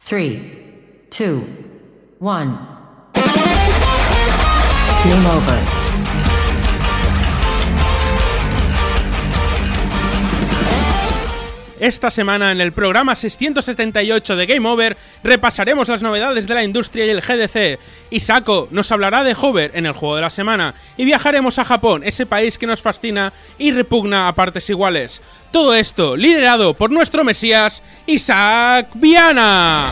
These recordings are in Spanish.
3, 2, 1. Game over. Esta semana en el programa 678 de Game Over repasaremos las novedades de la industria y el GDC. Isako nos hablará de Hover en el juego de la semana y viajaremos a Japón, ese país que nos fascina y repugna a partes iguales. Todo esto liderado por nuestro mesías, Isaac Viana.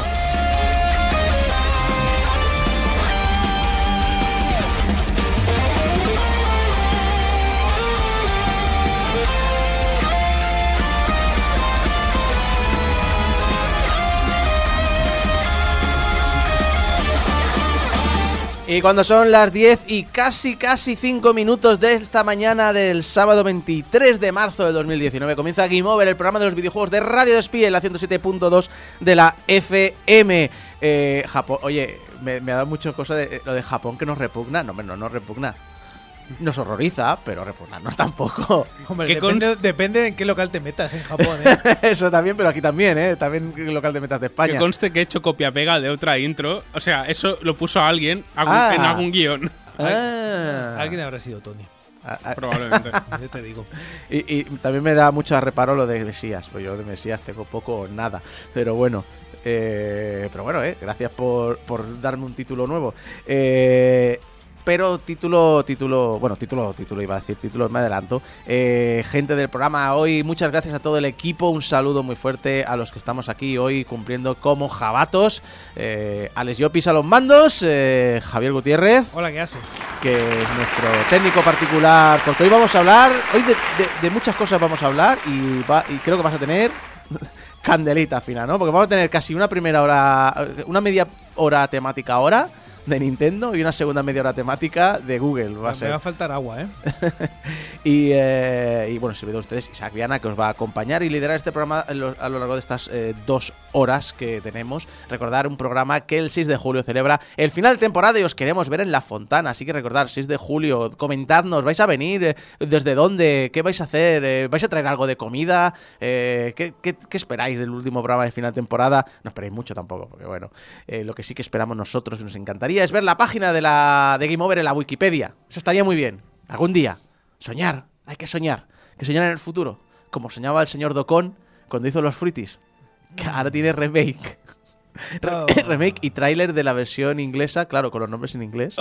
Y cuando son las 10 y casi 5 minutos de esta mañana del sábado 23 de marzo del 2019, comienza Game Over, el programa de los videojuegos de Radio Despí en la 107.2 de la FM. Japón, oye, me ha dado mucho cosa de lo de Japón que nos repugna. No, no nos repugna. Nos horroriza, pero repugnarnos tampoco. Hombre, depende en qué local te metas en Japón, ¿eh? Eso también, pero aquí también, ¿eh? También en el local te metas de España. Que conste que he hecho copia-pega de otra intro. O sea, eso lo puso alguien en algún guión. Alguien habrá sido Tony. Probablemente. Yo te digo. Y también me da mucho reparo lo de Mesías. Pues yo de Mesías tengo poco o nada. Pero bueno. Gracias por darme un título nuevo. Pero título, iba a decir, título me adelanto. Gente del programa hoy, muchas gracias a todo el equipo, un saludo muy fuerte a los que estamos aquí hoy cumpliendo como jabatos. Alex Llopis a los mandos, Javier Gutiérrez. Hola, ¿qué hace? Que es nuestro técnico particular, porque hoy vamos a hablar, de muchas cosas vamos a hablar y creo que vas a tener candelita fina, ¿no? Porque vamos a tener casi una media hora temática ahora de Nintendo y una segunda media hora temática de Google. Me va a faltar agua, ¿eh? y bueno, servidor de ustedes, Isaac Viana, que os va a acompañar y liderar este programa a lo largo de estas 2 horas que tenemos. Recordar un programa que el 6 de julio celebra el final de temporada y os queremos ver en La Fontana. Así que recordar, 6 de julio, comentadnos, ¿vais a venir? ¿Desde dónde? ¿Qué vais a hacer? ¿Vais a traer algo de comida? ¿Qué esperáis del último programa de final de temporada? No esperéis mucho tampoco, porque bueno, lo que sí que esperamos nosotros y nos encantaría es ver la página de Game Over en la Wikipedia. Eso estaría muy bien. Algún día. Soñar. Hay que soñar. Que soñar en el futuro. Como soñaba el señor Docon cuando hizo los Fruities. Que ahora tiene remake. Remake y tráiler de la versión inglesa. Claro, con los nombres en inglés.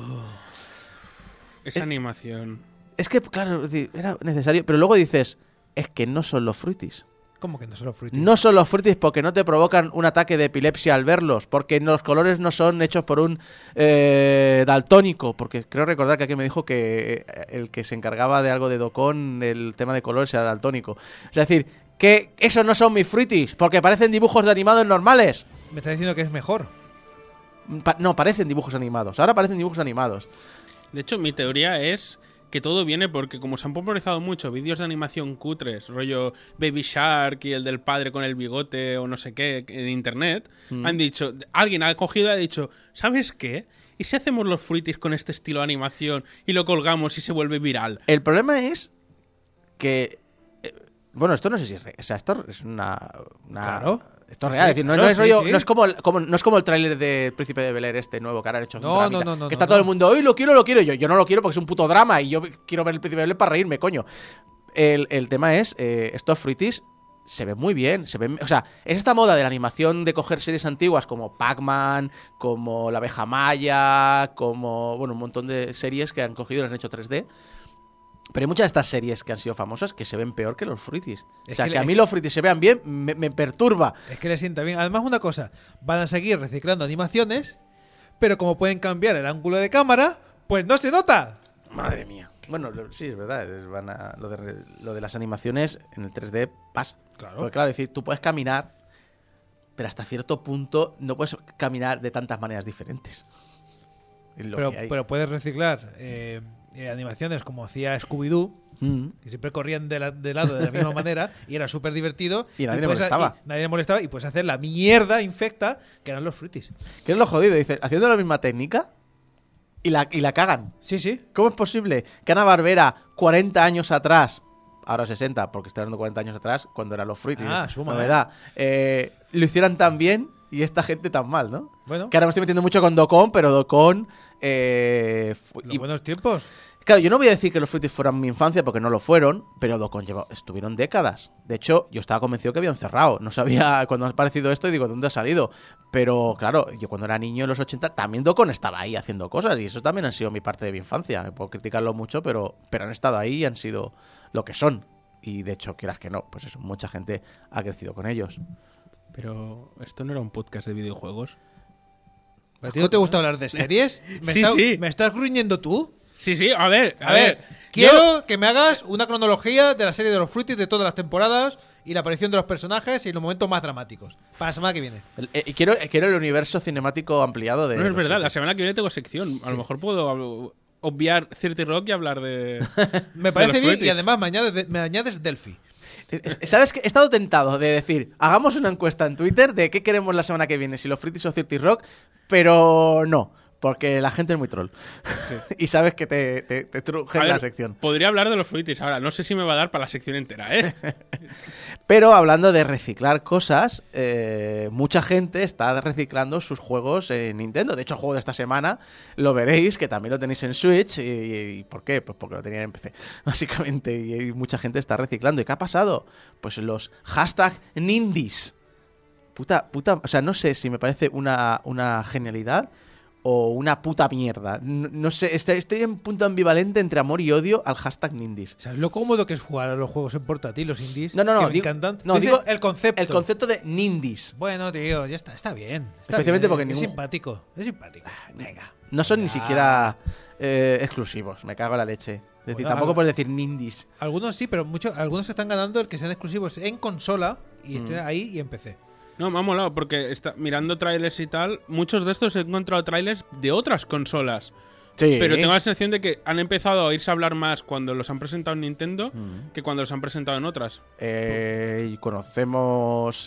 Esa animación. Es que, claro, era necesario. Pero luego dices, es que no son los Fruities. ¿Cómo que no son los Fruities? No son los Fruities porque no te provocan un ataque de epilepsia al verlos, porque los colores no son hechos por un daltónico, porque creo recordar que aquí me dijo que el que se encargaba de algo de Docon, el tema de colores, era daltónico. Es decir, que esos no son mis Fruities, porque parecen dibujos de animados normales. ¿Me estás diciendo que es mejor? No, parecen dibujos animados. Ahora parecen dibujos animados. De hecho, mi teoría es que todo viene porque como se han popularizado mucho vídeos de animación cutres, rollo Baby Shark y el del padre con el bigote o no sé qué en internet, han dicho, alguien ha cogido y ha dicho, ¿sabes qué? ¿Y si hacemos los Fruities con este estilo de animación y lo colgamos y se vuelve viral? El problema es que bueno, esto no sé si es o sea, esto es una claro. Esto es real, sí, es decir, claro, no es rollo, sí. no es como el tráiler de Príncipe de Bel-Air este nuevo que ahora han hecho. No, que está todo el mundo, hoy lo quiero, yo no lo quiero porque es un puto drama y yo quiero ver el Príncipe de Bel-Air para reírme, coño. El tema es, estos Fruities se ven muy bien, o sea, es esta moda de la animación de coger series antiguas como Pac-Man, como La Abeja Maya, como, bueno, un montón de series que han cogido y las han hecho 3D. Pero hay muchas de estas series que han sido famosas que se ven peor que los Fruities. O sea, que a mí los Fruities se vean bien me perturba. Es que le sienta bien. Además, una cosa, van a seguir reciclando animaciones, pero como pueden cambiar el ángulo de cámara, pues no se nota. Madre mía. Bueno, sí, es verdad. Lo de las animaciones en el 3D pasa. Claro. Porque claro, es decir, tú puedes caminar, pero hasta cierto punto no puedes caminar de tantas maneras diferentes. Pero puedes reciclar animaciones como hacía Scooby-Doo, que siempre corrían de lado de la misma manera y era súper divertido. Y nadie le molestaba. Nadie le molestaba y puedes hacer la mierda infecta que eran los Fruities. ¿Qué es lo jodido? Dices, haciendo la misma técnica y la cagan. Sí. ¿Cómo es posible que Hanna-Barbera 40 años atrás, ahora 60, porque estoy hablando 40 años atrás, cuando eran los Fruities, suma, novedad, lo hicieran tan bien y esta gente tan mal, ¿no? Bueno. Que ahora me estoy metiendo mucho con Dokkan, pero Dokkan... Los buenos tiempos. Claro, yo no voy a decir que los Fruities fueran mi infancia porque no lo fueron, pero Dokkan estuvieron décadas. De hecho, yo estaba convencido que habían cerrado. No sabía cuando ha aparecido esto y digo, ¿dónde ha salido? Pero claro, yo cuando era niño en los 80 también Dokkan estaba ahí haciendo cosas y eso también ha sido mi parte de mi infancia. Puedo criticarlo mucho, pero han estado ahí y han sido lo que son. Y de hecho, quieras que no, pues eso, mucha gente ha crecido con ellos. Pero esto no era un podcast de videojuegos. ¿A ti no te gusta hablar de series? Sí. ¿Me estás gruñendo tú? Sí, a ver. Quiero que me hagas una cronología de la serie de los Fruities de todas las temporadas y la aparición de los personajes y los momentos más dramáticos. Para la semana que viene. Quiero el universo cinemático ampliado de... No, es verdad, la semana que viene tengo sección. A lo mejor puedo obviar 30 Rock y hablar de... Me parece de los bien Fruities. y además me añades Delphi. ¿Sabes qué? He estado tentado de decir, hagamos una encuesta en Twitter de qué queremos la semana que viene, si los Fruities o 30 Rock, pero no. Porque la gente es muy troll. Sí. Y sabes que te truje en la sección. Podría hablar de los Fruities ahora. No sé si me va a dar para la sección entera, ¿eh? Pero hablando de reciclar cosas, mucha gente está reciclando sus juegos en Nintendo. De hecho, el juego de esta semana lo veréis, que también lo tenéis en Switch. ¿Y por qué? Pues porque lo tenían en PC, básicamente. Y mucha gente está reciclando. ¿Y qué ha pasado? Pues los #Nindies. Puta, o sea, no sé si me parece una genialidad o una puta mierda. No sé, estoy en punto ambivalente entre amor y odio al #Nindies. ¿Sabes lo cómodo que es jugar a los juegos en portátil, los indies? No, que me encantan. No, digo el concepto. El concepto de Nindies. Bueno, tío, ya está bien. Especialmente bien, porque es ningún... simpático. Venga. No son ni siquiera exclusivos. Me cago en la leche. Es decir, tampoco puedes decir Nindies. Algunos sí, pero algunos están ganando el que sean exclusivos en consola y estén ahí y en PC. No, me ha molado porque mirando trailers y tal, muchos de estos he encontrado trailers de otras consolas. Sí. Pero tengo la sensación de que han empezado a oírse hablar más cuando los han presentado en Nintendo que cuando los han presentado en otras. Y conocemos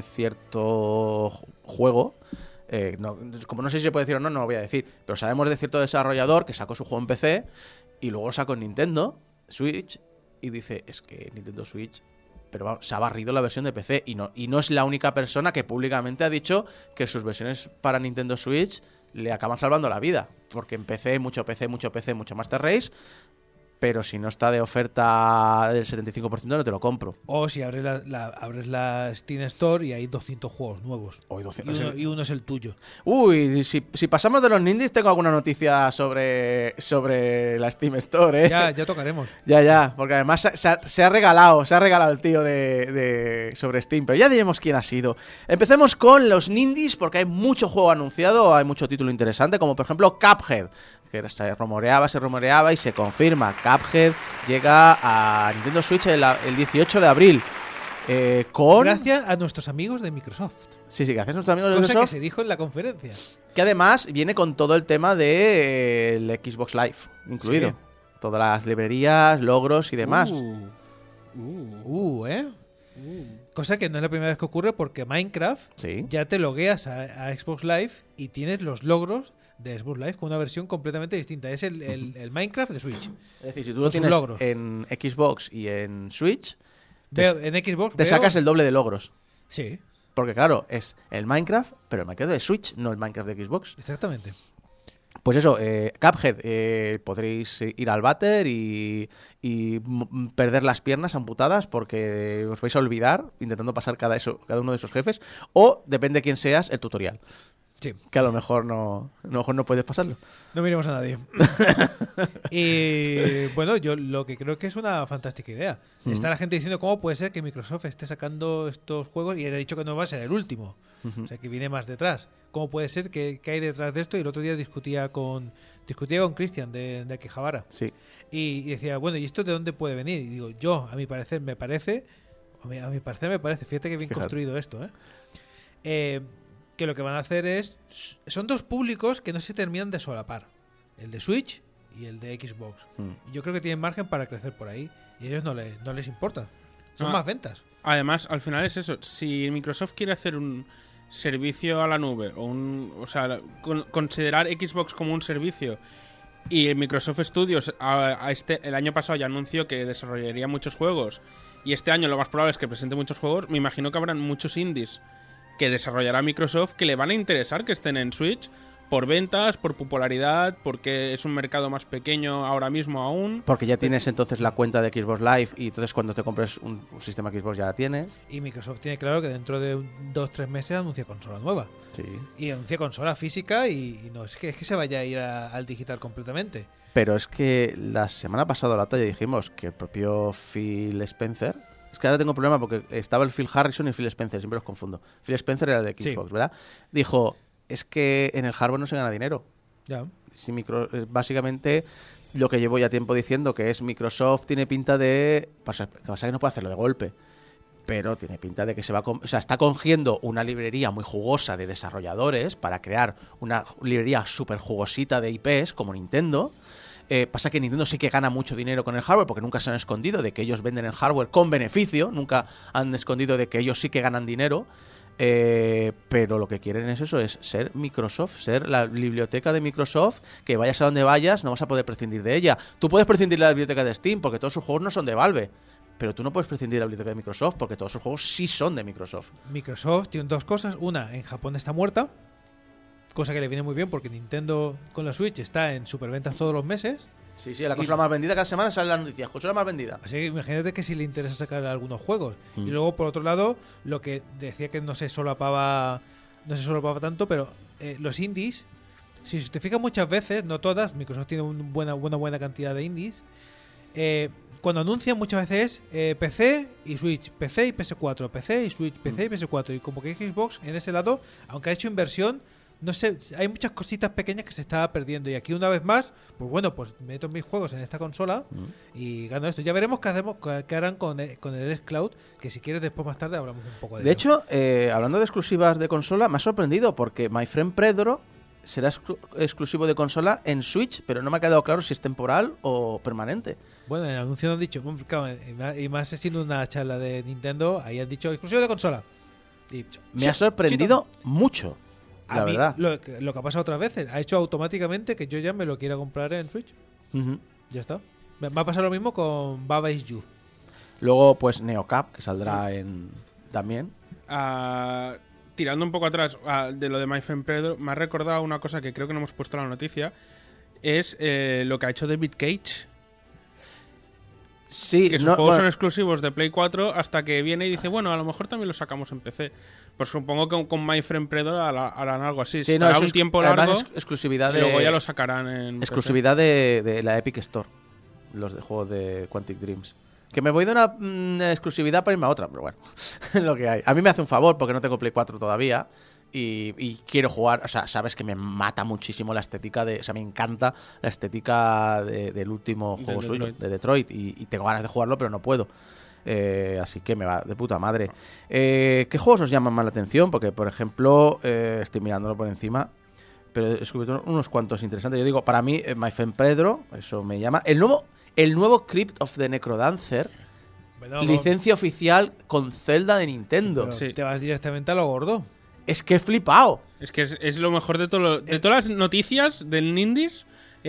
cierto juego. Como no sé si se puede decir o no, no lo voy a decir. Pero sabemos de cierto desarrollador que sacó su juego en PC y luego lo sacó en Nintendo Switch y dice, es que Nintendo Switch... Pero se ha barrido la versión de PC y no es la única persona que públicamente ha dicho que sus versiones para Nintendo Switch le acaban salvando la vida. Porque en PC, mucho Master Race, pero si no está de oferta del 75% no te lo compro. O si abres la Steam Store y hay 200 juegos nuevos. Y uno es el tuyo. Uy, si pasamos de los Nindies, tengo alguna noticia sobre la Steam Store, ¿eh? Ya tocaremos. Ya, porque además se ha regalado el tío sobre Steam, pero ya diremos quién ha sido. Empecemos con los Nindies, porque hay mucho juego anunciado, hay mucho título interesante, como por ejemplo Cuphead, que se rumoreaba y se confirma. Cuphead llega a Nintendo Switch el 18 de abril. Gracias a nuestros amigos de Microsoft. Sí, gracias a nuestros amigos de Microsoft. Microsoft. Que se dijo en la conferencia. Que además viene con todo el tema del Xbox Live incluido. Sí. Todas las librerías, logros y demás. Cosa que no es la primera vez que ocurre porque Minecraft ya te logueas a Xbox Live y tienes los logros de Xbox Live con una versión completamente distinta. Es el Minecraft de Switch. Es decir, si tú lo tienes en Xbox y en Switch, en Xbox te sacas el doble de logros. Sí. Porque claro, es el Minecraft, pero el Minecraft de Switch, no el Minecraft de Xbox. Exactamente. Pues eso, Cuphead, podréis ir al váter y perder las piernas amputadas porque os vais a olvidar intentando pasar cada uno de esos jefes, o depende de quién seas, el tutorial. Sí. Que a lo mejor no puedes pasarlo. No miremos a nadie. Y bueno, yo lo que creo que es una fantástica idea. Está la gente diciendo cómo puede ser que Microsoft esté sacando estos juegos y él ha dicho que no va a ser el último. O sea, que viene más detrás. ¿Cómo puede ser que hay detrás de esto? Y el otro día discutía con Cristian de Akihabara. Sí. Y decía, bueno, ¿y esto de dónde puede venir? Y digo, a mi parecer me parece, fíjate que bien construido esto, que lo que van a hacer son dos públicos que no se terminan de solapar, el de Switch y el de Xbox. Y yo creo que tienen margen para crecer por ahí y a ellos no les importa, son más ventas. Además, al final es eso, si Microsoft quiere hacer un servicio a la nube o sea, considerar Xbox como un servicio, y Microsoft Studios el año pasado ya anunció que desarrollaría muchos juegos y este año lo más probable es que presente muchos juegos, me imagino que habrán muchos indies que desarrollará Microsoft que le van a interesar que estén en Switch por ventas, por popularidad, porque es un mercado más pequeño ahora mismo aún. Porque ya tienes entonces la cuenta de Xbox Live y entonces cuando te compres un sistema Xbox ya la tienes. Y Microsoft tiene claro que dentro de 2-3 meses anuncia consola nueva. Sí. Y anuncia consola física y no es que se vaya a ir al digital completamente. Pero es que la semana pasada, Lata, ya dijimos que el propio Phil Spencer... Es que ahora tengo un problema porque estaba el Phil Harrison y el Phil Spencer, siempre los confundo. Phil Spencer era el de Xbox, Sí. ¿verdad? Dijo, es que en el hardware no se gana dinero. Ya. Si básicamente lo que llevo ya tiempo diciendo, que es Microsoft tiene pinta de... Pasa que no puede hacerlo de golpe, pero tiene pinta de que se va o sea, está cogiendo una librería muy jugosa de desarrolladores para crear una librería súper jugosita de IPs como Nintendo. Pasa que Nintendo sí que gana mucho dinero con el hardware porque nunca se han escondido de que ellos venden el hardware con beneficio, nunca han escondido de que ellos sí que ganan dinero. Pero lo que quieren es eso, es ser Microsoft, ser la biblioteca de Microsoft, que vayas a donde vayas no vas a poder prescindir de ella. Tú puedes prescindir de la biblioteca de Steam porque todos sus juegos no son de Valve, pero tú no puedes prescindir de la biblioteca de Microsoft porque todos sus juegos sí son de Microsoft. Microsoft tiene dos cosas. Una, en Japón está muerta, cosa que le viene muy bien porque Nintendo con la Switch está en superventas todos los meses. Sí, la consola más vendida, cada semana sale la noticia, consola más vendida. Así que imagínate que si le interesa sacar algunos juegos. Mm. Y luego, por otro lado, lo que decía que no se solapaba tanto, pero los indies, si te fijas muchas veces, no todas, Microsoft tiene una buena cantidad de indies, cuando anuncian muchas veces PC y Switch, PC y PS4, PC y Switch, PC y PS4, y como que Xbox en ese lado, aunque ha hecho inversión, no sé, hay muchas cositas pequeñas que se estaba perdiendo. Y aquí una vez más, pues bueno, pues meto mis juegos en esta consola y gano esto. Ya veremos qué harán con el xCloud, que si quieres después más tarde hablamos un poco de De ello. hecho, hablando de exclusivas de consola, me ha sorprendido porque My Friend Pedro será exclusivo de consola en Switch, pero no me ha quedado claro si es temporal o permanente. Bueno, en el anuncio no han dicho, claro, y más siendo una charla de Nintendo, ahí han dicho exclusivo de consola. Y, Me ha sorprendido mucho. La a mí, verdad. lo que ha pasado otras veces, ha hecho automáticamente que yo ya me lo quiera comprar en Switch. Ujú. Ya está. Me va a pasar lo mismo con Baba Is You. Luego, pues NeoCap, que saldrá también. Tirando un poco atrás de lo de My Friend Pedro, me ha recordado una cosa que creo que no hemos puesto en la noticia. Es lo que ha hecho David Cage. Sí, Que sus juegos son exclusivos de Play 4 hasta que viene y dice, bueno, a lo mejor también lo sacamos en PC. Pues supongo que con My Friend Pedro harán algo así. Sí, Estará eso un tiempo largo además es exclusividad y luego ya lo sacarán en exclusividad de la Epic Store, los de juegos de Quantic Dreams. Que me voy de una exclusividad para irme a otra, pero bueno, lo que hay. A mí me hace un favor porque no tengo Play 4 todavía y quiero jugar. O sea, sabes que me mata muchísimo la estética o sea, me encanta la estética del último juego suyo, de Detroit, y tengo ganas de jugarlo, pero no puedo. Así que me va de puta madre. ¿Qué juegos os llaman más la atención? Porque, por ejemplo, estoy mirándolo por encima, pero he descubierto unos cuantos interesantes. Yo digo, para mí, My Friend Pedro, eso me llama. El nuevo Crypt of the Necrodancer, Bueno, licencia oficial con Zelda de Nintendo. pero Sí. te vas directamente a lo gordo. Es que he flipado. Es que es lo mejor de todo de todas las noticias del Indies.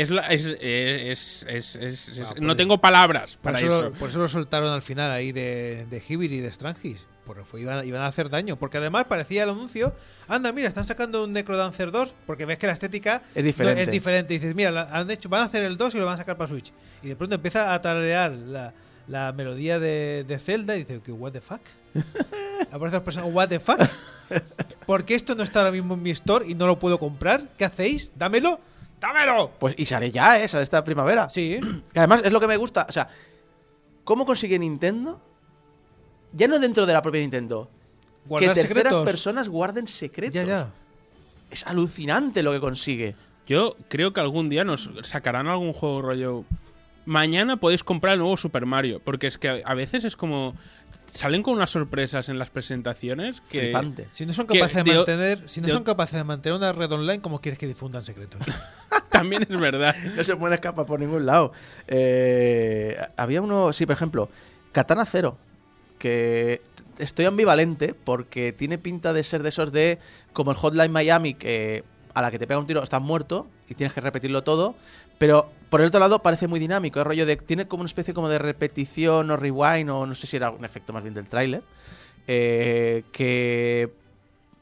No tengo palabras para eso. Por eso lo soltaron al final ahí de Hibir y de Strangis. Porque iban a hacer daño. Porque además parecía el anuncio. Anda, mira, están sacando un Necrodancer 2. Porque ves que la estética Es diferente. Es diferente. Y dices, mira, van a hacer el 2 y lo van a sacar para Switch. Y de pronto empieza a tararear la melodía de Zelda. Y dices, what the fuck. Aparece la persona, what the fuck. ¿Por qué esto no está ahora mismo en mi store y no lo puedo comprar? ¿Qué hacéis? ¡Dámelo! ¡Dámelo! Pues y sale ya, sale esta primavera. Sí. Que además es lo que me gusta. O sea, ¿cómo consigue Nintendo? Ya no dentro de la propia Nintendo. Guardar que terceras secretos. personas guarden secretos. Ya. Es alucinante lo que consigue. Yo creo que algún día nos sacarán algún juego rollo. Mañana podéis comprar el nuevo Super Mario. Porque es que a veces es como. Salen con unas sorpresas en las presentaciones que. Flipante. Si no son Que capaces de- son capaces de mantener una red online, ¿cómo quieres que difundan secretos? También es verdad. No se puede escapar por ningún lado. Había uno, sí, por ejemplo, Katana Zero, que estoy ambivalente porque tiene pinta de ser de esos de como el Hotline Miami, que a la que te pega un tiro estás muerto y tienes que repetirlo todo, pero por el otro lado parece muy dinámico, el rollo de tiene como una especie como de repetición o rewind, o no sé si era un efecto más bien del tráiler, que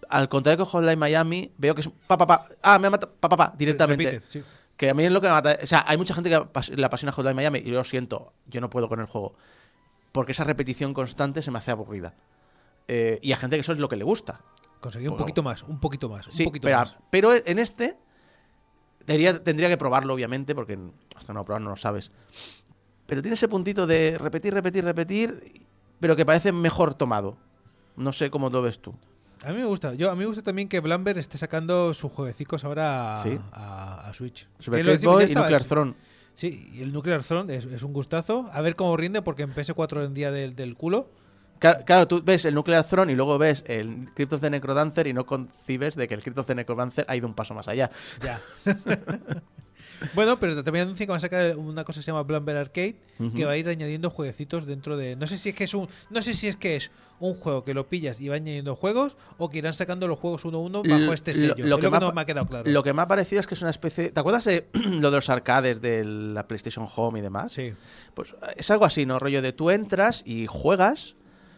al contrario que Hotline Miami, veo que es me ha matado directamente. Repite, sí. Que a mí es lo que me mata. O sea, hay mucha gente que le apasiona Hotline Miami y yo lo siento, yo no puedo con el juego. Porque esa repetición constante se me hace aburrida. Y hay gente que eso es lo que le gusta. Conseguir un Bueno. poquito más, Sí, un poquito más. pero en este tendría que probarlo, obviamente, porque hasta no probar no lo sabes. Pero tiene ese puntito de repetir, pero que parece mejor tomado. No sé cómo lo ves tú. A mí me gusta. A mí me gusta también que Blamber esté sacando sus jueguecicos ahora Sí. a Switch. Super Que lo Meat decimos, Boy ya y estaba, Nuclear Throne. Sí, y el Nuclear Throne es un gustazo. A ver cómo rinde, porque en PS4 en día del culo. Claro, tú ves el Nuclear Throne y luego ves el Crypt of the Necrodancer y no concibes de que el Crypt of the Necrodancer ha ido un paso más allá. Ya. Bueno, pero también anuncian que van a sacar una cosa que se llama Blamber Arcade, que va a ir añadiendo jueguecitos dentro de. No sé si es que es un juego que lo pillas y va añadiendo juegos, o que irán sacando los juegos uno a uno bajo este sello. Lo Es que no me ha quedado claro. Lo que me ha parecido es que es una especie. ¿Te acuerdas de lo de los arcades de la PlayStation Home y demás? Sí. Pues es algo así, ¿no? Rollo de tú entras y juegas.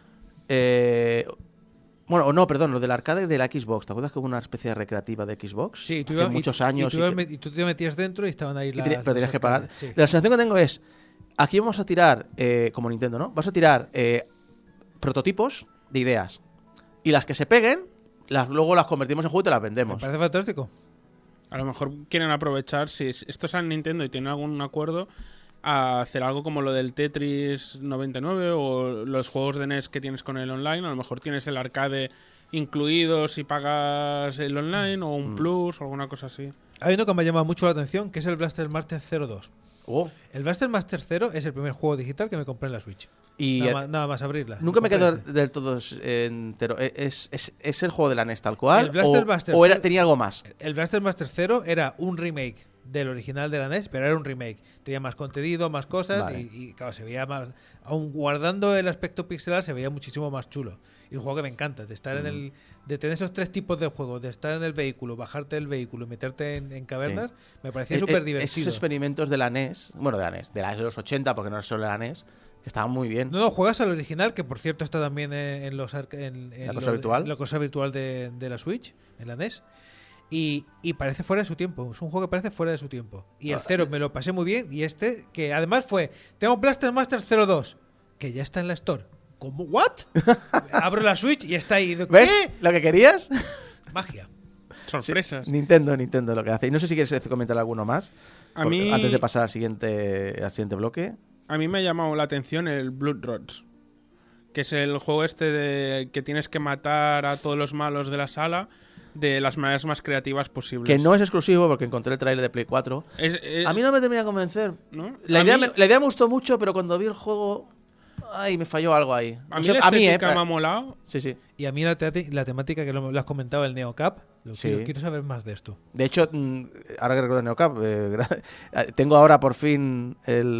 Bueno, no, perdón, lo del arcade de la Xbox. ¿Te acuerdas que hubo una especie de recreativa de Xbox? Sí, hace muchos años. Y tú te metías dentro y estaban ahí pero tenías que pagar. Sí. La sensación que tengo es, aquí vamos a tirar, como Nintendo, ¿no? Vas a tirar prototipos de ideas. Y las que se peguen, luego las convertimos en juego y te las Me vendemos. parece fantástico. A lo mejor quieren aprovechar, si esto es a Nintendo y tienen algún acuerdo, a hacer algo como lo del Tetris 99 o los juegos de NES que tienes con el online. A lo mejor tienes el arcade incluido si pagas el online o un plus o alguna cosa así. Hay uno que me ha llamado mucho la atención, que es el Blaster Master 02. Oh, El Blaster Master 0 es el primer juego digital que me compré en la Switch. y Nada más abrirla. nunca me Compré quedo este. del todo entero. ¿Es el juego de la NES tal cual? El Blaster Master o Zero- tenía algo más? El Blaster Master 0 era un remake del original de la NES, pero era un remake. Tenía más contenido, más cosas Vale. y claro, se veía más. Aun guardando el aspecto pixelar, se veía muchísimo más chulo. Y un juego que me encanta, de estar de tener esos tres tipos de juegos, de estar en el vehículo, bajarte del vehículo y meterte en cavernas, me parecía súper divertido. Esos experimentos de la NES, bueno, de los 80, porque no es solo de la NES, que estaban muy bien. No, juegas al original, que por cierto está también en ¿La cosa virtual? en la cosa virtual de la Switch, en la NES. Y parece fuera de su tiempo. Es un juego que parece fuera de su tiempo. Y el 0 me lo pasé muy bien. Y este, que además tengo Blaster Master 02, que ya está en la Store. ¿Cómo? ¿What? Abro la Switch y está ahí. ¿Qué? ¿Ves lo que querías? Magia. Sorpresas. Nintendo lo que hace. Y no sé si quieres comentar alguno más. A mí- Antes de pasar al siguiente bloque. A mí me ha llamado la atención el Blood Rods, que es el juego este que tienes que matar a todos los malos de la sala de las maneras más creativas posibles. Que no es exclusivo porque encontré el trailer de Play 4. A mí no me termina de convencer. ¿no? La A idea, mí- la idea me gustó mucho, pero cuando vi el juego... Ay, me falló algo ahí. A O mí sea, la estética me ha molado. Sí. Y a mí la temática que lo has comentado, el NeoCap, Sí. quiero saber más de esto. De hecho, ahora que recuerdo NeoCap, tengo ahora por fin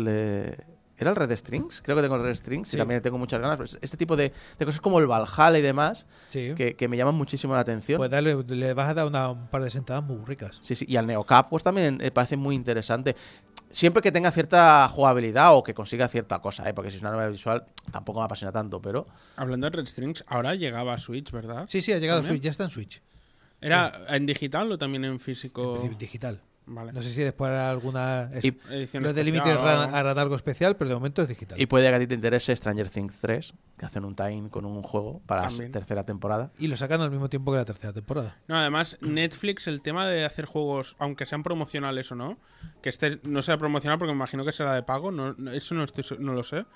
¿era el Red Strings? Creo que tengo el Red Strings Sí. y también tengo muchas ganas. Pues este tipo de cosas como el Valhalla y demás Sí. que me llaman muchísimo la atención. Pues le vas a dar un par de sentadas muy ricas. Sí. Y al NeoCap pues también parece muy interesante. Siempre que tenga cierta jugabilidad o que consiga cierta cosa, porque si es una novela visual tampoco me apasiona tanto, pero... Hablando de Red Strings, ahora llegaba a Switch, ¿verdad? Sí, ha llegado a ¿También? Switch, ya está en Switch. ¿Era en digital o también en físico? Digital. Vale. No sé si después hará alguna... Y- Edición Los de especial Limited o Run algo. harán algo especial, pero de momento es digital. Y puede que a ti te interese Stranger Things 3, que hacen un tie-in con un juego para También. la tercera temporada. Y lo sacan al mismo tiempo que la tercera temporada. No, además, Netflix, el tema de hacer juegos, aunque sean promocionales o no, que este no sea promocional porque me imagino que será de pago, eso no lo sé.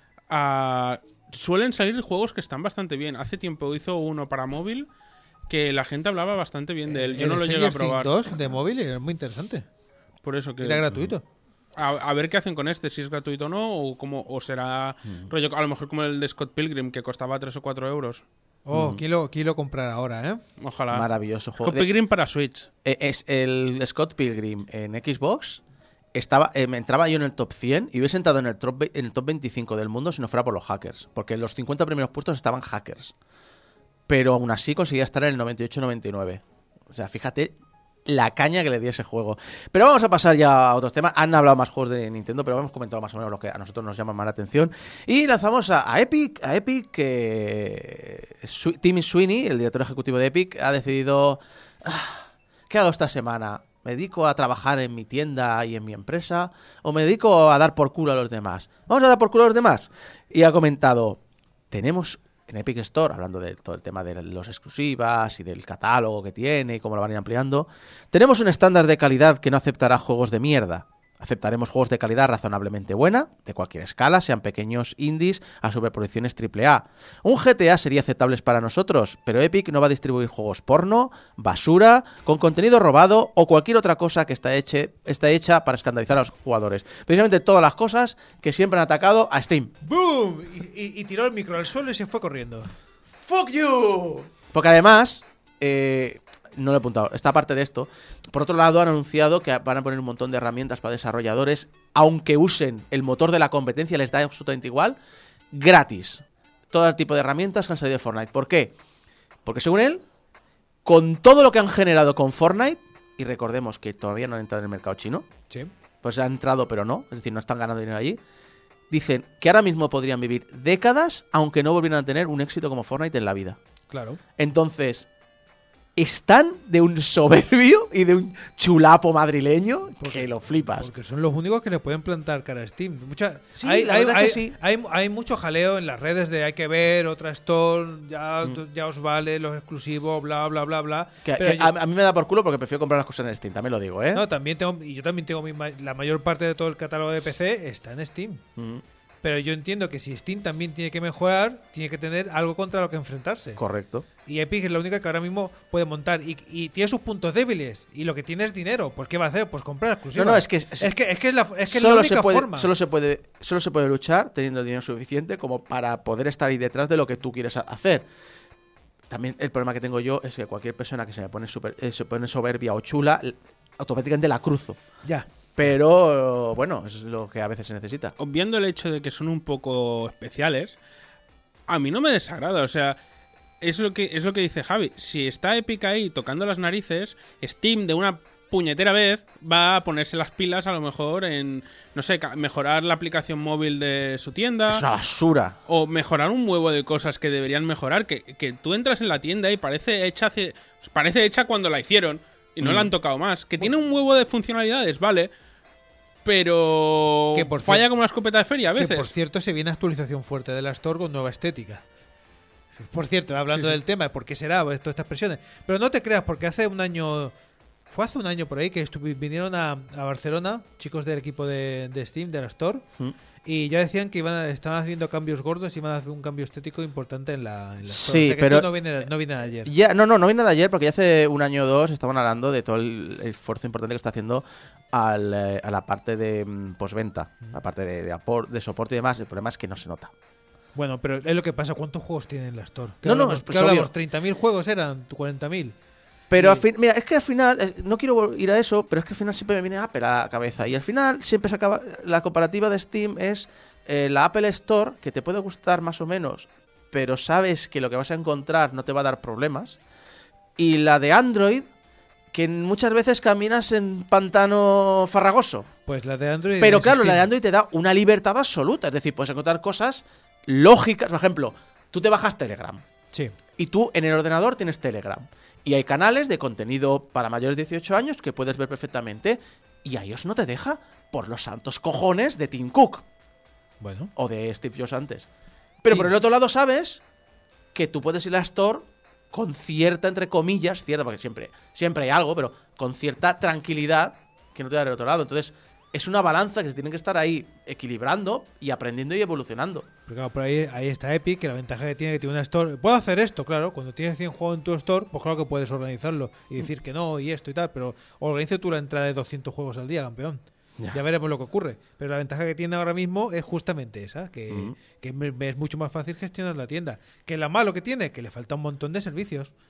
Suelen salir juegos que están bastante bien. Hace tiempo hizo uno para móvil que la gente hablaba bastante bien de él. Yo El no lo llegué a Stranger Things probar. 2 de móvil es muy interesante. Por eso que... Era gratuito. A ver qué hacen con este, si es gratuito o no, o será rollo, a lo mejor como el de Scott Pilgrim, que costaba 3 o 4 euros. Oh, quiero comprar ahora, ¿eh? Ojalá. Maravilloso juego. Scott Pilgrim para Switch. Es el Scott Pilgrim en Xbox. Me entraba yo en el top 100 y hubiese entrado en el top 25 del mundo si no fuera por los hackers. Porque en los 50 primeros puestos estaban hackers. Pero aún así conseguía estar en el 98-99. O sea, fíjate la caña que le dio ese juego. Pero vamos a pasar ya a otros temas. Han hablado más juegos de Nintendo, pero hemos comentado más o menos lo que a nosotros nos llama más la atención. Y lanzamos a Epic. A Epic, que Tim Sweeney, el director ejecutivo de Epic, ha decidido... ¿Qué hago esta semana? ¿Me dedico a trabajar en mi tienda y en mi empresa? ¿O me dedico a dar por culo a los demás? Vamos a dar por culo a los demás. Y ha comentado, tenemos en Epic Store, hablando de todo el tema de los exclusivas y del catálogo que tiene y cómo lo van a ir ampliando, tenemos un estándar de calidad que no aceptará juegos de mierda. Aceptaremos juegos de calidad razonablemente buena, de cualquier escala, sean pequeños indies a superproducciones AAA. Un GTA sería aceptable para nosotros, pero Epic no va a distribuir juegos porno, basura, con contenido robado o cualquier otra cosa que está hecha para escandalizar a los jugadores. Precisamente todas las cosas que siempre han atacado a Steam. ¡Boom! Y tiró el micro al suelo y se fue corriendo. ¡Fuck you! Porque además... no lo he apuntado. Esta parte de esto. Por otro lado, han anunciado que van a poner un montón de herramientas para desarrolladores, aunque usen el motor de la competencia, les da absolutamente igual, gratis. Todo tipo de herramientas que han salido de Fortnite. ¿Por qué? Porque según él, con todo lo que han generado con Fortnite, y recordemos que todavía no han entrado en el mercado chino, Sí. pues han entrado pero no, es decir, no están ganando dinero allí, dicen que ahora mismo podrían vivir décadas, aunque no volvieran a tener un éxito como Fortnite en la vida. Claro. Entonces... están de un soberbio y de un chulapo madrileño que lo flipas. Porque son los únicos que le pueden plantar cara a Steam. Sí, la verdad que sí. Hay mucho jaleo en las redes de hay que ver, otra store, ya os vale, los exclusivos, bla, bla, bla, bla. A mí me da por culo porque prefiero comprar las cosas en Steam, también lo digo, ¿eh? No, yo también tengo la mayor parte de todo el catálogo de PC está en Steam. Pero yo entiendo que si Steam también tiene que mejorar, tiene que tener algo contra lo que enfrentarse. Correcto. Y Epic es la única que ahora mismo puede montar. Y tiene sus puntos débiles. Y lo que tiene es dinero. Pues ¿qué va a hacer? Pues comprar exclusivas. No, es que es la única forma. Solo se puede luchar teniendo el dinero suficiente como para poder estar ahí detrás de lo que tú quieres hacer. También el problema que tengo yo es que cualquier persona que se pone soberbia o chula, automáticamente la cruzo. Ya. Pero bueno, eso es lo que a veces se necesita. Obviando el hecho de que son un poco especiales, a mí no me desagrada, o sea, es lo que dice Javi. Si está Epic ahí tocando las narices, Steam de una puñetera vez va a ponerse las pilas a lo mejor en, no sé, mejorar la aplicación móvil de su tienda. Es una basura. O mejorar un huevo de cosas que deberían mejorar, que tú entras en la tienda y parece hecha cuando la hicieron. Y no la han tocado más. Que tiene un huevo de funcionalidades, vale. Pero falla como una escopeta de feria a veces. Que por cierto se viene actualización fuerte de la Store con nueva estética. Por cierto, hablando del tema, ¿por qué será todas estas presiones? Pero no te creas, porque hace un año por ahí que vinieron a Barcelona chicos del equipo de Steam, de la Store, y ya decían que estaban haciendo cambios gordos y iban a hacer un cambio estético importante en la Store. Sí, o sea que pero esto no viene de ayer. No viene de ayer porque ya hace un año o dos estaban hablando de todo el esfuerzo importante que está haciendo a la parte de postventa, la parte de soporte y demás. El problema es que no se nota. Bueno, pero es lo que pasa. ¿Cuántos juegos tiene en la Store? ¿Qué hablamos? ¿30.000 juegos eran? ¿40.000? Pero mira, es que al final, no quiero ir a eso, pero es que al final siempre me viene Apple a la cabeza. Y al final siempre se acaba, la comparativa de Steam es la Apple Store, que te puede gustar más o menos, pero sabes que lo que vas a encontrar no te va a dar problemas. Y la de Android, que muchas veces caminas en pantano farragoso. Pues la de Android... Pero claro, la de Android te da una libertad absoluta. Es decir, puedes encontrar cosas lógicas. Por ejemplo, tú te bajas Telegram. Sí. Y tú en el ordenador tienes Telegram. Y hay canales de contenido para mayores de 18 años que puedes ver perfectamente. Y a ellos no te deja por los santos cojones de Tim Cook. Bueno. O de Steve Jobs antes. Pero por el otro lado sabes que tú puedes ir a la Store con cierta, entre comillas, cierta, porque siempre hay algo, pero con cierta tranquilidad que no te da del otro lado. Entonces, es una balanza que se tiene que estar ahí equilibrando y aprendiendo y evolucionando. Pero claro, por ahí está Epic, que la ventaja que tiene una Store... Puedo hacer esto, claro, cuando tienes 100 juegos en tu Store, pues claro que puedes organizarlo y decir que no y esto y tal, pero organiza tú la entrada de 200 juegos al día, campeón. Ya veremos lo que ocurre. Pero la ventaja que tiene ahora mismo es justamente esa, que es mucho más fácil gestionar la tienda. Que lo malo que tiene, que le falta un montón de servicios.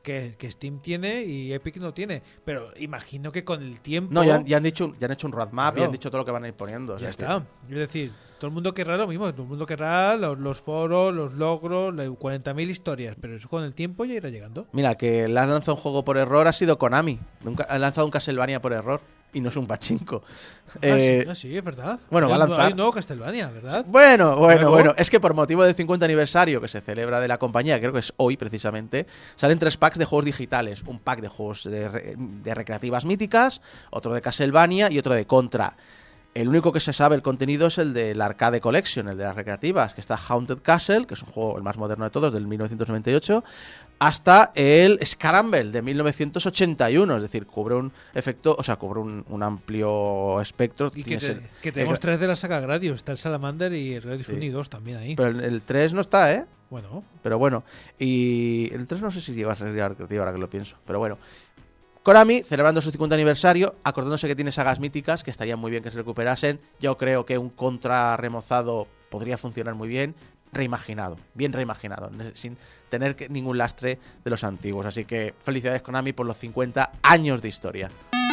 que Steam tiene y Epic no tiene. Pero imagino que con el tiempo... No, ya han hecho un roadmap y Claro. han dicho todo lo que van a ir poniendo. o sea, Ya está. Es decir, todo el mundo querrá lo mismo. Todo el mundo querrá los foros, los logros, 40.000 historias. Pero eso con el tiempo ya irá llegando. Mira, que le han lanzado un juego por error ha sido Konami. Ha lanzado un Castlevania por error y no es un pachinko. Sí, es verdad. bueno, va a lanzar- Hay un nuevo Castlevania, ¿verdad? Bueno. Luego- Es que por motivo del 50 aniversario que se celebra de la compañía, creo que es hoy precisamente, salen 3 packs de juegos digitales. Un pack de juegos de recreativas míticas, otro de Castlevania y otro de Contra. El único que se sabe el contenido es el del Arcade Collection, el de las recreativas, que está Haunted Castle, que es un juego el más moderno de todos, del 1998, hasta el Scramble de 1981, es decir, cubre un efecto, o sea, cubre un amplio espectro. Y Tiene que tenemos 3 de la saga Gradius. Está el Salamander y el Gradius Sí. 1 y 2 también ahí. Pero el 3 no está, ¿eh? Bueno, Pero bueno, y el 3 no sé si llega a ser recreativa ahora que lo pienso, pero bueno. Konami, celebrando su 50 aniversario, acordándose que tiene sagas míticas que estarían muy bien que se recuperasen. Yo creo que un Contra remozado podría funcionar muy bien, reimaginado, bien reimaginado, sin tener ningún lastre de los antiguos. Así que felicidades Konami por los 50 años de historia.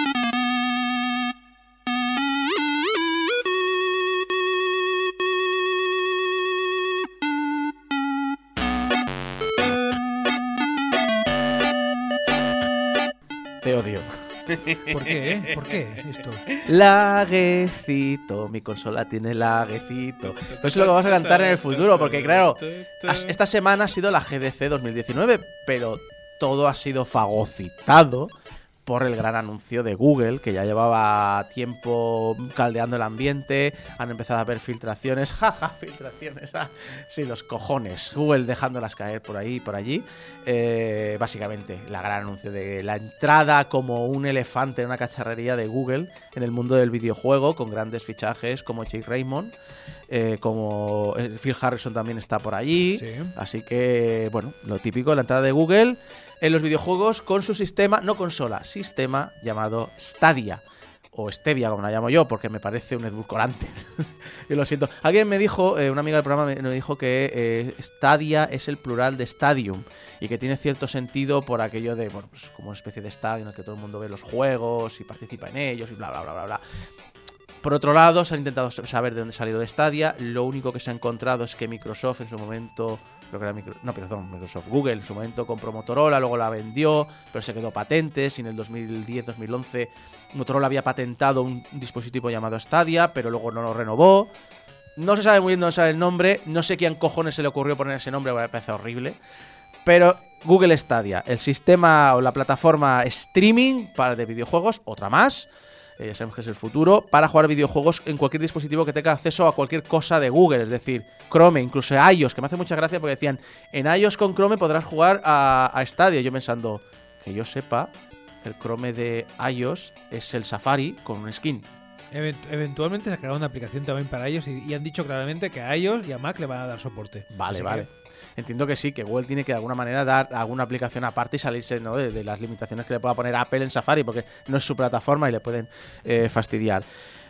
Te odio. ¿por qué? ¿Por qué esto? Laguecito, mi consola tiene laguecito. Pero eso es lo que vamos a cantar en el futuro, porque claro, esta semana ha sido la GDC 2019, pero todo ha sido fagocitado por el gran anuncio de Google, que ya llevaba tiempo caldeando el ambiente. Han empezado a haber filtraciones, jaja, filtraciones, sí, los cojones. Google dejándolas caer por ahí y por allí. Básicamente, la gran anuncio de la entrada como un elefante en una cacharrería de Google en el mundo del videojuego, con grandes fichajes como Jake Raymond, como Phil Harrison también está por allí. Sí. Así que, bueno, lo típico, la entrada de Google en los videojuegos con su sistema, no consola, sistema llamado Stadia. O Stevia, como la llamo yo, porque me parece un edulcorante. Yo lo siento. Alguien me dijo, una amiga del programa me dijo que Stadia es el plural de Stadium y que tiene cierto sentido por aquello de, bueno, pues como una especie de estadio en el que todo el mundo ve los juegos y participa en ellos y bla, bla, bla, bla, bla. Por otro lado, se han intentado saber de dónde ha salido de Stadia. Lo único que se ha encontrado es que Microsoft en su momento... Creo que era Microsoft. Google en su momento compró Motorola, luego la vendió, pero se quedó patentes. Y en el 2010-2011 Motorola había patentado un dispositivo llamado Stadia, pero luego no lo renovó. No se sabe muy bien dónde sale el nombre. No sé quién cojones se le ocurrió poner ese nombre, me parece horrible. Pero Google Stadia, el sistema o la plataforma streaming de videojuegos, otra más. Ya sabemos que es el futuro, para jugar videojuegos en cualquier dispositivo que tenga acceso a cualquier cosa de Google, es decir, Chrome, incluso iOS, que me hace mucha gracia porque decían, en iOS con Chrome podrás jugar a Stadia. Yo pensando, que yo sepa, el Chrome de iOS es el Safari con un skin. Eventualmente sacará una aplicación también para ellos y han dicho claramente que a iOS y a Mac le van a dar soporte. Vale, Así vale. Entiendo que sí, que Google tiene que de alguna manera dar alguna aplicación aparte y salirse, ¿no?, de las limitaciones que le pueda poner Apple en Safari, porque no es su plataforma y le pueden fastidiar.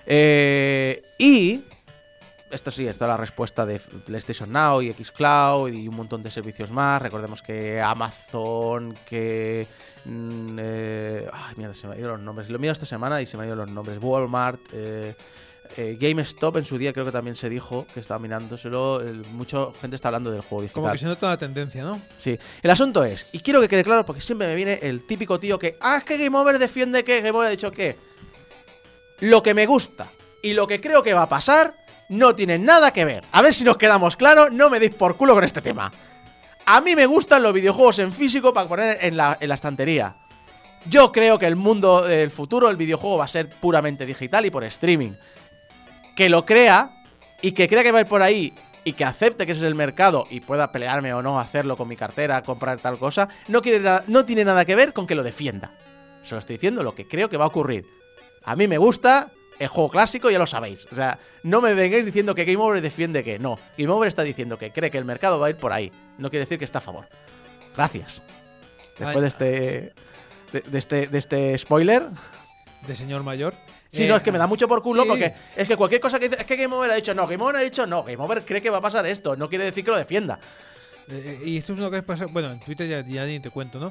Y esto sí, esta es la respuesta de PlayStation Now y xCloud y un montón de servicios más. Recordemos que Amazon, que... mierda, se me han ido los nombres. Lo miro esta semana y se me han ido los nombres. Walmart... GameStop en su día creo que también se dijo que estaba mirándoselo. Mucha gente está hablando del juego digital. Como que se nota una tendencia, ¿no? Sí. El asunto es, y quiero que quede claro porque siempre me viene el típico tío que, es que Game Over defiende que, Game Over ha dicho que. Lo que me gusta y lo que creo que va a pasar no tiene nada que ver. A ver si nos quedamos claros, no me deis por culo con este tema. A mí me gustan los videojuegos en físico para poner en la estantería. Yo creo que el mundo del futuro, el videojuego va a ser puramente digital y por streaming. Que lo crea y que crea que va a ir por ahí y que acepte que ese es el mercado y pueda pelearme o no, hacerlo con mi cartera, comprar tal cosa, no tiene nada que ver con que lo defienda. Se lo estoy diciendo lo que creo que va a ocurrir. A mí me gusta el juego clásico, ya lo sabéis. O sea, no me vengáis diciendo que Game Over defiende que no. Game Over está diciendo que cree que el mercado va a ir por ahí. No quiere decir que está a favor. Gracias. Después de este spoiler... De señor mayor. Sí, no, es que me da mucho por culo sí. Porque es que cualquier cosa que dice, es que Game Over ha dicho no, Game Over ha dicho no, Game Over cree que va a pasar esto, no quiere decir que lo defienda. Y esto es lo que pasa, bueno, en Twitter ya ni te cuento, ¿no?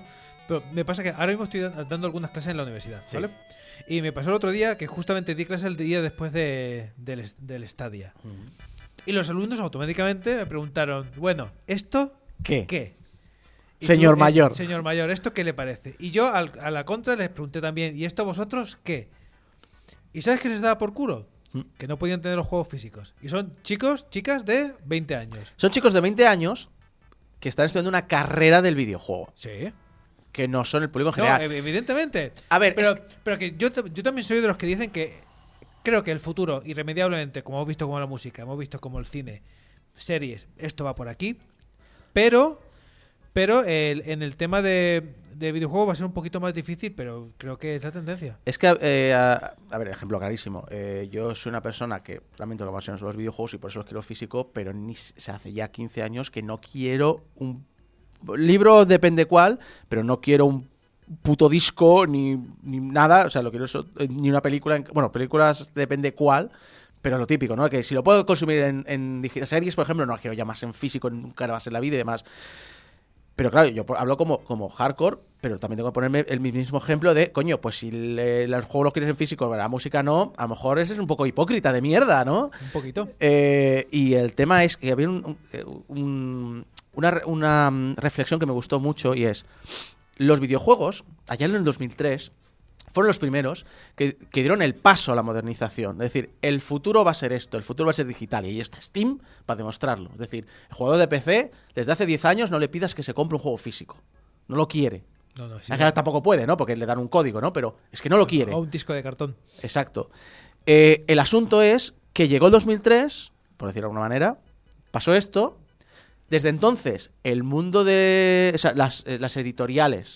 Pero me pasa que ahora mismo estoy dando algunas clases en la universidad, Sí. ¿vale? Y me pasó el otro día que justamente di clase el día después del Stadia. Y los alumnos automáticamente me preguntaron, bueno, ¿esto ¿Qué? Y Señor mayor. Señor mayor, ¿esto qué le parece? Y yo a la contra les pregunté también, ¿y esto vosotros qué? ¿Y sabes qué les daba por culo? Que no podían tener los juegos físicos. Y son chicas de 20 años. Son chicos de 20 años que están estudiando una carrera del videojuego, Sí. que no son el público en No, general. evidentemente. A ver, pero que yo también soy de los que dicen que creo que el futuro, irremediablemente, como hemos visto como la música, hemos visto como el cine, series, esto va por aquí. Pero en el tema de videojuegos va a ser un poquito más difícil, pero creo que es la tendencia. Es que, a ver, ejemplo clarísimo. Yo soy una persona que realmente lo que me apasionan son los videojuegos y por eso los quiero físico, pero se hace ya 15 años que no quiero un libro, depende cuál, pero no quiero un puto disco ni nada. O sea, lo quiero ni una película. Bueno, películas depende cuál. Pero lo típico, ¿no? Que si lo puedo consumir en digital, series, por ejemplo, no quiero ya más en físico, nunca más en la vida y demás. Pero claro, yo hablo como hardcore, pero también tengo que ponerme el mismo ejemplo de, coño, pues si los juegos los quieres en físico, la música no, a lo mejor ese es un poco hipócrita de mierda, ¿no? Un poquito. Y el tema es que había una reflexión que me gustó mucho y es, los videojuegos, allá en el 2003, fueron los primeros que dieron el paso a la modernización. Es decir, el futuro va a ser esto, el futuro va a ser digital. Y ahí está Steam para demostrarlo. Es decir, el jugador de PC, desde hace 10 años, no le pidas que se compre un juego físico. No lo quiere. No, sí, Acá tampoco puede, ¿no? Porque le dan un código, ¿no? Pero es que no lo quiere. O un disco de cartón. Exacto. El asunto es que llegó el 2003, por decirlo de alguna manera, pasó esto. Desde entonces, el mundo de... O sea, las editoriales,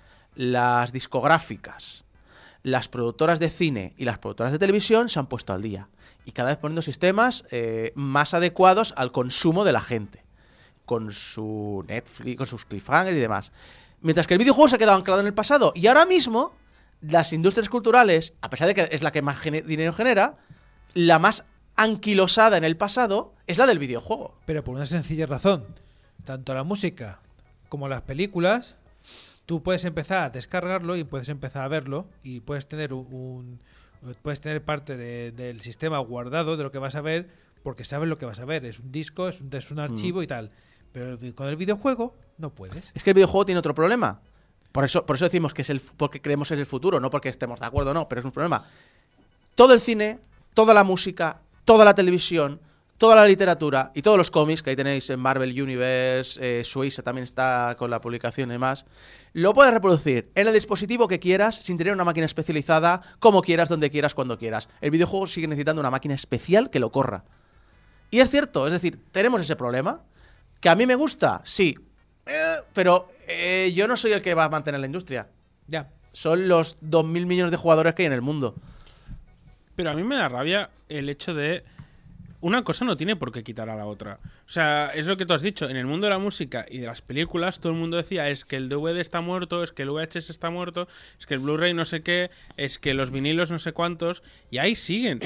las discográficas, las productoras de cine y las productoras de televisión se han puesto al día. Y cada vez poniendo sistemas más adecuados al consumo de la gente. Con su Netflix, con sus cliffhanger y demás. Mientras que el videojuego se ha quedado anclado en el pasado. Y ahora mismo, las industrias culturales, a pesar de que es la que más dinero genera, la más anquilosada en el pasado es la del videojuego. Pero por una sencilla razón. Tanto la música como las películas, tú puedes empezar a descargarlo y puedes empezar a verlo y puedes tener puedes tener parte del sistema guardado de lo que vas a ver porque sabes lo que vas a ver. Es un disco, es un archivo y tal. Pero con el videojuego no puedes. Es que el videojuego tiene otro problema. Por eso decimos que porque creemos en el futuro, no porque estemos de acuerdo o no, pero es un problema. Todo el cine, toda la música, toda la televisión, toda la literatura y todos los cómics, que ahí tenéis en Marvel Universe, Suiza también está con la publicación y demás, lo puedes reproducir en el dispositivo que quieras, sin tener una máquina especializada, como quieras, donde quieras, cuando quieras. El videojuego sigue necesitando una máquina especial que lo corra. Y es cierto, es decir, tenemos ese problema. ¿Que a mí me gusta? Sí. Pero yo no soy el que va a mantener la industria. Ya. Son los 2.000 millones de jugadores que hay en el mundo. Pero a mí me da rabia el hecho de... Una cosa no tiene por qué quitar a la otra. O sea, es lo que tú has dicho. En el mundo de la música y de las películas, todo el mundo decía es que el DVD está muerto, es que el VHS está muerto, es que el Blu-ray no sé qué, es que los vinilos no sé cuántos. Y ahí siguen.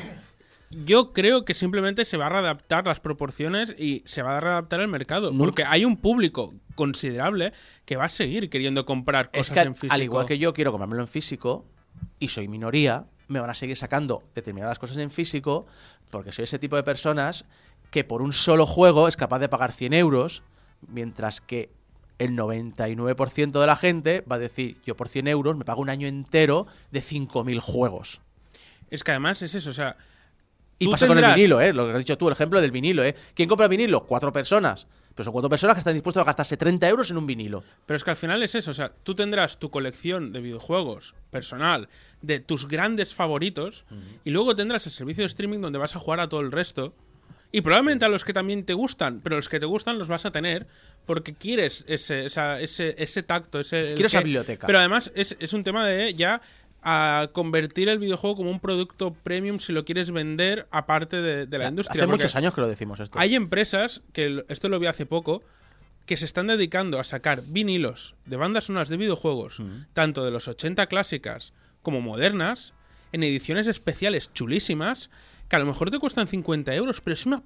Yo creo que simplemente se va a readaptar las proporciones y se va a readaptar el mercado. Porque hay un público considerable que va a seguir queriendo comprar cosas Es que en físico. al igual que yo quiero comprármelo en físico y soy minoría, me van a seguir sacando determinadas cosas en físico porque soy ese tipo de personas que por un solo juego es capaz de pagar 100 euros, mientras que el 99% de la gente va a decir, yo por 100 euros me pago un año entero de 5.000 juegos. Es que además es eso, o sea... Y tú pasa con el tendrás- vinilo, lo que has dicho tú, el ejemplo del vinilo, ¿Quién compra vinilo? 4 personas. Pero son 4 personas que están dispuestos a gastarse 30 euros en un vinilo. Pero es que al final es eso, o sea, tú tendrás tu colección de videojuegos personal de tus grandes favoritos y luego tendrás el servicio de streaming donde vas a jugar a todo el resto y probablemente a los que también te gustan, pero los que te gustan los vas a tener porque quieres ese tacto, Quiero esa biblioteca. Pero además es un tema de ya a convertir el videojuego como un producto premium si lo quieres vender aparte de la industria. Hace porque muchos años que lo decimos esto. hay empresas, que esto lo vi hace poco, que se están dedicando a sacar vinilos de bandas sonoras de videojuegos, tanto de los 80 clásicas como modernas, en ediciones especiales chulísimas, que a lo mejor te cuestan 50 euros, pero es una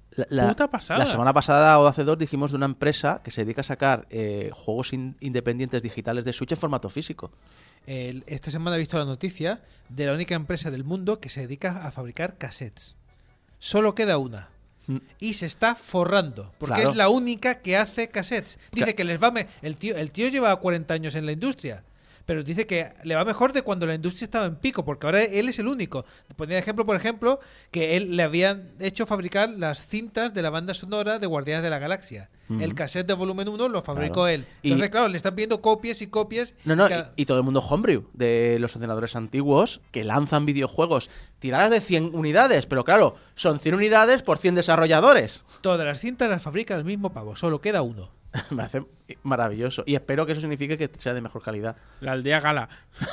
puta pasada. La semana pasada o hace 2 dijimos de una empresa que se dedica a sacar juegos independientes digitales de Switch en formato físico. Esta semana he visto la noticia de la única empresa del mundo que se dedica a fabricar cassettes. Solo queda una. Y se está forrando, porque Claro. es la única que hace cassettes. Dice que les va... El tío lleva 40 años en la industria, pero dice que le va mejor de cuando la industria estaba en pico, porque ahora él es el único. Ponía ejemplo, por ejemplo, que él le habían hecho fabricar las cintas de la banda sonora de Guardianes de la Galaxia. El cassette de volumen 1 lo fabricó Claro. él. Entonces, claro, le están pidiendo copias y copias. No, que- y todo el mundo homebrew de los ordenadores antiguos que lanzan videojuegos tiradas de 100 unidades, pero claro, son 100 unidades por 100 desarrolladores. Todas las cintas las fabrica el mismo pavo, solo queda uno. Me hace maravilloso. Y espero que eso signifique que sea de mejor calidad. La aldea gala.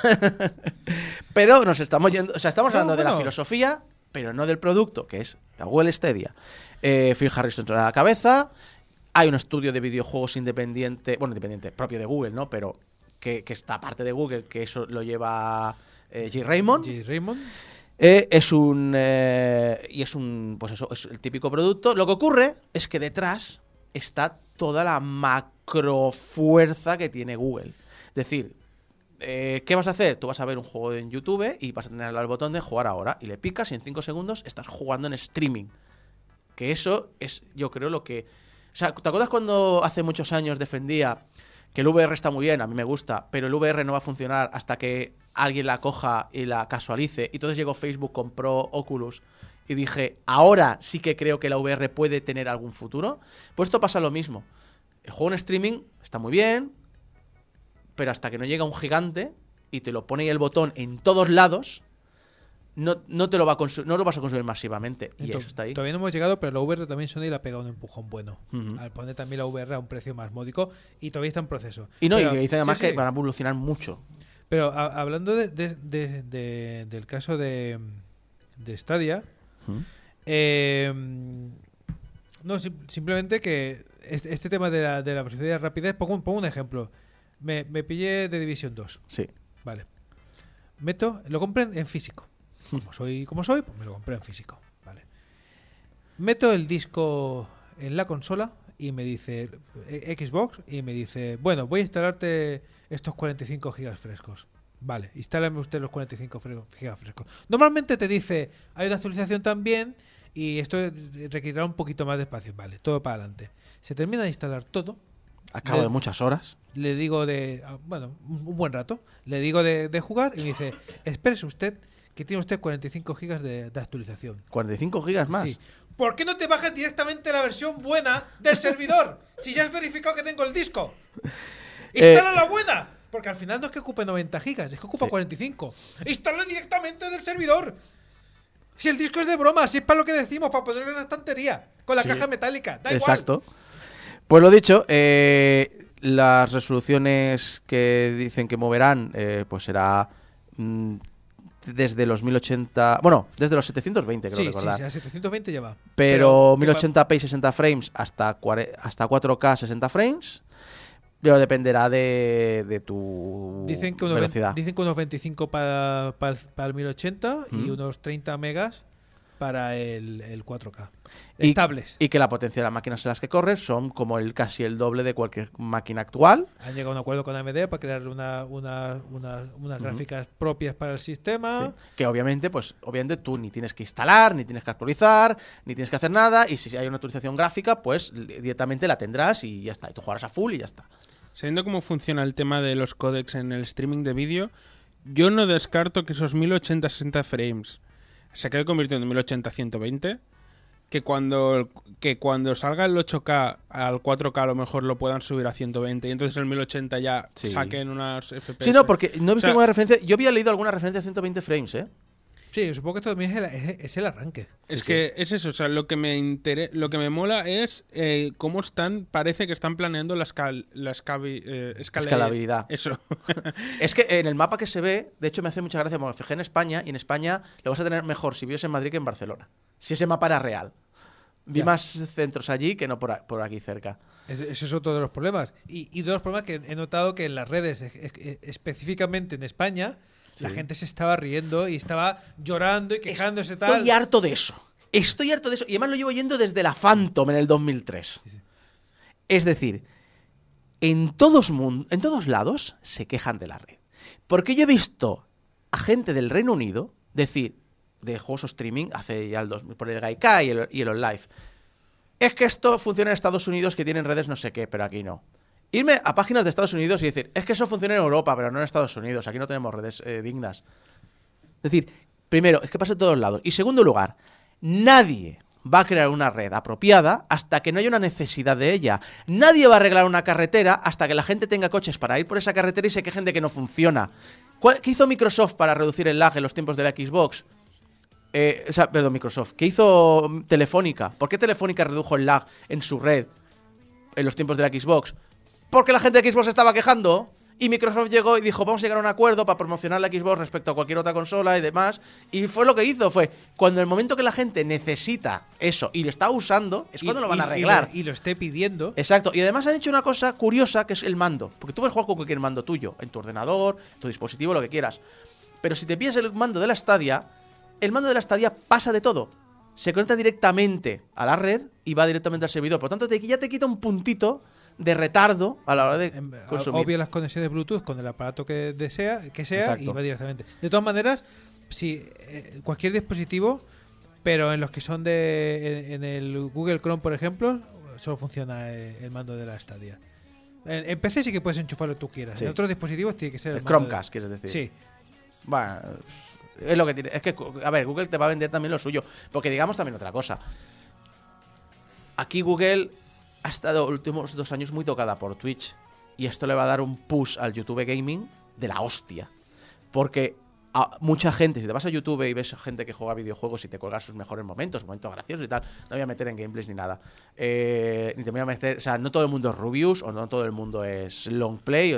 Pero nos estamos yendo, o sea, estamos No, hablando de la bueno. filosofía, pero no del producto, que es la Google Stadia. Phil Harrison entra a la cabeza. Hay un estudio de videojuegos independiente, propio de Google, ¿no? Pero que está aparte de Google, que eso lo lleva Jay Raymond. J. Raymond. Es un, pues eso, es el típico producto. Lo que ocurre es que detrás está toda la macrofuerza que tiene Google. Es decir, ¿qué vas a hacer? Tú vas a ver un juego en YouTube y vas a tener al botón de jugar ahora y le picas y en 5 segundos estás jugando en streaming. Que eso es, yo creo, lo que... O sea, ¿te acuerdas cuando hace muchos años defendía que el VR está muy bien, a mí me gusta, pero el VR no va a funcionar hasta que alguien la coja y la casualice? Y entonces llegó Facebook, compró Oculus y dije, ahora sí que creo que la VR puede tener algún futuro. Pues esto pasa lo mismo. El juego en streaming está muy bien, pero hasta que no llega un gigante y te lo pone ahí el botón en todos lados, no te lo va a no lo vas a consumir masivamente. Y eso está ahí. Todavía no hemos llegado, pero la VR también Sony le ha pegado un empujón bueno. Ujú. Al poner también la VR a un precio más módico y todavía está en proceso. Y no, Pero- y dicen además sí, sí. que van a evolucionar mucho. Pero hablando del caso de Stadia, no, simplemente que este tema de la velocidad y rapidez, pongo un ejemplo. Me pillé de Division 2. Sí. Vale. Lo compré en físico. Como soy, pues me lo compré en físico. Vale. Meto el disco en la consola y me dice Xbox y me dice, bueno, voy a instalarte estos 45 gigas frescos. Vale, instálame usted los 45 gigas frescos. Normalmente te dice, hay una actualización también y esto requerirá un poquito más de espacio. Vale, todo para adelante. Se termina de instalar todo. A cabo de muchas horas. Le digo un buen rato. Le digo de jugar y me dice, espérese usted que tiene usted 45 gigas de actualización. 45 gigas más. Sí. ¿Por qué no te bajas directamente la versión buena del servidor? Si ya has verificado que tengo el disco. ¡Instala la buena! Porque al final no es que ocupe 90 gigas, es que ocupa 45. ¡Instala directamente del servidor! Si el disco es de broma, si es para lo que decimos, para ponerlo en la estantería, con la caja metálica, da Exacto. igual. Pues lo dicho, las resoluciones que dicen que moverán, pues será desde los 1080... Bueno, desde los 720, creo recordar. Sí, a 720 ya va. Pero 1080p y 60 frames hasta 4K 60 frames. Pero dependerá de tu Dicen que velocidad. dicen que unos 25 para el 1080 y unos 30 megas para el 4K. Estables. Y que la potencia de las máquinas en las que corres son como casi el doble de cualquier máquina actual. Han llegado a un acuerdo con AMD para crear unas gráficas propias para el sistema. Sí. Que obviamente tú ni tienes que instalar, ni tienes que actualizar, ni tienes que hacer nada. Y si hay una actualización gráfica, pues directamente la tendrás y ya está. Y tú jugarás a full y ya está. Sabiendo cómo funciona el tema de los códecs en el streaming de vídeo, yo no descarto que esos 1080-60 frames se acabe convirtiendo en 1080-120, que cuando salga el 8K al 4K a lo mejor lo puedan subir a 120 y entonces el 1080 ya saquen unas FPS. Sí, no, porque no he visto O sea, ninguna referencia. Yo había leído alguna referencia a 120 frames, ¿eh? Sí, supongo que esto también es el arranque. Es que es eso, o sea, lo que me mola es cómo parece que están planeando la escalabilidad. Eso. Es que en el mapa que se ve, de hecho me hace mucha gracia, porque me fijé en España, y en España lo vas a tener mejor si vives en Madrid que en Barcelona. Si ese mapa era real. Vi más centros allí que no por aquí cerca. Ese es otro de los problemas. Y de los problemas que he notado que en las redes, específicamente en España, la gente se estaba riendo y estaba llorando y quejándose tal. Estoy harto de eso. Estoy harto de eso. Y además lo llevo yendo desde la Phantom en el 2003. Es decir, en todos lados se quejan de la red. Porque yo he visto a gente del Reino Unido decir, de juegos streaming, hace ya el 2000, por el Gaikai y el OnLive, es que esto funciona en Estados Unidos, que tienen redes no sé qué, pero aquí no. Irme a páginas de Estados Unidos y decir, es que eso funciona en Europa, pero no en Estados Unidos, aquí no tenemos redes dignas. Es decir, primero, es que pasa en todos lados. Y segundo lugar, nadie va a crear una red apropiada hasta que no haya una necesidad de ella. Nadie va a arreglar una carretera hasta que la gente tenga coches para ir por esa carretera y se quejen de que no funciona. ¿Qué hizo Microsoft para reducir el lag en los tiempos de la Xbox? Microsoft. ¿Qué hizo Telefónica? ¿Por qué Telefónica redujo el lag en su red en los tiempos de la Xbox? Porque la gente de Xbox estaba quejando y Microsoft llegó y dijo, vamos a llegar a un acuerdo para promocionar la Xbox respecto a cualquier otra consola y demás. Y fue lo que hizo, cuando el momento que la gente necesita eso y lo está usando, es cuando lo van a arreglar. Y lo esté pidiendo. Exacto. Y además han hecho una cosa curiosa, que es el mando. Porque tú puedes jugar con cualquier mando tuyo, en tu ordenador, tu dispositivo, lo que quieras. Pero si te pillas el mando de la Stadia, el mando de la Stadia pasa de todo. Se conecta directamente a la red y va directamente al servidor. Por lo tanto, ya te quita un puntito de retardo a la hora de consumir. Obvia las conexiones Bluetooth con el aparato que sea, Exacto. y va directamente. De todas maneras, si cualquier dispositivo, pero en los que son en el Google Chrome, por ejemplo, solo funciona el mando de la Stadia. En PC sí que puedes enchufar lo que tú quieras. Sí. En otros dispositivos tiene que ser el Chromecast, quieres decir. Sí. Bueno, es lo que tiene. Es que, a ver, Google te va a vender también lo suyo. Porque digamos también otra cosa. Aquí Google ha estado los últimos 2 años muy tocada por Twitch. Y esto le va a dar un push al YouTube Gaming de la hostia. Porque a mucha gente, si te vas a YouTube y ves gente que juega videojuegos y te cuelgas sus mejores momentos graciosos y tal, no voy a meter en gameplays ni nada. Ni te voy a meter, o sea, no todo el mundo es Rubius o no todo el mundo es long play.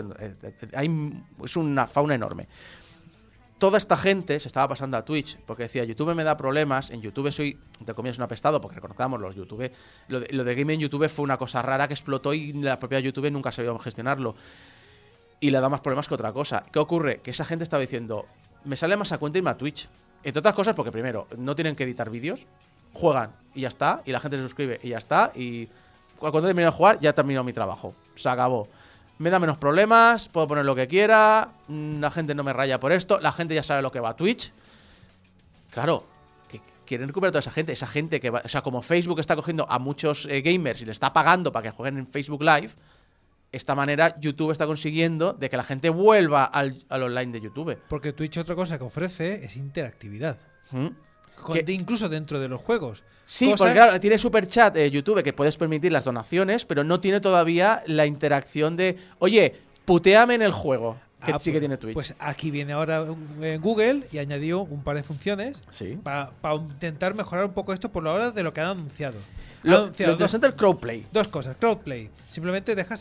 Es una fauna enorme. Toda esta gente se estaba pasando a Twitch porque decía, YouTube me da problemas, en YouTube soy, entre comillas, un apestado, porque reconozcamos los YouTube, lo de gaming en YouTube fue una cosa rara que explotó y la propia YouTube nunca sabía gestionarlo. Y le da más problemas que otra cosa. ¿Qué ocurre? Que esa gente estaba diciendo, me sale más a cuenta irme a Twitch. Entre otras cosas porque primero, no tienen que editar vídeos, juegan y ya está, y la gente se suscribe y ya está, y cuando termino de jugar ya terminó mi trabajo, se acabó. Me da menos problemas, puedo poner lo que quiera, la gente no me raya por esto, la gente ya sabe lo que va a Twitch. Claro, que quieren recuperar toda esa gente que va, o sea, como Facebook está cogiendo a muchos gamers y le está pagando para que jueguen en Facebook Live, esta manera YouTube está consiguiendo de que la gente vuelva al online de YouTube. Porque Twitch otra cosa que ofrece es interactividad. ¿Mm? Incluso dentro de los juegos. Sí, porque claro, tiene super chat YouTube que puedes permitir las donaciones, pero no tiene todavía la interacción de, oye, puteame en el juego, que sí que tiene Twitch. Pues aquí viene ahora Google y añadió un par de funciones para intentar mejorar un poco esto por la hora de lo que han anunciado. Lo interesante es el crowdplay. 2 cosas. Crowdplay. Simplemente dejas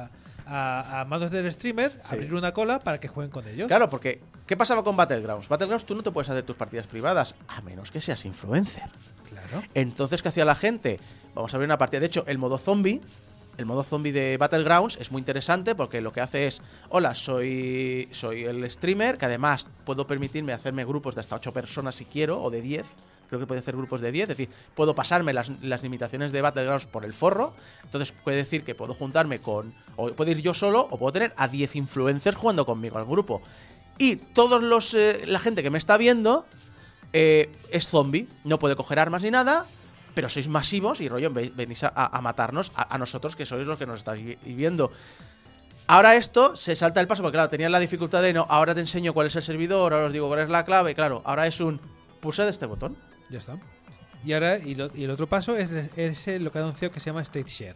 a manos del streamer abrir una cola para que jueguen con ellos. Claro, porque ¿qué pasaba con Battlegrounds? Battlegrounds tú no te puedes hacer tus partidas privadas a menos que seas influencer. Claro. Entonces, ¿qué hacía la gente? Vamos a abrir una partida. De hecho, el modo zombie de Battlegrounds es muy interesante porque lo que hace es, hola, soy el streamer, que además puedo permitirme hacerme grupos de hasta 8 personas si quiero, o de 10. Creo que puede hacer grupos de 10, es decir, puedo pasarme las limitaciones de Battlegrounds por el forro. Entonces puede decir que puedo juntarme o puedo ir yo solo, o puedo tener a 10 influencers jugando conmigo al grupo. Y todos la gente que me está viendo es zombie, no puede coger armas ni nada, pero sois masivos y rollo, venís a matarnos a nosotros, que sois los que nos estáis viendo. Ahora esto se salta el paso, porque claro, tenían la dificultad de, no, ahora te enseño cuál es el servidor, ahora os digo cuál es la clave, claro, ahora es un pulsad este botón. Ya está. Y ahora, y el otro paso es lo que ha anunciado que se llama State Share.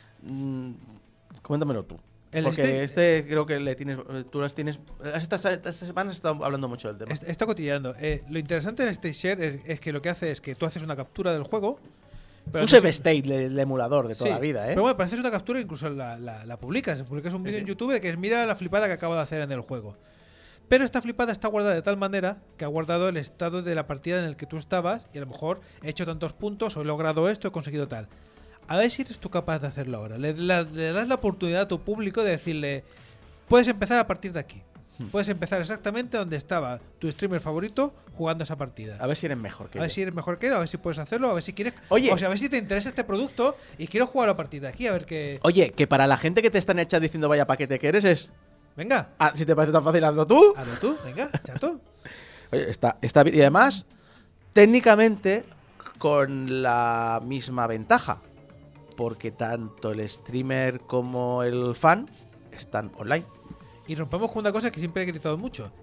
Coméntamelo tú. Porque creo que tú las tienes. Estas semanas has estado hablando mucho del tema. Está cotilleando. Lo interesante del State Share es que lo que hace es que tú haces una captura del juego. Pero un save state, el emulador de toda la vida, ¿eh? Pero bueno, para hacer una captura incluso la publicas. Publicas un vídeo en YouTube de que mira la flipada que acabo de hacer en el juego. Pero esta flipada está guardada de tal manera que ha guardado el estado de la partida en el que tú estabas y a lo mejor he hecho tantos puntos o he logrado esto, he conseguido tal. A ver si eres tú capaz de hacerlo ahora. Le das la oportunidad a tu público de decirle, puedes empezar a partir de aquí. puedes empezar exactamente donde estaba tu streamer favorito jugando esa partida. A ver si eres mejor que A ver yo. si eres mejor que él, a ver si puedes hacerlo, a ver si quieres. Oye. O sea, a ver si te interesa este producto y quiero jugar la partida aquí, a ver qué. Oye, que para la gente que te están hechas diciendo vaya paquete que eres es... Venga, Ah, si te parece tan fácil, hazlo tú. hazlo tú, venga, chato. Oye, está bien. Y además, técnicamente, con la misma ventaja. Porque tanto el streamer como el fan están online. Y rompemos con una cosa que siempre he gritado mucho.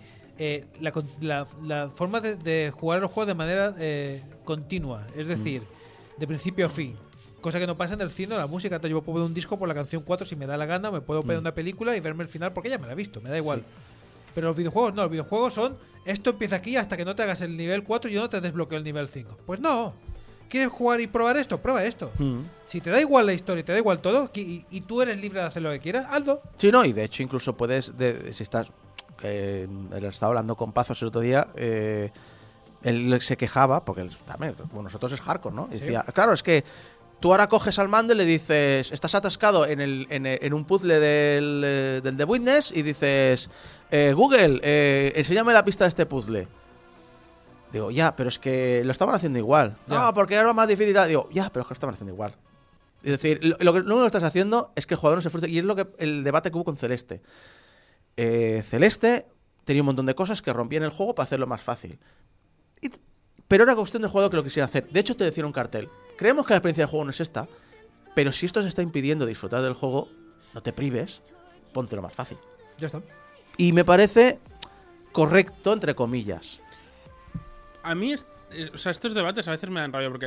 La forma de jugar los juegos de manera continua. Es decir, de principio a fin. Cosa que no pasa en el cine o la música. Yo puedo ver un disco por la canción 4 si me da la gana. Me puedo ver una película y verme el final porque ya me la he visto. Me da igual. Sí. Pero los videojuegos no. Los videojuegos son... Esto empieza aquí hasta que no te hagas el nivel 4 y yo no te desbloqueo el nivel 5. Pues no. ¿Quieres jugar y probar esto? Prueba esto. Si te da igual la historia y te da igual todo y tú eres libre de hacer lo que quieras, hazlo. Sí, no, y de hecho incluso puedes, si estás, él estaba hablando con Pazos el otro día, él se quejaba, porque también, como nosotros es hardcore, ¿no? Y Sí. decía, claro, es que tú ahora coges al mando y le dices, estás atascado en un puzzle del The Witness y dices, Google, enséñame la pista de este puzzle. Digo, ya, pero es que lo estaban haciendo igual. Ya. No, porque era más difícil y tal. Digo, ya, pero es que lo estaban haciendo igual. Es decir, lo único que estás haciendo es que el jugador no se frustre. Y es lo que el debate que hubo con Celeste. Celeste tenía un montón de cosas que rompían el juego para hacerlo más fácil. Pero era cuestión del jugador que lo quisiera hacer. De hecho, te decía un cartel. Creemos que la experiencia del juego no es esta, pero si esto se está impidiendo disfrutar del juego, no te prives, póntelo más fácil. Ya está. Y me parece correcto, entre comillas. A mí, o sea, estos debates a veces me dan rabia porque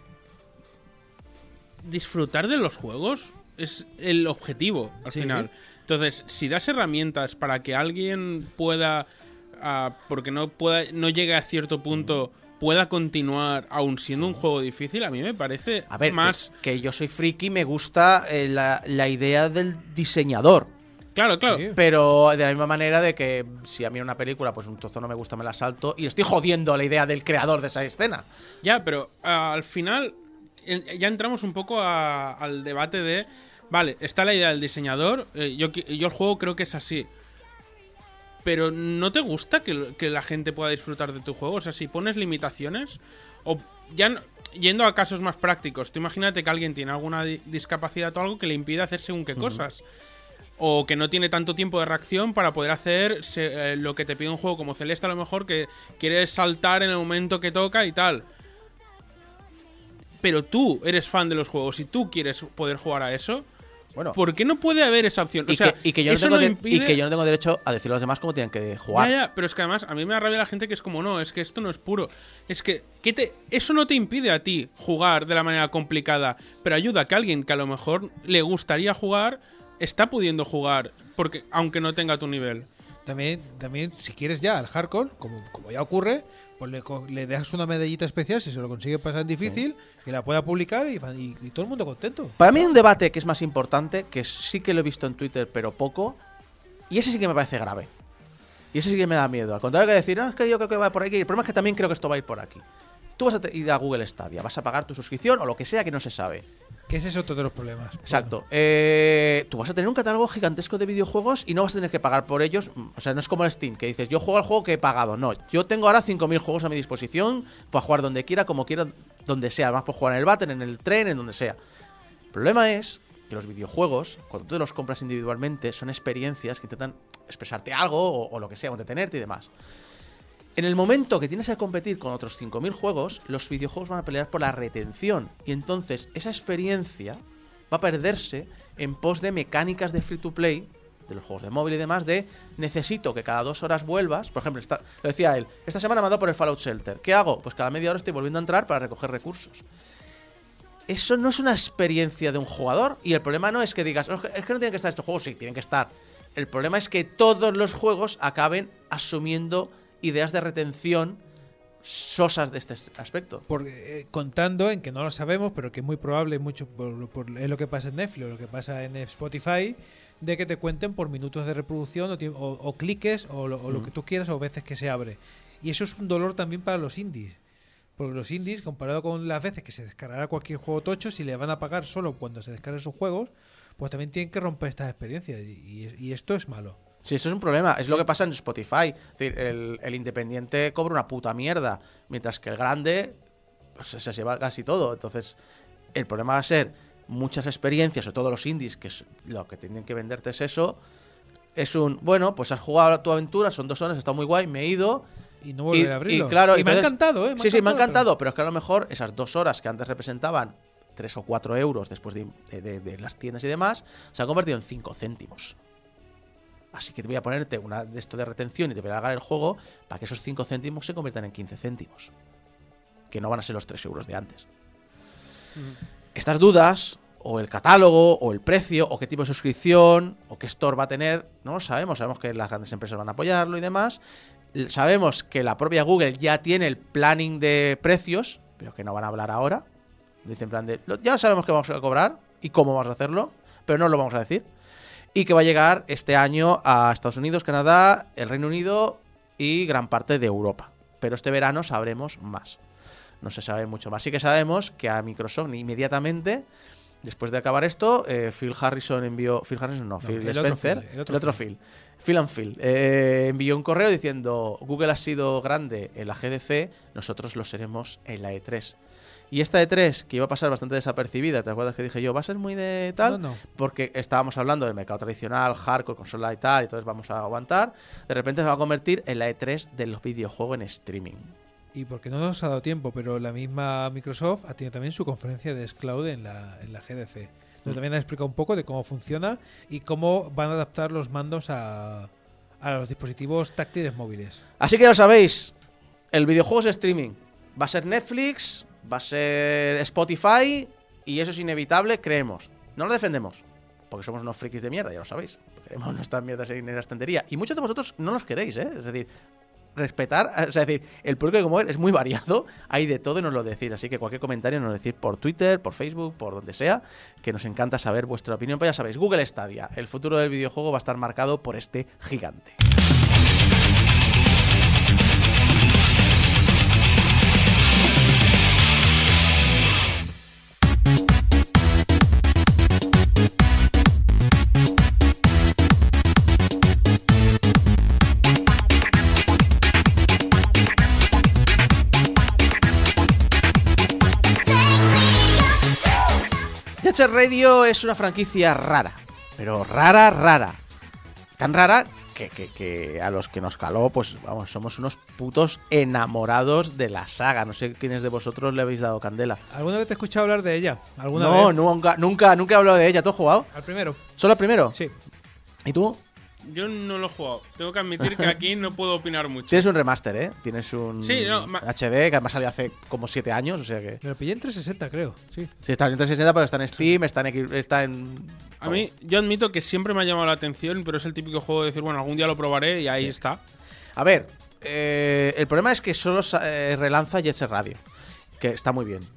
disfrutar de los juegos es el objetivo al Sí. final. Entonces, si das herramientas para que alguien pueda, porque no llegue a cierto punto, pueda continuar aún siendo un juego difícil, a mí me parece A ver, más... que yo soy friki, me gusta la idea del diseñador. Claro, claro. Sí. Pero de la misma manera de que si a mí una película, pues un trozo no me gusta, me la salto y estoy jodiendo la idea del creador de esa escena. Ya, pero al final ya entramos un poco al debate de... Vale, está la idea del diseñador, yo el juego creo que es así. Pero ¿no te gusta que la gente pueda disfrutar de tu juego? O sea, si pones limitaciones, o ya yendo a casos más prácticos, tú imagínate que alguien tiene alguna discapacidad o algo que le impide hacer según qué cosas. O que no tiene tanto tiempo de reacción para poder hacer lo que te pide un juego como Celeste, a lo mejor, que quieres saltar en el momento que toca y tal. Pero tú eres fan de los juegos y tú quieres poder jugar a eso, Bueno, ¿por qué no puede haber esa opción? O y, sea, que yo no eso tengo impide... y que yo no tengo derecho a decirle a los demás cómo tienen que jugar. Ya, pero es que además a mí me da rabia la gente que es como, no, es que esto no es puro. Es que eso no te impide a ti jugar de la manera complicada, pero ayuda a que alguien que a lo mejor le gustaría jugar está pudiendo jugar, porque aunque no tenga tu nivel. También, si quieres ya al hardcore, como ya ocurre, pues le dejas una medallita especial si se lo consigue pasar en difícil, que la pueda publicar y todo el mundo contento. Para mí hay un debate que es más importante, que sí que lo he visto en Twitter, pero poco, y ese sí que me parece grave. Y ese sí que me da miedo. Al contrario que decir, no, es que yo creo que va por aquí. El problema es que también creo que esto va a ir por aquí. Tú vas a ir a Google Stadia, vas a pagar tu suscripción o lo que sea que no se sabe. Que ese es otro de los problemas. Exacto. Tú vas a tener un catálogo gigantesco de videojuegos y no vas a tener que pagar por ellos. O sea, no es como el Steam, que dices, yo juego al juego que he pagado. No, yo tengo ahora 5.000 juegos a mi disposición para jugar donde quiera, como quiera, donde sea. Además, puedo jugar en el váter, en el tren, en donde sea. El problema es que los videojuegos, cuando tú los compras individualmente, son experiencias que intentan expresarte algo o lo que sea, o entretenerte y demás. En el momento que tienes que competir con otros 5.000 juegos, los videojuegos van a pelear por la retención. Y entonces esa experiencia va a perderse en pos de mecánicas de free to play, de los juegos de móvil y demás, de necesito que cada 2 horas vuelvas. Por ejemplo, lo decía él, esta semana me ha dado por el Fallout Shelter. ¿Qué hago? Pues cada media hora estoy volviendo a entrar para recoger recursos. Eso no es una experiencia de un jugador. Y el problema no es que digas, es que no tienen que estar estos juegos. Sí, tienen que estar. El problema es que todos los juegos acaben asumiendo ideas de retención sosas de este aspecto. Contando en que no lo sabemos, pero que es muy probable, mucho es lo que pasa en Netflix o lo que pasa en Spotify, de que te cuenten por minutos de reproducción o cliques o lo que tú quieras o veces que se abre. Y eso es un dolor también para los indies. Porque los indies, comparado con las veces que se descargará cualquier juego tocho, si le van a pagar solo cuando se descarguen sus juegos, pues también tienen que romper estas experiencias. Y esto es malo. Sí, eso es un problema. Es lo que pasa en Spotify. Es decir, el independiente cobra una puta mierda, mientras que el grande pues, se lleva casi todo. Entonces, el problema va a ser muchas experiencias, sobre todo los indies, que es lo que tienen que venderte es eso. Es bueno, pues has jugado tu aventura, son 2 horas, está muy guay, me he ido. Y no volver a abrirlo. Y claro, y me ha encantado, ¿eh? Sí, me ha encantado, pero es que a lo mejor esas 2 horas que antes representaban 3 o 4 euros después de las tiendas y demás, se han convertido en 5 céntimos. Así que te voy a ponerte una de esto de retención y te voy a pagar el juego para que esos 5 céntimos se conviertan en 15 céntimos. Que no van a ser los 3 euros de antes. Estas dudas, o el catálogo, o el precio, o qué tipo de suscripción, o qué store va a tener, no lo sabemos. Sabemos que las grandes empresas van a apoyarlo y demás. Sabemos que la propia Google ya tiene el planning de precios, pero que no van a hablar ahora. Dicen en plan de, ya sabemos que vamos a cobrar y cómo vamos a hacerlo, pero no lo vamos a decir. Y que va a llegar este año a Estados Unidos, Canadá, el Reino Unido y gran parte de Europa. Pero este verano sabremos más. No se sabe mucho más. Sí que sabemos que a Microsoft inmediatamente, después de acabar esto, Phil Spencer, el otro Phil. Phil and Phil, envió un correo diciendo: Google ha sido grande en la GDC, nosotros lo seremos en la E3. Y esta E3, que iba a pasar bastante desapercibida, ¿te acuerdas que dije yo? Va a ser muy de tal, No. porque estábamos hablando del mercado tradicional, hardcore, consola y tal, y entonces vamos a aguantar. De repente se va a convertir en la E3 de los videojuegos en streaming. Y porque no nos ha dado tiempo, pero la misma Microsoft ha tenido también su conferencia de xCloud en la GDC. Donde también ha explicado un poco de cómo funciona y cómo van a adaptar los mandos a los dispositivos táctiles móviles. Así que ya lo sabéis, el videojuego es streaming. Va a ser Netflix, va a ser Spotify, y eso es inevitable, creemos. No lo defendemos, porque somos unos frikis de mierda, ya lo sabéis. Queremos nuestras mierdas en la estantería. Y muchos de vosotros no nos queréis, ¿eh? Es decir, respetar, o sea, es decir, el público de Gameover es muy variado, hay de todo y nos lo decís, así que cualquier comentario nos lo decís por Twitter, por Facebook, por donde sea, que nos encanta saber vuestra opinión. Pues ya sabéis, Google Stadia, el futuro del videojuego va a estar marcado por este gigante. Jet Set Radio es una franquicia rara, pero rara. Tan rara que a los que nos caló, pues vamos, somos unos putos enamorados de la saga. No sé quiénes de vosotros le habéis dado candela. ¿Alguna vez te he escuchado hablar de ella? ¿Alguna No, vez? nunca he hablado de ella. ¿Tú has jugado? ¿Al primero? ¿Solo al primero? Sí. ¿Y tú? Yo no lo he jugado. Tengo que admitir que aquí no puedo opinar mucho. Tienes un remaster, ¿eh? Tienes un Sí, no, HD que además salió hace como 7 años, o sea que... Me lo pillé en 360, creo. Sí. Sí, está en 360, pero está en Steam, está en... A mí, yo admito que siempre me ha llamado la atención, pero es el típico juego de decir, bueno, algún día lo probaré y ahí está. A ver, el problema es que solo relanza Jet Set Radio, que está muy bien.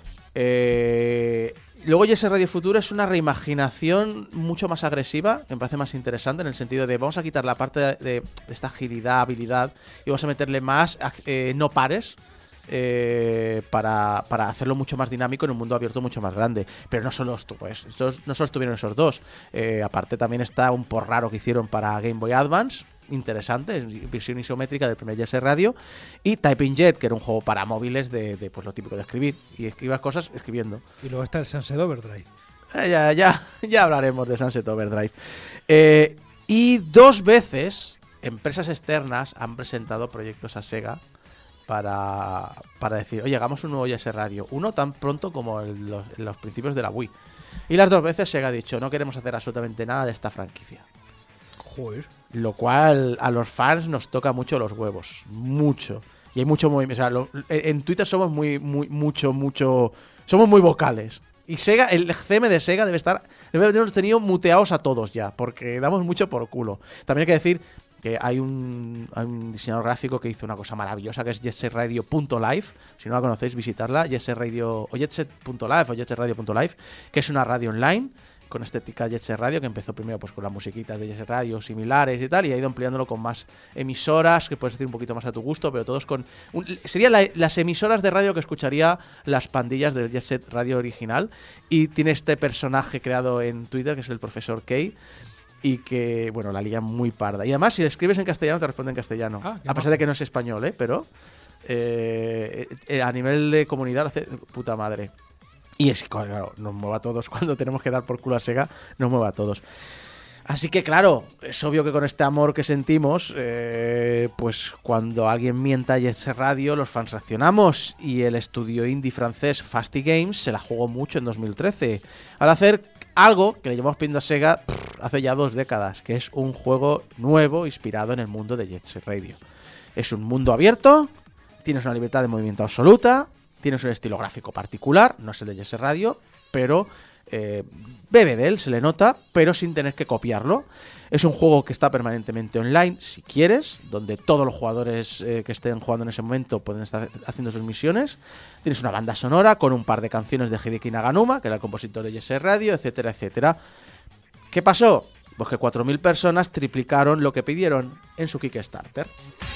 Luego Jet Set Radio Futuro es una reimaginación mucho más agresiva, que me parece más interesante, en el sentido de vamos a quitar la parte de esta agilidad, habilidad, y vamos a meterle más no pares, para hacerlo mucho más dinámico en un mundo abierto mucho más grande. Pero no solo no solo estuvieron esos dos, aparte también está un por raro que hicieron para Game Boy Advance, interesante, visión isométrica del primer Jet Set Radio, y Typing Jet, que era un juego para móviles de pues lo típico de escribir, y escribas cosas escribiendo. Y luego está el Sunset Overdrive. Ya hablaremos de Sunset Overdrive. Y 2 veces empresas externas han presentado proyectos a Sega para decir, oye, hagamos un nuevo Jet Set Radio, uno tan pronto como en los principios de la Wii. Y las 2 veces Sega ha dicho, no queremos hacer absolutamente nada de esta franquicia. Joder. Lo cual a los fans nos toca mucho los huevos. Mucho. Y hay mucho movimiento. O sea, en Twitter somos somos muy vocales. Y Sega, el CM de Sega debe habernos tenido muteados a todos ya, porque damos mucho por culo. También hay que decir que hay un diseñador gráfico que hizo una cosa maravillosa, que es jetsetradio.live. Si no la conocéis, visitarla. Jetsetradio o jetset.live o jetsetradio.live, que es una radio online con estética Jet Set Radio, que empezó primero pues con las musiquitas de Jet Set Radio similares y tal, y ha ido ampliándolo con más emisoras, que puedes decir un poquito más a tu gusto, pero todos con... serían las emisoras de radio que escucharía las pandillas del Jet Set Radio original, y tiene este personaje creado en Twitter, que es el profesor K, y que, bueno, la lía muy parda. Y además, si le escribes en castellano, te responde en castellano. A pesar de que no es español, pero a nivel de comunidad lo hace puta madre. Y es que, claro, nos mueve a todos. Cuando tenemos que dar por culo a Sega, nos mueve a todos. Así que, claro, es obvio que con este amor que sentimos, pues cuando alguien mienta y es radio, los fans reaccionamos. Y el estudio indie francés Fasty Games se la jugó mucho en 2013 al hacer algo que le llevamos pidiendo a Sega hace ya 2 décadas, que es un juego nuevo inspirado en el mundo de Jet Set Radio. Es un mundo abierto, tienes una libertad de movimiento absoluta, tienes un estilo gráfico particular, no es el de Jet Set Radio, pero bebe de él, se le nota, pero sin tener que copiarlo. Es un juego que está permanentemente online, si quieres, donde todos los jugadores que estén jugando en ese momento pueden estar haciendo sus misiones. Tienes una banda sonora con un par de canciones de Hideki Naganuma, que era el compositor de Jet Set Radio, etcétera, etcétera. ¿Qué pasó? Pues que 4.000 personas triplicaron lo que pidieron en su Kickstarter.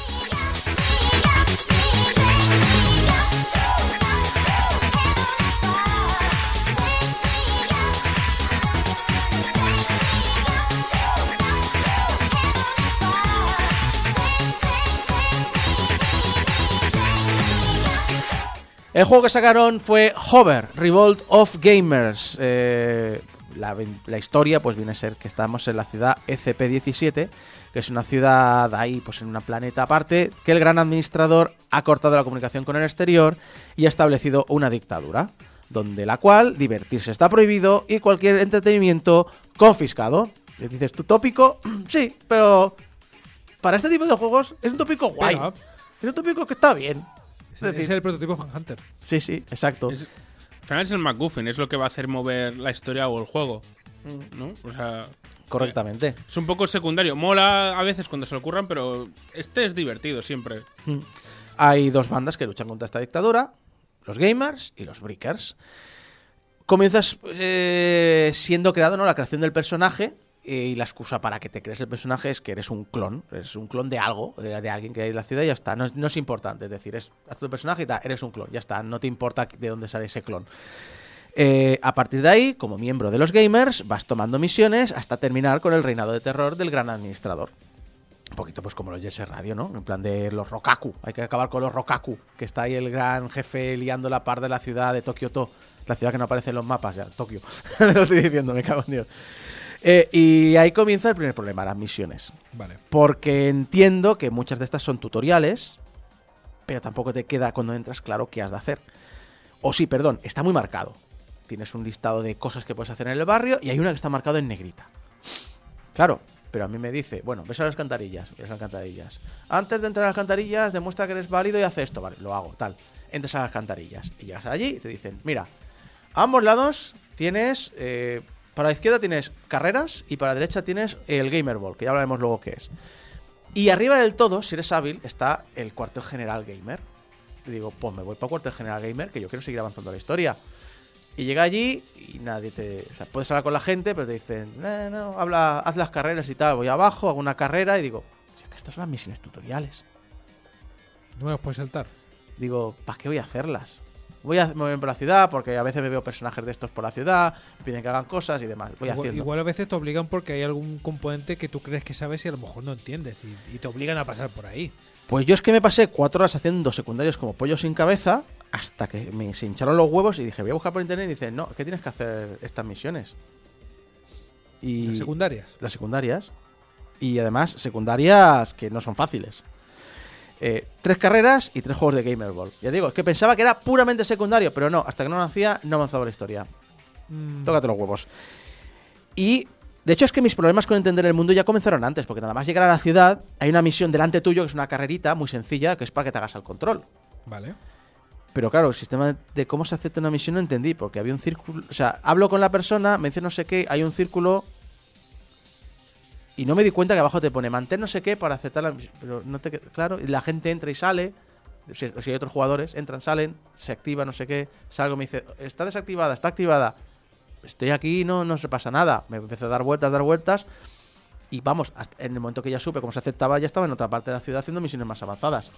El juego que sacaron fue Hover, Revolt of Gamers. La historia pues viene a ser que estamos en la ciudad ECP-17, que es una ciudad ahí pues en un planeta aparte, que el gran administrador ha cortado la comunicación con el exterior y ha establecido una dictadura, donde la cual divertirse está prohibido y cualquier entretenimiento confiscado. ¿Le dices tu tópico? Sí, pero para este tipo de juegos es un tópico guay. Pero, es un tópico que está bien. es decir, es el prototipo Fan Hunter. Sí, sí, exacto. Al final es el MacGuffin, es lo que va a hacer mover la historia o el juego, ¿no? O sea, Correctamente. es un poco secundario. Mola a veces cuando se le ocurran, pero este es divertido siempre. Hay 2 bandas que luchan contra esta dictadura, los gamers y los breakers. Comienzas siendo creado, ¿no? La creación del personaje. Y la excusa para que te crees el personaje es que eres un clon de algo, de alguien que hay en la ciudad y ya está. No es importante, es decir, haz tu personaje y tal, eres un clon, ya está, no te importa de dónde sale ese clon. A partir de ahí, como miembro de los gamers, vas tomando misiones hasta terminar con el reinado de terror del gran administrador. Un poquito pues como los Jet Set Radio, ¿no? En plan de los Rokaku, hay que acabar con los Rokaku, que está ahí el gran jefe liando la par de la ciudad de Tokio-To, la ciudad que no aparece en los mapas, ya, Tokio. Lo estoy diciendo, me cago en Dios. Y ahí comienza el primer problema, las misiones. Vale. Porque entiendo que muchas de estas son tutoriales, pero tampoco te queda cuando entras claro qué has de hacer. O sí, perdón, está muy marcado. Tienes un listado de cosas que puedes hacer en el barrio y hay una que está marcado en negrita. Claro, pero a mí me dice, bueno, ves a las alcantarillas, Antes de entrar a las alcantarillas, demuestra que eres válido y hace esto, vale, lo hago, tal. Entras a las alcantarillas y llegas allí y te dicen, mira, a ambos lados tienes... para la izquierda tienes carreras y para la derecha tienes el Gamer Ball, que ya hablaremos luego qué es. Y arriba del todo, si eres hábil, está el cuartel general gamer. Y digo, pues me voy para el cuartel general gamer, que yo quiero seguir avanzando la historia. Y llega allí y nadie te... O sea, puedes hablar con la gente, pero te dicen, no, haz las carreras y tal. Voy abajo, hago una carrera y digo, o sea, que estas son las misiones tutoriales. No me los puedes saltar. Digo, ¿para qué voy a hacerlas? Voy a moverme por la ciudad porque a veces me veo personajes de estos por la ciudad, me piden que hagan cosas y demás. Voy haciendo. Igual a veces te obligan porque hay algún componente que tú crees que sabes y a lo mejor no entiendes y te obligan a pasar por ahí. Pues yo es que me pasé 4 horas haciendo secundarios como pollo sin cabeza hasta que se hincharon los huevos y dije, voy a buscar por internet y dicen, no, ¿qué tienes que hacer estas misiones? Y ¿Las secundarias? Las secundarias. Y además, secundarias que no son fáciles. 3 carreras y 3 juegos de Gamer Ball. Ya digo, es que pensaba que era puramente secundario, pero no, hasta que no lo hacía, no avanzaba la historia. Tócate los huevos. Y, de hecho, es que mis problemas con entender el mundo ya comenzaron antes, porque nada más llegar a la ciudad, hay una misión delante tuyo, que es una carrerita muy sencilla, que es para que te hagas al control. Vale. Pero claro, el sistema de cómo se acepta una misión no entendí, porque había un círculo... O sea, hablo con la persona, me dice no sé qué, hay un círculo... Y no me di cuenta que abajo te pone mantén no sé qué para aceptar la misión. Pero no te queda claro. Y la gente entra y sale. Si hay otros jugadores, entran, salen, se activa no sé qué. Salgo y me dice, está desactivada, está activada. Estoy aquí, no se pasa nada. Me empecé a dar vueltas. Y vamos, hasta en el momento que ya supe cómo se aceptaba, ya estaba en otra parte de la ciudad haciendo misiones más avanzadas.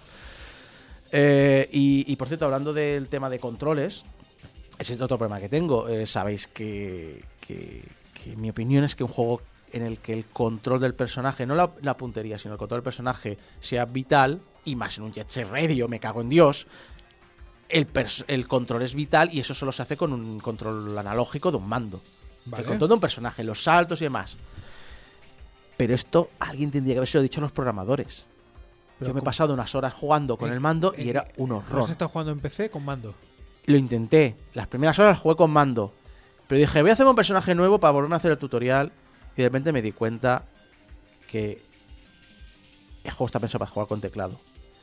Y por cierto, hablando del tema de controles, ese es otro problema que tengo. Sabéis que mi opinión es que un juego en el que el control del personaje, no la puntería, sino el control del personaje sea vital, y más en un Jet Set Radio, me cago en Dios, el control es vital y eso solo se hace con un control analógico de un mando. Vale. El control de un personaje, los saltos y demás. Pero esto alguien tendría que haberse dicho a los programadores. Pero Yo me he pasado unas horas jugando con el mando y era un horror. ¿Has estado jugando en PC con mando? Lo intenté. Las primeras horas jugué con mando. Pero dije, voy a hacer un personaje nuevo para volver a hacer el tutorial. Y de repente me di cuenta que el juego está pensado para jugar con teclado.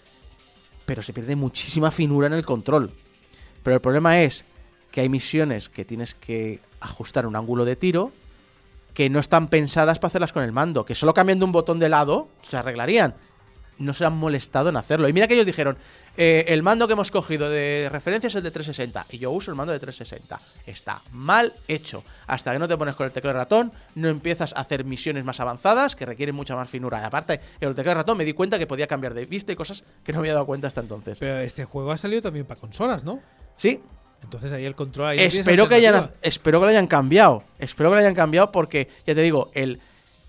Pero se pierde muchísima finura en el control. Pero el problema es que hay misiones que tienes que ajustar un ángulo de tiro que no están pensadas para hacerlas con el mando. Que solo cambiando un botón de lado se arreglarían. No se han molestado en hacerlo. Y mira que ellos dijeron, el mando que hemos cogido de referencia es el de 360. Y yo uso el mando de 360. Está mal hecho. Hasta que no te pones con el teclado y ratón, no empiezas a hacer misiones más avanzadas que requieren mucha más finura. Y aparte, el teclado y ratón me di cuenta que podía cambiar de vista y cosas que no me había dado cuenta hasta entonces. Pero este juego ha salido también para consolas, ¿no? Sí. Entonces ahí el control... Ahí Espero que lo hayan cambiado. Espero que lo hayan cambiado porque, ya te digo, el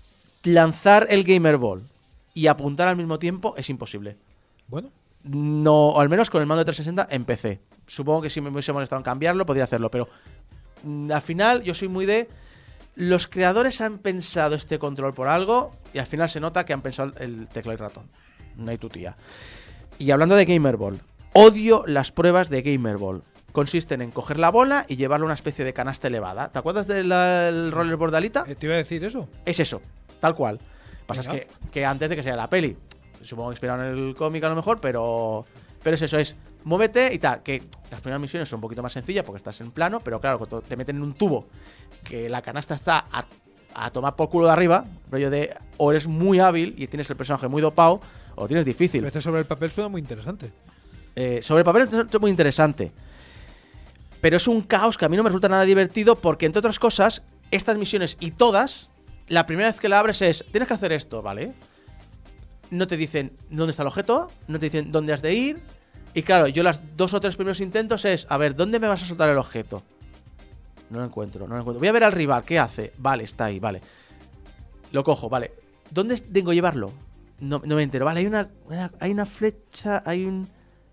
lanzar el Gamer Ball y apuntar al mismo tiempo es imposible. Bueno. No, o al menos con el mando de 360 en PC. Supongo que si me hubiese molestado en cambiarlo, podría hacerlo, pero al final yo soy muy de... Los creadores han pensado este control por algo y al final se nota que han pensado el teclado y ratón. No hay tu tía. Y hablando de Gamer Ball, odio las pruebas de Gamer Ball. Consisten en coger la bola y llevarla a una especie de canasta elevada. ¿Te acuerdas del rollerboard de Alita? ¿Te iba a decir eso? Es eso, tal cual. Pasa Venga. es que antes de que sea la peli, supongo que inspirado en el cómic a lo mejor, pero es eso, es muévete y tal. Que las primeras misiones son un poquito más sencillas porque estás en plano, pero claro, cuando te meten en un tubo que la canasta está a tomar por culo de arriba, rollo de o eres muy hábil y tienes el personaje muy dopado, o tienes difícil. Pero esto sobre el papel suena muy interesante. Sobre el papel es muy interesante. Pero es un caos que a mí no me resulta nada divertido porque, entre otras cosas, estas misiones y todas, la primera vez que la abres es, tienes que hacer esto, ¿vale? No te dicen dónde está el objeto, no te dicen dónde has de ir. Y claro, yo los 2 o 3 primeros intentos es, a ver, ¿dónde me vas a soltar el objeto? No lo encuentro. Voy a ver al rival, ¿qué hace? Vale, está ahí, vale. Lo cojo, vale. ¿Dónde tengo que llevarlo? No me entero. Vale, hay una flecha, hay un...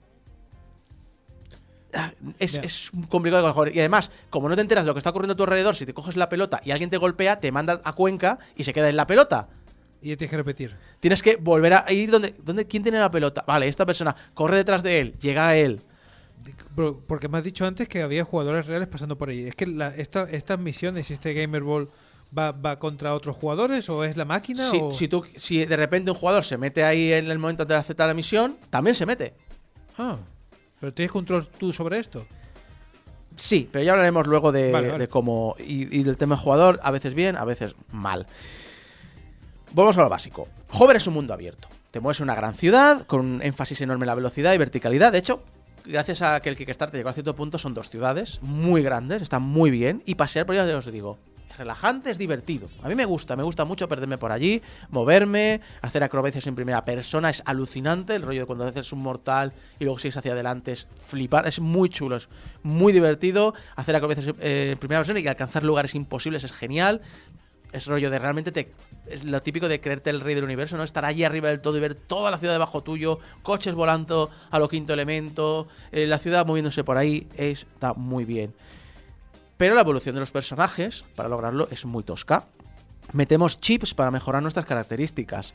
Es complicado de coger. Y además, como no te enteras de lo que está ocurriendo a tu alrededor, si te coges la pelota y alguien te golpea, te manda a Cuenca y se queda en la pelota. Y tienes que repetir. Tienes que volver a ir donde ¿quién tiene la pelota? Vale, esta persona corre detrás de él, llega a él. Porque me has dicho antes que había jugadores reales pasando por ahí. ¿Es que estas misiones y este Gamer Ball va contra otros jugadores o es la máquina? Si de repente un jugador se mete ahí en el momento de aceptar la misión, también se mete. Ah, ¿pero tienes control tú sobre esto? Sí, pero ya hablaremos luego de, Vale. de cómo... Y del tema jugador, a veces bien, a veces mal. Volvamos a lo básico. Hover es un mundo abierto. Te mueves en una gran ciudad, con un énfasis enorme en la velocidad y verticalidad. De hecho, gracias a que el Kickstarter llegó a cierto punto, son 2 ciudades muy grandes, están muy bien. Y pasear por ellas, ya os digo, es relajante, es divertido. A mí me gusta mucho perderme por allí, moverme, hacer acrobacias en primera persona. Es alucinante el rollo de cuando haces un mortal y luego sigues hacia adelante. Es flipar, es muy chulo, es muy divertido. Hacer acrobacias en primera persona y alcanzar lugares imposibles es genial. Es rollo de realmente es lo típico de creerte el rey del universo, ¿no? Estar allí arriba del todo y ver toda la ciudad debajo tuyo, coches volando a lo Quinto Elemento, la ciudad moviéndose por ahí, está muy bien. Pero la evolución de los personajes, para lograrlo, es muy tosca. Metemos chips para mejorar nuestras características.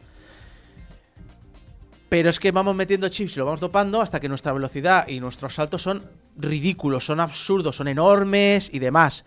Pero es que vamos metiendo chips y lo vamos dopando hasta que nuestra velocidad y nuestros saltos son ridículos, son absurdos, son enormes y demás.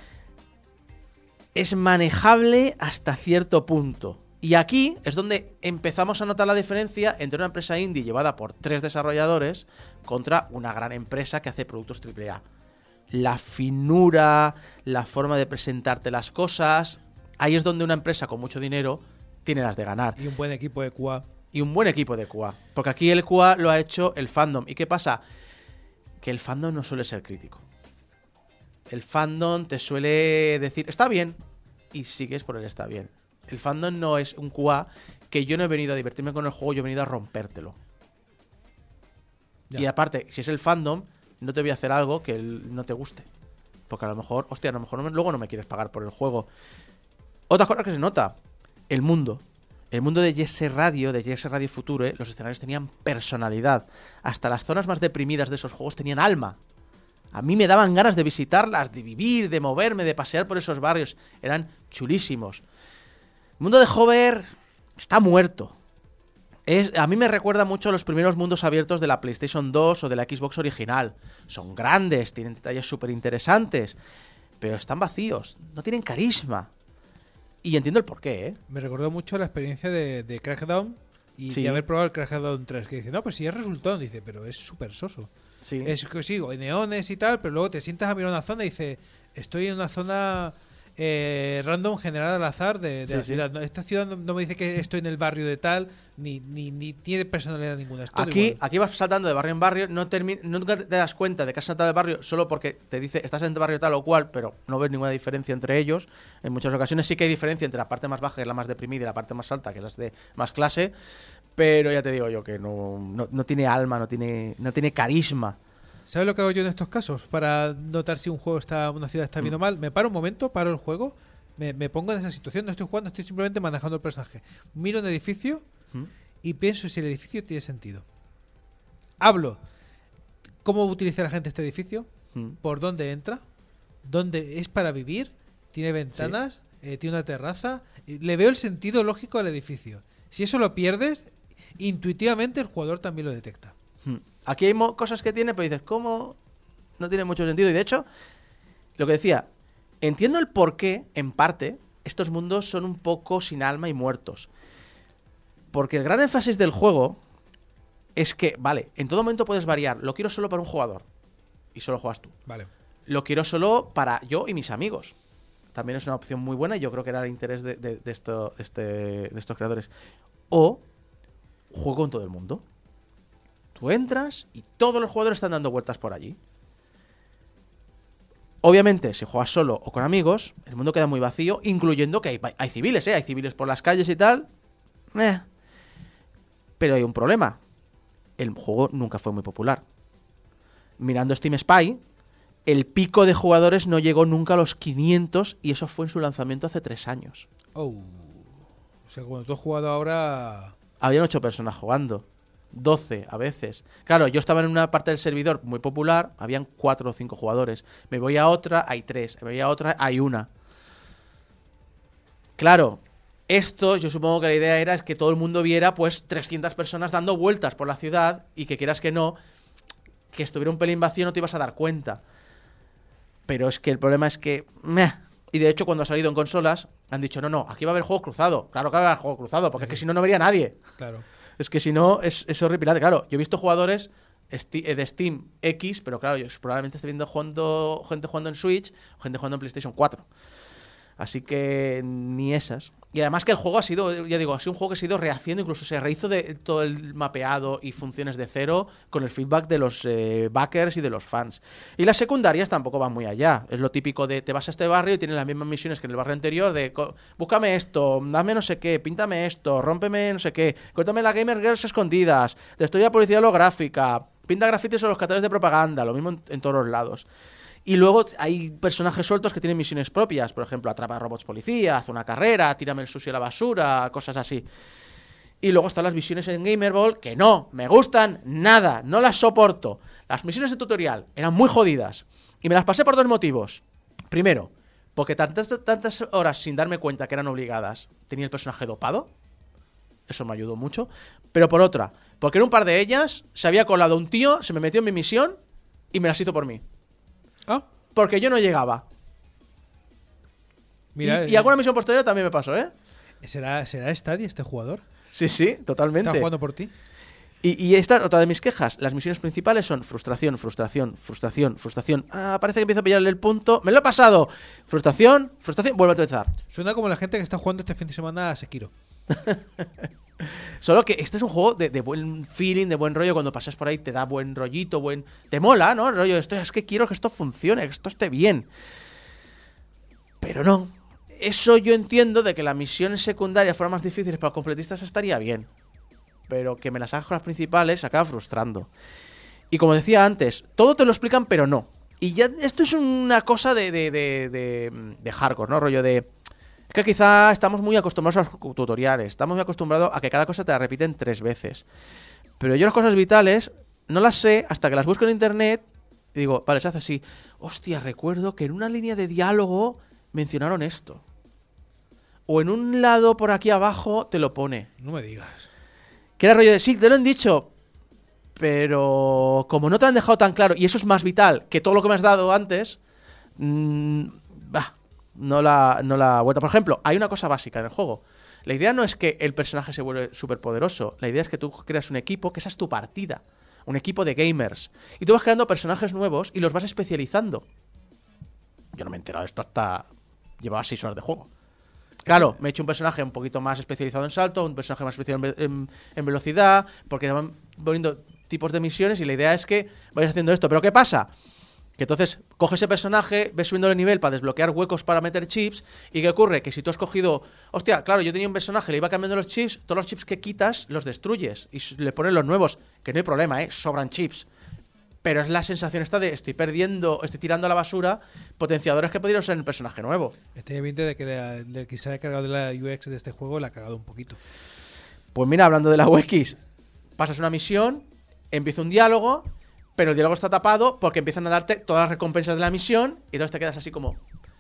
Es manejable hasta cierto punto. Y aquí es donde empezamos a notar la diferencia entre una empresa indie llevada por 3 desarrolladores contra una gran empresa que hace productos AAA. La finura, la forma de presentarte las cosas. Ahí es donde una empresa con mucho dinero tiene las de ganar. Y un buen equipo de QA. Y un buen equipo de QA. Porque aquí el QA lo ha hecho el fandom. ¿Y qué pasa? Que el fandom no suele ser crítico. El fandom te suele decir, está bien, y sigues por el está bien. El fandom no es un QA que yo no he venido a divertirme con el juego, yo he venido a rompértelo. Ya. Y aparte, si es el fandom, no te voy a hacer algo que no te guste. Porque a lo mejor, luego no me quieres pagar por el juego. Otra cosa que se nota, el mundo. El mundo de Yes Radio, de Yes Radio Future, los escenarios tenían personalidad. Hasta las zonas más deprimidas de esos juegos tenían alma. A mí me daban ganas de visitarlas, de vivir, de moverme, de pasear por esos barrios. Eran chulísimos. El mundo de Hover está muerto. A mí me recuerda mucho a los primeros mundos abiertos de la PlayStation 2 o de la Xbox original. Son grandes, tienen detalles súper interesantes, pero están vacíos, no tienen carisma. Y entiendo el porqué, ¿eh? Me recordó mucho la experiencia de Crackdown y Sí. de haber probado el Crackdown 3, que dice, no, pues sí es resultón, dice, pero es súper soso. Sí. Es que sí, hay neones y tal, pero luego te sientas a mirar una zona y dices, estoy en una zona random generada al azar de Sí, la sí. ciudad. No, esta ciudad no me dice que estoy en el barrio de tal, ni tiene personalidad ninguna. Es todo igual. Aquí vas saltando de barrio en barrio, nunca te das cuenta de que has saltado de barrio solo porque te dice estás en el barrio tal o cual, pero no ves ninguna diferencia entre ellos. En muchas ocasiones sí que hay diferencia entre la parte más baja, que es la más deprimida, y la parte más alta, que es la de más clase, pero ya te digo yo que no tiene alma, no tiene carisma. ¿Sabes lo que hago yo en estos casos? Para notar si una ciudad está bien o mal. Me paro un momento, paro el juego, me pongo en esa situación, no estoy jugando, estoy simplemente manejando el personaje. Miro un edificio y pienso si el edificio tiene sentido. Hablo. ¿Cómo utiliza la gente este edificio? ¿Por dónde entra? ¿Dónde es para vivir? ¿Tiene ventanas? ¿Tiene una terraza? Le veo el sentido lógico al edificio. Si eso lo pierdes, intuitivamente el jugador también lo detecta. Aquí hay cosas que tiene, pero dices, ¿cómo? No tiene mucho sentido. Y de hecho, lo que decía, entiendo el por qué, en parte, estos mundos son un poco sin alma y muertos. Porque el gran énfasis del juego es que, vale, en todo momento puedes variar. Lo quiero solo para un jugador. Y solo juegas tú. Vale. Lo quiero solo para yo y mis amigos. También es una opción muy buena y yo creo que era el interés de estos creadores. O juego con todo el mundo. Tú entras y todos los jugadores están dando vueltas por allí. Obviamente, si juegas solo o con amigos, el mundo queda muy vacío, incluyendo que hay civiles, ¿eh? Hay civiles por las calles y tal. Pero hay un problema. El juego nunca fue muy popular. Mirando Steam Spy, el pico de jugadores no llegó nunca a los 500 y eso fue en su lanzamiento hace 3 años. Oh. O sea, cuando tú has jugado ahora... Habían 8 personas jugando. 12 a veces. Claro, yo estaba en una parte del servidor muy popular, habían 4 o 5 jugadores. Me voy a otra, hay 3. Me voy a otra, hay 1. Claro, esto yo supongo que la idea era es que todo el mundo viera pues 300 personas dando vueltas por la ciudad y que quieras que no, que estuviera un pelín vacío no te ibas a dar cuenta. Pero es que el problema es que... Y de hecho cuando ha salido en consolas han dicho, no, aquí va a haber juego cruzado. Claro que va a haber juego cruzado, porque es que si no, no vería nadie. Claro. Es que si no, es horripilante. Claro, yo he visto jugadores de Steam X, pero claro, yo probablemente esté viendo gente jugando en Switch o gente jugando en PlayStation 4. Así que ni esas. Y además que el juego ha sido, ya digo, ha sido un juego que se ha ido rehaciendo, incluso se rehizo de todo el mapeado y funciones de cero con el feedback de los backers y de los fans. Y las secundarias tampoco van muy allá. Es lo típico de te vas a este barrio y tienes las mismas misiones que en el barrio anterior de búscame esto, dame no sé qué, píntame esto, rómpeme no sé qué, cuéntame la Gamer Girls escondidas, destruye la policía holográfica, pinta grafitis o los carteles de propaganda, lo mismo en todos los lados. Y luego hay personajes sueltos que tienen misiones propias. Por ejemplo, atrapa robots policía, haz una carrera, tírame el sushi a la basura, cosas así. Y luego están las misiones en Gamer Ball que no me gustan nada, no las soporto. Las misiones de tutorial eran muy jodidas. Y me las pasé por 2 motivos. Primero, porque tantas horas sin darme cuenta que eran obligadas, tenía el personaje dopado. Eso me ayudó mucho. Pero por otra, porque en un par de ellas se había colado un tío, se me metió en mi misión y me las hizo por mí. Ah, Porque yo no llegaba. mira, Y alguna misión posterior también me pasó, ¿eh? ¿Será Stadia este jugador? Sí, totalmente. ¿Está jugando por ti? Y esta es otra de mis quejas. Las misiones principales son frustración. Ah, parece que empiezo a pillarle el punto. ¡Me lo he pasado! Frustración, vuelvo a empezar. Suena como la gente que está jugando este fin de semana a Sekiro. Solo que este es un juego de buen feeling, de buen rollo. Cuando pasas por ahí te da buen rollito, te mola, ¿no? El rollo de es que quiero que esto funcione, que esto esté bien. Pero no. Eso yo entiendo de que las misiones secundarias fueran más difíciles para los completistas estaría bien. Pero que me las hagas con las principales se acaba frustrando. Y como decía antes, todo te lo explican, pero no. Y ya esto es una cosa de hardcore, ¿no? Rollo de... Es que quizá estamos muy acostumbrados a los tutoriales, estamos muy acostumbrados a que cada cosa te la repiten 3 veces. Pero yo las cosas vitales no las sé hasta que las busco en internet y digo, vale, se hace así. Hostia, recuerdo que en una línea de diálogo mencionaron esto. O en un lado por aquí abajo te lo pone. No me digas. Que era rollo de, sí, te lo han dicho, pero como no te lo han dejado tan claro, y eso es más vital que todo lo que me has dado antes, no la vuelta. Por ejemplo, hay una cosa básica en el juego. La idea no es que el personaje se vuelve súper poderoso. La idea es que tú creas un equipo, que esa es tu partida. Un equipo de gamers. Y tú vas creando personajes nuevos y los vas especializando. Yo no me he enterado de esto hasta... Llevaba 6 horas de juego. Claro, me he hecho un personaje un poquito más especializado en salto, un personaje más especializado en velocidad, porque van poniendo tipos de misiones y la idea es que vayas haciendo esto. ¿Pero qué pasa? Que entonces coges ese personaje, ves subiendo el nivel para desbloquear huecos para meter chips. ¿Y qué ocurre? Que si tú has cogido... Hostia, claro, yo tenía un personaje, le iba cambiando los chips, todos los chips que quitas los destruyes y le pones los nuevos. Que no hay problema, sobran chips. Pero es la sensación esta de estoy tirando a la basura potenciadores que podrían ser en el personaje nuevo. Estoy evidente de que del que se ha cargado de la UX de este juego la ha cagado un poquito. Pues mira, hablando de la UX, pasas una misión, empieza un diálogo, pero el diálogo está tapado porque empiezan a darte todas las recompensas de la misión y entonces te quedas así como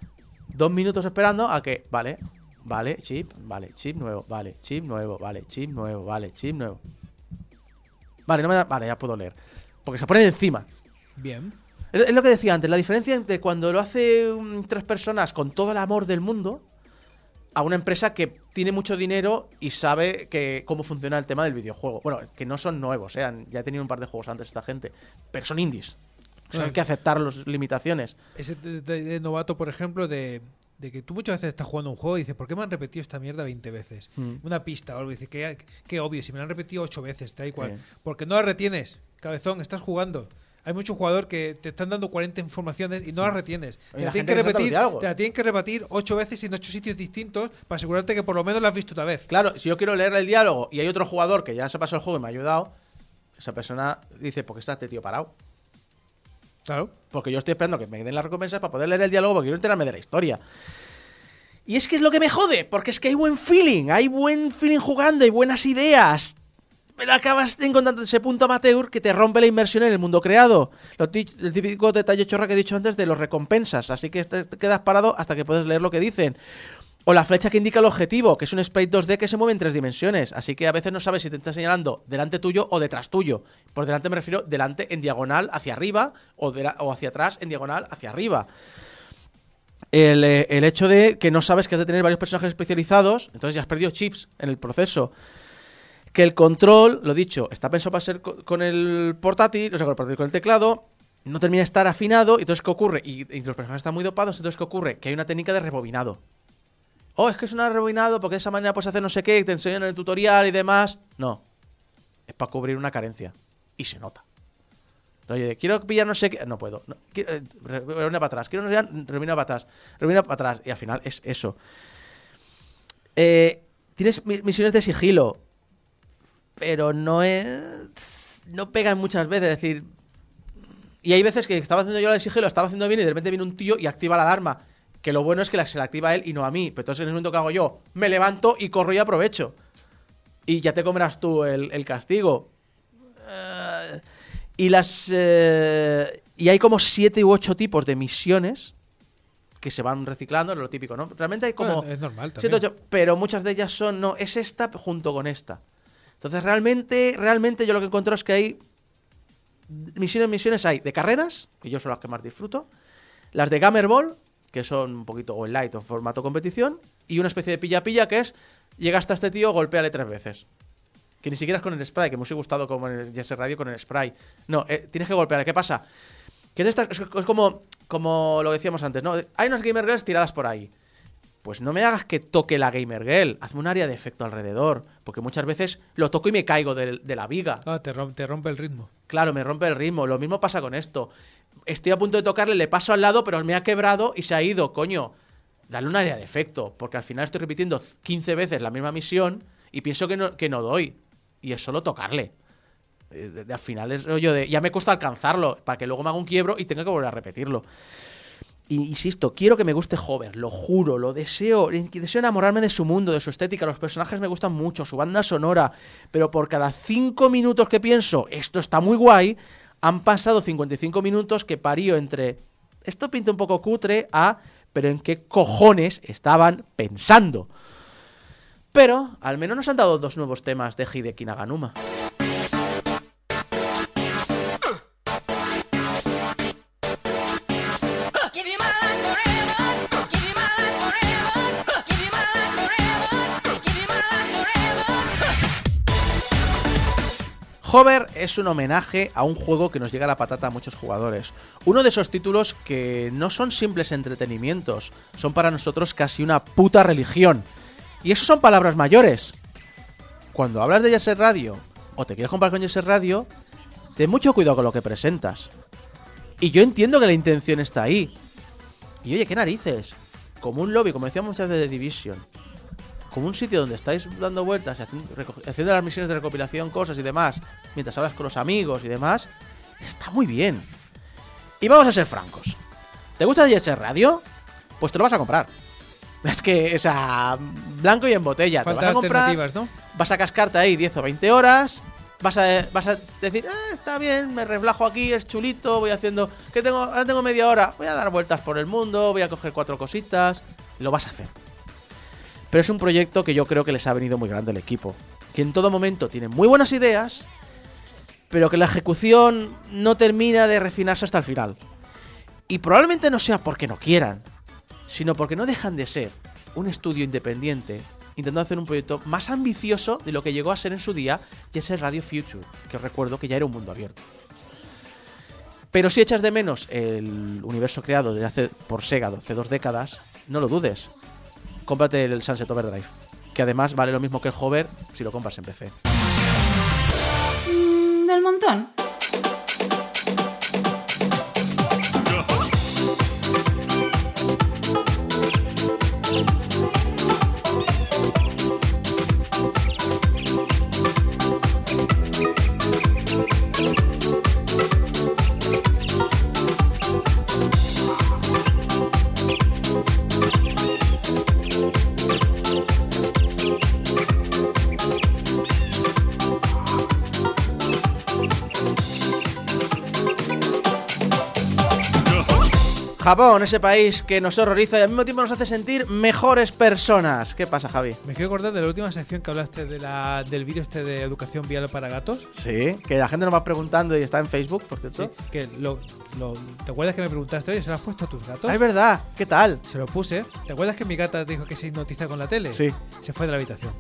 2 minutos esperando a que, vale, chip nuevo, vale, chip nuevo, vale, chip nuevo, vale, chip nuevo. Vale, no me da... Vale, ya puedo leer. Porque se ponen encima. Bien. Es lo que decía antes, la diferencia entre cuando lo hace 3 personas con todo el amor del mundo a una empresa que tiene mucho dinero y sabe cómo funciona el tema del videojuego. Bueno, que no son nuevos, ya he tenido un par de juegos antes esta gente, pero son indies. O sea, hay que aceptar las limitaciones. Ese de novato, por ejemplo, de que tú muchas veces estás jugando un juego y dices, ¿por qué me han repetido esta mierda 20 veces? Una pista o algo, y dices, qué obvio, si me la han repetido 8 veces, te da igual. Porque no la retienes, cabezón, estás jugando. Hay muchos jugadores que te están dando 40 informaciones y no las retienes. Te la tienen que repetir 8 veces en 8 sitios distintos para asegurarte que por lo menos la has visto una vez. Claro, si yo quiero leer el diálogo y hay otro jugador que ya se pasó el juego y me ha ayudado, esa persona dice, ¿por qué está este tío parado? Claro. Porque yo estoy esperando que me den las recompensas para poder leer el diálogo porque quiero enterarme de la historia. Y es que es lo que me jode, porque es que hay buen feeling jugando, hay buenas ideas. Pero acabas encontrando ese punto amateur que te rompe la inmersión en el mundo creado. El típico detalle chorra que he dicho antes de los recompensas. Así que te quedas parado hasta que puedes leer lo que dicen. O la flecha que indica el objetivo, que es un sprite 2D que se mueve en 3 dimensiones. Así que a veces no sabes si te está señalando delante tuyo o detrás tuyo. Por delante me refiero delante en diagonal hacia arriba o hacia atrás en diagonal hacia arriba. El hecho de que no sabes que has de tener varios personajes especializados, entonces ya has perdido chips en el proceso. Que el control, lo dicho, está pensado para ser con el portátil, o sea, con el teclado, no termina de estar afinado, y entonces ¿qué ocurre? Y los personajes están muy dopados, entonces ¿qué ocurre? Que hay una técnica de rebobinado. Es que es un rebobinado porque de esa manera puedes hacer no sé qué, y te enseñan en el tutorial y demás. No, es para cubrir una carencia, y se nota. Oye, quiero pillar no sé qué, no puedo. Rebobina para atrás, quiero no sé qué, rebobina para atrás, y al final es eso. Tienes misiones de sigilo, pero no pegan muchas veces, es decir, y hay veces que estaba haciendo yo el sigilo, lo estaba haciendo bien y de repente viene un tío y activa la alarma, que lo bueno es que se la activa a él y no a mí, pero entonces en el momento que hago yo, me levanto y corro y aprovecho, y ya te comerás tú el castigo. Y hay como 7 u 8 tipos de misiones que se van reciclando, lo típico, ¿no? Realmente hay como... Bueno, es normal también. 7 u 8, pero muchas de ellas son, no, es esta junto con esta. Entonces realmente yo lo que encuentro es que hay misiones hay de carreras, que yo son las que más disfruto, las de Gamer Ball, que son un poquito o en light o en formato competición, y una especie de pilla-pilla que es, llega hasta este tío, golpéale 3 veces. Que ni siquiera es con el spray, que me hubiese gustado como en el Jazz Radio con el spray. No, tienes que golpearle. ¿Qué pasa? Que es como lo decíamos antes, ¿no? Hay unas Gamer Girls tiradas por ahí. Pues no me hagas que toque la Gamer Girl, hazme un área de efecto alrededor, porque muchas veces lo toco y me caigo de la viga. Te rompe el ritmo. Claro, me rompe el ritmo, lo mismo pasa con esto. Estoy a punto de tocarle, le paso al lado, pero me ha quebrado y se ha ido, coño. Dale un área de efecto, porque al final estoy repitiendo 15 veces la misma misión y pienso que no doy, y es solo tocarle. Al final es rollo de... Ya me cuesta alcanzarlo, para que luego me haga un quiebro y tenga que volver a repetirlo. insisto, quiero que me guste Hover, lo juro, lo deseo enamorarme de su mundo, de su estética, los personajes me gustan mucho, su banda sonora, pero por cada 5 minutos que pienso, esto está muy guay, han pasado 55 minutos que parío entre, esto pinta un poco cutre, pero en qué cojones estaban pensando. Pero al menos nos han dado 2 nuevos temas de Hideki Naganuma. Hover es un homenaje a un juego que nos llega a la patata a muchos jugadores. Uno de esos títulos que no son simples entretenimientos, son para nosotros casi una puta religión. Y eso son palabras mayores. Cuando hablas de Jet Set Radio o te quieres comprar con Jet Set Radio, ten mucho cuidado con lo que presentas. Y yo entiendo que la intención está ahí. Y oye, qué narices. Como un lobby, como decíamos muchas veces de Division. Como un sitio donde estáis dando vueltas y haciendo las misiones de recopilación, cosas y demás, mientras hablas con los amigos y demás, está muy bien. Y vamos a ser francos. ¿Te gusta Jet Set Radio? Pues te lo vas a comprar. Es que, o sea, blanco y en botella. Falta te vas a comprar, alternativas, ¿no? vas a cascarte ahí 10 o 20 horas, vas a decir, está bien, me relajo aquí, es chulito, voy haciendo, ahora tengo media hora, voy a dar vueltas por el mundo, voy a coger 4 cositas, lo vas a hacer. Pero es un proyecto que yo creo que les ha venido muy grande al equipo, que en todo momento tiene muy buenas ideas, pero que la ejecución no termina de refinarse hasta el final. Y probablemente no sea porque no quieran, sino porque no dejan de ser un estudio independiente intentando hacer un proyecto más ambicioso de lo que llegó a ser en su día Jet Set Radio Future, que os recuerdo que ya era un mundo abierto. Pero si echas de menos el universo creado por Sega hace 2 décadas, no lo dudes. Cómprate el Sunset Overdrive, que además vale lo mismo que el Hover si lo compras en PC. Del montón. Japón, ese país que nos horroriza y al mismo tiempo nos hace sentir mejores personas. ¿Qué pasa, Javi? Me quiero acordar de la última sección que hablaste del vídeo de educación vial para gatos. Sí, que la gente nos va preguntando y está en Facebook, por cierto. Sí, que ¿te acuerdas que me preguntaste, oye, ¿se lo has puesto a tus gatos? Ah, es verdad, ¿qué tal? Se lo puse. ¿Te acuerdas que mi gata dijo que se hipnotiza con la tele? Sí. Se fue de la habitación.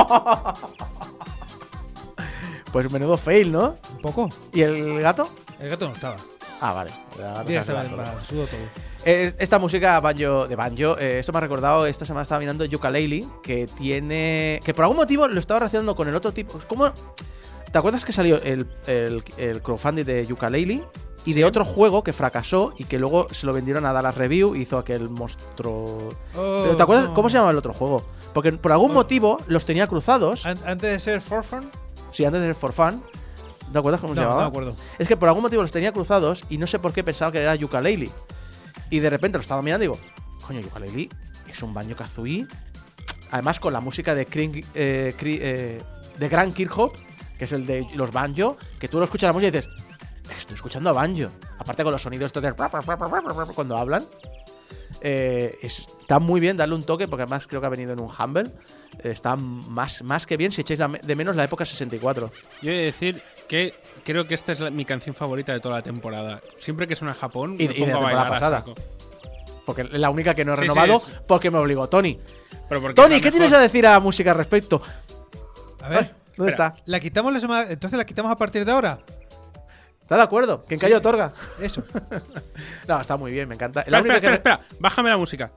Pues menudo fail, ¿no? ¿Un poco? ¿Y el gato? El gato no estaba. Ah, vale. El gato se ha Directamente, sudado. sudó todo. Esta música de banjo, esto me ha recordado, esta semana estaba mirando Yooka-Laylee, que tiene... que por algún motivo lo estaba relacionando con el otro tipo... ¿Cómo? ¿Te acuerdas que salió el crowdfunding de Yooka-Laylee? Y de otro juego que fracasó y que luego se lo vendieron a Dallas Review y hizo aquel monstruo... Oh, ¿Te acuerdas? no. ¿Cómo se llamaba el otro juego? Porque por algún motivo los tenía cruzados. Antes de ser For Fun. Sí, antes de ser For Fun. ¿Te acuerdas cómo se llamaba? No me acuerdo. Es que por algún motivo los tenía cruzados y no sé por qué pensaba que era Yooka-Laylee. Y de repente lo estaba mirando y digo, coño, Yooka-Laylee es un Banjo-Kazooie. Además con la música de Grant Kirkhope, que es el de los banjo, que tú lo escuchas la música y dices, estoy escuchando a banjo. Aparte con los sonidos estos de cuando hablan. Está muy bien darle un toque, porque además creo que ha venido en un Humble. Está más que bien si echáis de menos la época 64. Yo he de decir que creo que esta es mi canción favorita de toda la temporada. Siempre que suena Japón, Y me de pongo a la bailar temporada a pasada. saco. Porque es la única que no he Sí, renovado sí, porque me obligó Tony. Pero porque Tony, es la ¿qué tienes mejor. a decir a la música al respecto? A ver, Ay, ¿dónde espera. está? ¿la quitamos la semana? Entonces la quitamos a partir de ahora. ¿Estás de acuerdo? ¿Quién cayó otorga? Eso. No, está muy bien, me encanta. Espera, La única espera. Bájame la música.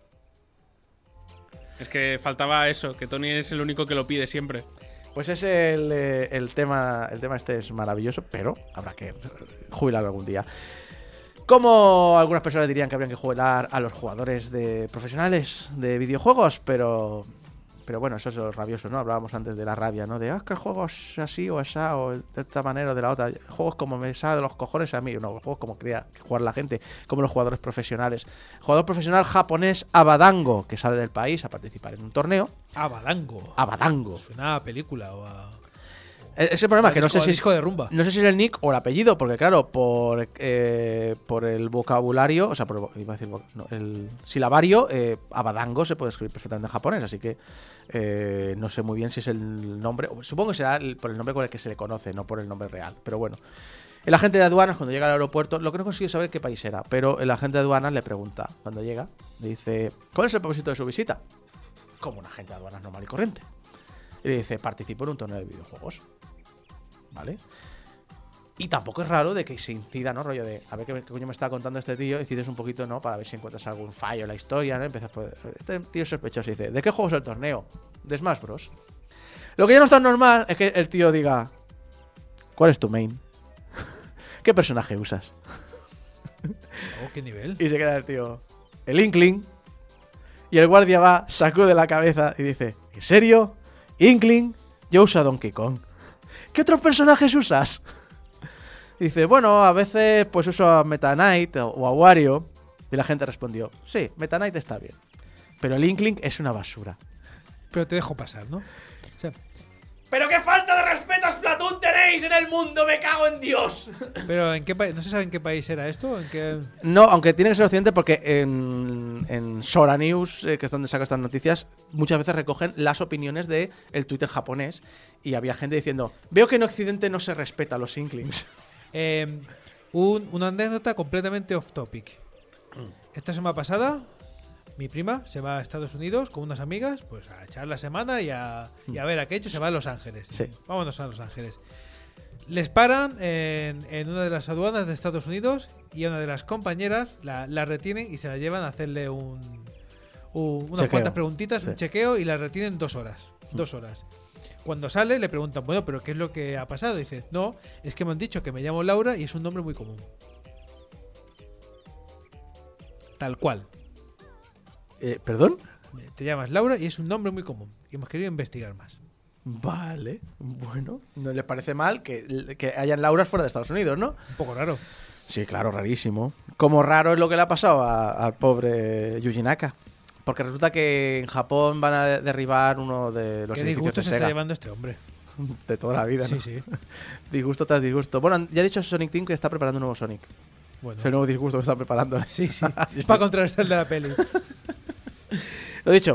Es que faltaba eso, que Tony es el único que lo pide siempre. Pues es el tema este es maravilloso, pero habrá que jubilarlo algún día. Como algunas personas dirían que habrían que jubilar a los jugadores profesionales de videojuegos, pero Pero bueno, eso es lo rabioso, ¿no? Hablábamos antes de la rabia, ¿no? De, que el juego es así o esa, o de esta manera o de la otra. Juegos como me sale de los cojones a mí. No, juegos como quería jugar la gente, como los jugadores profesionales. Jugador profesional japonés Abadango, que sale del país a participar en un torneo. Abadango. Suena a película o a... Ese problema es que no sé si disco de rumba. No sé si es el nick o el apellido, porque claro, por el vocabulario, o sea, iba a decir, no, el silabario, Abadango se puede escribir perfectamente en japonés, así que no sé muy bien si es el nombre, supongo que será por el nombre con el que se le conoce, no por el nombre real, pero bueno. El agente de aduanas, cuando llega al aeropuerto, lo que no consigue saber qué país era, pero el agente de aduanas le pregunta, cuando llega, le dice, ¿cuál es el propósito de su visita? Como un agente de aduanas normal y corriente. Y le dice, participo en un torneo de videojuegos. ¿Vale? Y tampoco es raro de que se incida, ¿no? Rollo de, a ver qué coño me está contando este tío, incides un poquito, ¿no? Para ver si encuentras algún fallo en la historia, ¿no? Empiezas por... Este tío es sospechoso y dice, ¿de qué juego es el torneo? De Smash Bros. Lo que ya no es tan normal es que el tío diga, ¿cuál es tu main? ¿Qué personaje usas? Oh, ¿qué nivel? Y se queda el tío, el Inkling. Y el guardia va, sacude la cabeza y dice, ¿en serio? Inkling, yo uso a Donkey Kong. ¿Qué otros personajes usas? Y dice, bueno, a veces pues uso a Meta Knight o a Wario. Y la gente respondió, sí, Meta Knight está bien, pero el Inkling es una basura. Pero te dejo pasar, ¿no? O sea, ¡pero qué falta de respeto a Splatoon tenéis en el mundo! ¡Me cago en Dios! Pero ¿en qué país? ¿No se sabe en qué país era esto? ¿En qué... No, aunque tiene que ser occidente porque en Sora News, que es donde saco estas noticias, muchas veces recogen las opiniones del Twitter japonés y había gente diciendo, veo que en occidente no se respeta a los Inklings. Una anécdota completamente off topic. Esta semana pasada, mi prima se va a Estados Unidos con unas amigas, pues a echar la semana y a ver a qué hecho. Se va a Los Ángeles. Sí. Vámonos a Los Ángeles. Les paran en una de las aduanas de Estados Unidos y a una de las compañeras la retienen y se la llevan a hacerle unas cuantas preguntitas, un chequeo, y la retienen 2 horas. 2 horas. Cuando sale le preguntan, bueno, ¿pero qué es lo que ha pasado? Y dice, no, es que me han dicho que me llamo Laura y es un nombre muy común. Tal cual. ¿Perdón? Te llamas Laura y es un nombre muy común. Y hemos querido investigar más. Vale, bueno. No le parece mal que hayan Lauras fuera de Estados Unidos, ¿no? Un poco raro. Sí, claro, rarísimo. Como raro es lo que le ha pasado al pobre Yuji Naka. Porque resulta que en Japón van a derribar uno de los ¿Qué edificios disgusto de se Sega. está llevando este hombre? De toda la vida, ¿no? Sí, sí. Disgusto tras disgusto. Bueno, ya ha dicho Sonic Team que está preparando un nuevo Sonic. Bueno. Es el nuevo disgusto que está preparando. Sí, sí. Para contrarrestar el de la peli. Lo dicho.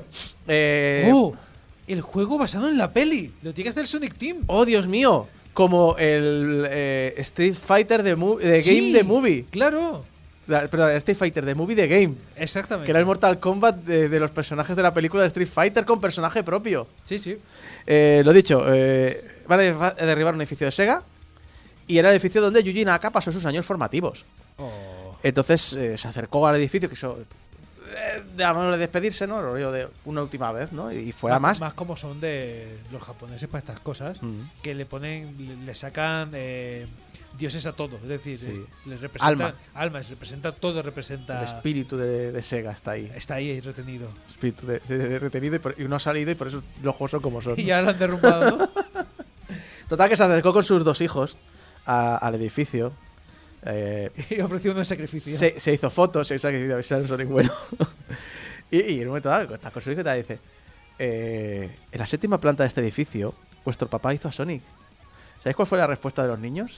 El juego basado en la peli. Lo tiene que hacer Sonic Team. ¡Oh, Dios mío! Como el Street Fighter de Game de Movie. Claro. Perdón, Street Fighter de Movie de Game. Exactamente. Que era el Mortal Kombat de los personajes de la película de Street Fighter con personaje propio. Sí, sí. Lo dicho, van a derribar un edificio de Sega. Y era el edificio donde Yuji Naka pasó sus años formativos. Oh. Entonces se acercó al edificio, quiso de manera de despedirse, ¿no? Rollo de una última vez, ¿no? Y fue a más. Más como son de los japoneses para estas cosas, que le ponen, le sacan dioses a todo. Es decir, Sí. les representa Alma. les representa todo, representa. El espíritu de Sega está ahí. Está ahí retenido. Espíritu retenido y no ha salido y por eso los juegos son como son. Y ya lo han derrumbado, ¿no? Total, que se acercó con sus 2 hijos al edificio. Y ofreció un sacrificio. Se hizo fotos, se hizo sacrificio, a ver si era un Sonic bueno. y en un momento dado, está con su hijo y te dice: en la 7ª planta de este edificio, vuestro papá hizo a Sonic. ¿Sabéis cuál fue la respuesta de los niños?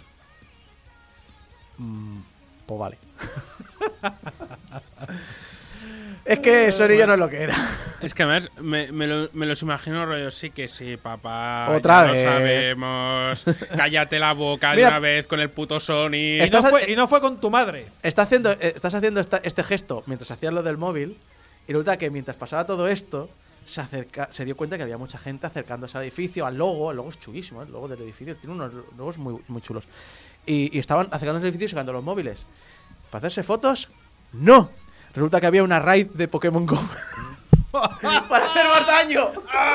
Pues vale. Es que Sonic ya no es lo que era. Es que además me los imagino rollo, sí que sí, papá. Otra ya vez. lo sabemos. Cállate la boca Mira, de una vez con el puto Sonic. Y no fue con tu madre. Estás haciendo este gesto mientras hacías lo del móvil. Y resulta que mientras pasaba todo esto, se dio cuenta que había mucha gente acercándose al edificio, al logo. El logo es chulísimo, el logo del edificio. Tiene unos logos muy, muy chulos. Y estaban acercándose al edificio y sacando los móviles. ¿Para hacerse fotos? ¡No! Resulta que había una raid de Pokémon Go. ¡Para hacer más daño!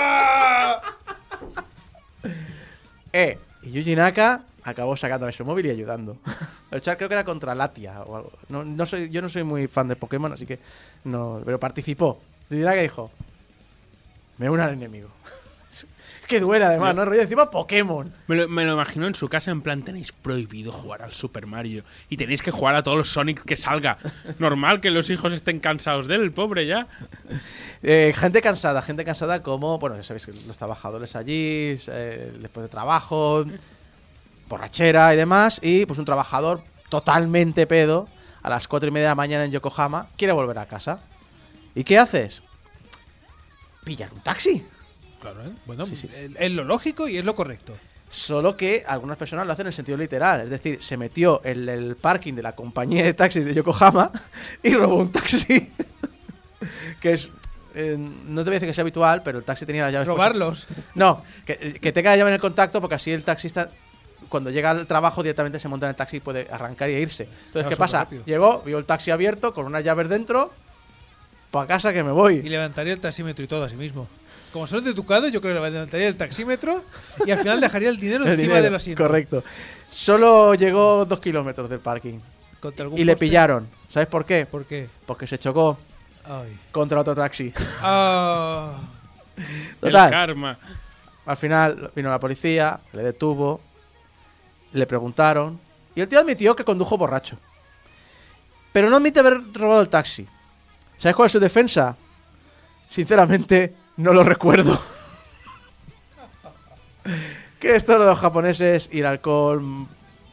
Y Yuji Naka acabó sacándole su móvil y ayudando. El chat creo que era contra Latia o algo. Yo no soy muy fan de Pokémon, así que no. Pero participó. Yuji Naka dijo: Me uno al enemigo. Es que duele además, ¿no? Rollo encima Pokémon. Me lo imagino en su casa, en plan, tenéis prohibido jugar al Super Mario y tenéis que jugar a todos los Sonic que salga. Normal que los hijos estén cansados de él, el pobre ya. Gente cansada como, bueno, ya sabéis que los trabajadores allí, después de trabajo, borrachera y demás, y pues un trabajador totalmente pedo a las 4:30 de la mañana en Yokohama quiere volver a casa. ¿Y qué haces? Pillar un taxi. Claro, ¿eh? Bueno, Sí. es lo lógico y es lo correcto. Solo que algunas personas lo hacen en el sentido literal. Es decir, se metió en el parking de la compañía de taxis de Yokohama y robó un taxi. Que es... no te voy a decir que sea habitual, pero el taxi tenía las llaves Robarlos. puestas. No, que tenga la llave en el contacto, porque así el taxista, cuando llega al trabajo, directamente se monta en el taxi y puede arrancar y irse. Entonces, Claro, ¿qué súper pasa? rápido. Llegó, vio el taxi abierto, con unas llaves dentro, para casa que me voy. Y levantaría el taxímetro y todo a sí mismo. Como son educados, yo creo que levantaría el taxímetro y al final dejaría el dinero El encima dinero, del asiento. correcto. Solo llegó 2 kilómetros del parking. Contra algún Y le poste. pillaron. ¿Sabes por qué? ¿Por qué? Porque se chocó Ay. contra otro taxi. Ah. Total. El karma. Al final vino la policía, le detuvo, le preguntaron y el tío admitió que condujo borracho. Pero no admite haber robado el taxi. ¿Sabes cuál es su defensa? Sinceramente, no lo recuerdo. Que esto de los japoneses y el alcohol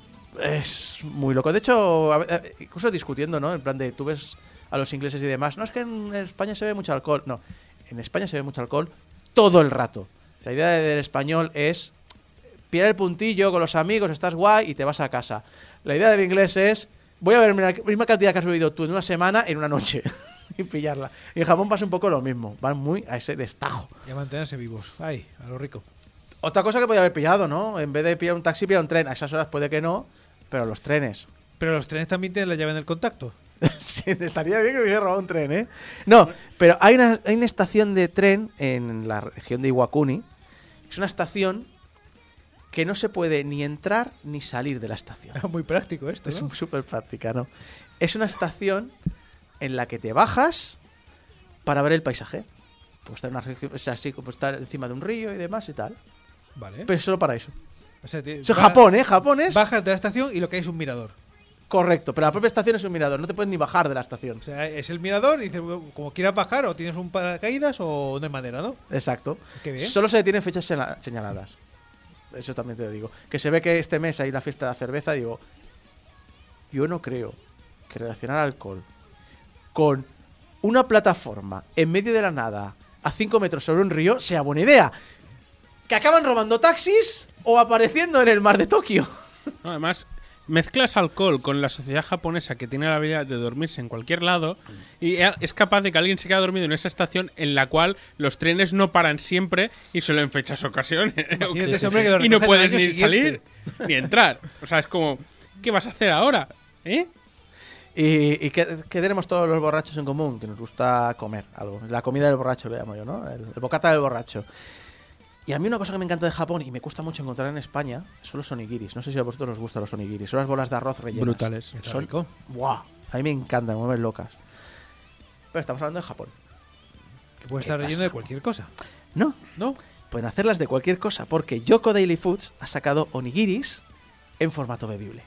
es muy loco. De hecho, incluso discutiendo, ¿no? En plan de, tú ves a los ingleses y demás. No, es que en España se ve mucho alcohol. No, en España se ve mucho alcohol todo el rato. La idea del español es pillar el puntillo con los amigos, estás guay y te vas a casa. La idea del inglés es, voy a verme la misma cantidad que has bebido tú en una semana, en una noche. Y pillarla. Y en Japón pasa un poco lo mismo. Van muy a ese destajo. Y a mantenerse vivos. Ay, a lo rico. Otra cosa que podía haber pillado, ¿no? En vez de pillar un taxi, pillar un tren. A esas horas puede que no, pero los trenes. Pero los trenes también tienen la llave en el contacto. Sí, estaría bien que me hubiera robado un tren, ¿eh? No, pero hay una estación de tren en la región de Iwakuni. Es una estación que no se puede ni entrar ni salir de la estación. Muy práctico esto, Es ¿no? súper práctica, ¿no? Es una estación en la que te bajas para ver el paisaje. Pues estar en una región, o sea, así como estar encima de un río y demás y tal. Vale. Pero solo para eso. O sea, Eso es Japón, ¿eh? Japón es Bajas de la estación y lo que hay es un mirador. correcto, pero la propia estación es un mirador. No te puedes ni bajar de la estación. O sea, es el mirador y dices, bueno, como quieras bajar, o tienes un paracaídas o no hay manera, ¿no? Exacto. Qué bien. Solo se detienen fechas señaladas. Eso también te lo digo. Que se ve que este mes hay la fiesta de la cerveza. Digo, yo no creo que relacionar alcohol con una plataforma en medio de la nada a 5 metros sobre un río sea buena idea. Que acaban robando taxis o apareciendo en el mar de Tokio. No, además, mezclas alcohol con la sociedad japonesa que tiene la habilidad de dormirse en cualquier lado y es capaz de que alguien se quede dormido en esa estación en la cual los trenes no paran siempre y solo en fechas ocasiones. Imagínate ese hombre que lo Y no recoge puedes al año ni salir siguiente. ni entrar. O sea, es como, ¿qué vas a hacer ahora? ¿Eh? ¿Y qué tenemos todos los borrachos en común? Que nos gusta comer algo. La comida del borracho, lo llamo yo, ¿no? El bocata del borracho. Y a mí una cosa que me encanta de Japón y me cuesta mucho encontrar en España son los onigiris. No sé si a vosotros os gustan los onigiris. Son las bolas de arroz rellenas. Brutales. Está Son... rico. ¡Buah! A mí me encantan, me mueven locas. Pero estamos hablando de Japón. Que puede ¿Qué estar pasa? relleno de cualquier cosa. No, ¿No? pueden hacerlas de cualquier cosa porque Yoko Daily Foods ha sacado onigiris en formato bebible.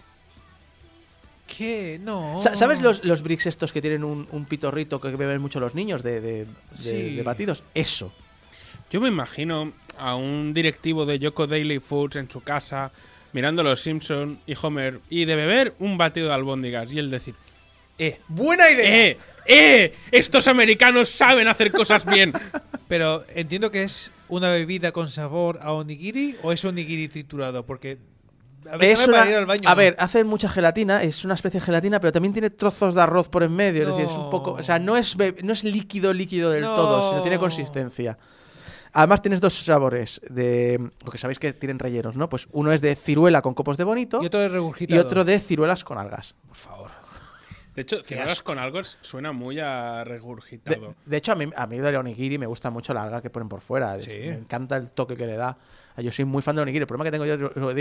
¿Qué? No. ¿Sabes los bricks estos que tienen un pitorrito que beben mucho los niños Sí. de batidos? Eso. Yo me imagino a un directivo de Yoko Daily Foods en su casa mirando Los Simpson y Homer y de beber un batido de albóndigas y él decir, ¡Buena idea! estos americanos saben hacer cosas bien. Pero entiendo que es una bebida con sabor a onigiri o es onigiri triturado, porque a ver, Es sabe una- para ir al baño. a ¿no? ver, hacen mucha gelatina, es una especie de gelatina, pero también tiene trozos de arroz por en medio. Es No. decir, es un poco. O sea, no es líquido del No. todo, sino tiene consistencia. Además, tienes dos sabores porque sabéis que tienen rellenos, ¿no? Pues uno es de ciruela con copos de bonito Y otro de regurgitado. y otro de ciruelas con algas. Por favor. De hecho, ciruelas con algo suena muy a regurgitado. De hecho, a mí del onigiri me gusta mucho la alga que ponen por fuera. Sí. Me encanta el toque que le da. Yo soy muy fan del onigiri. El problema que tengo yo, lo digo,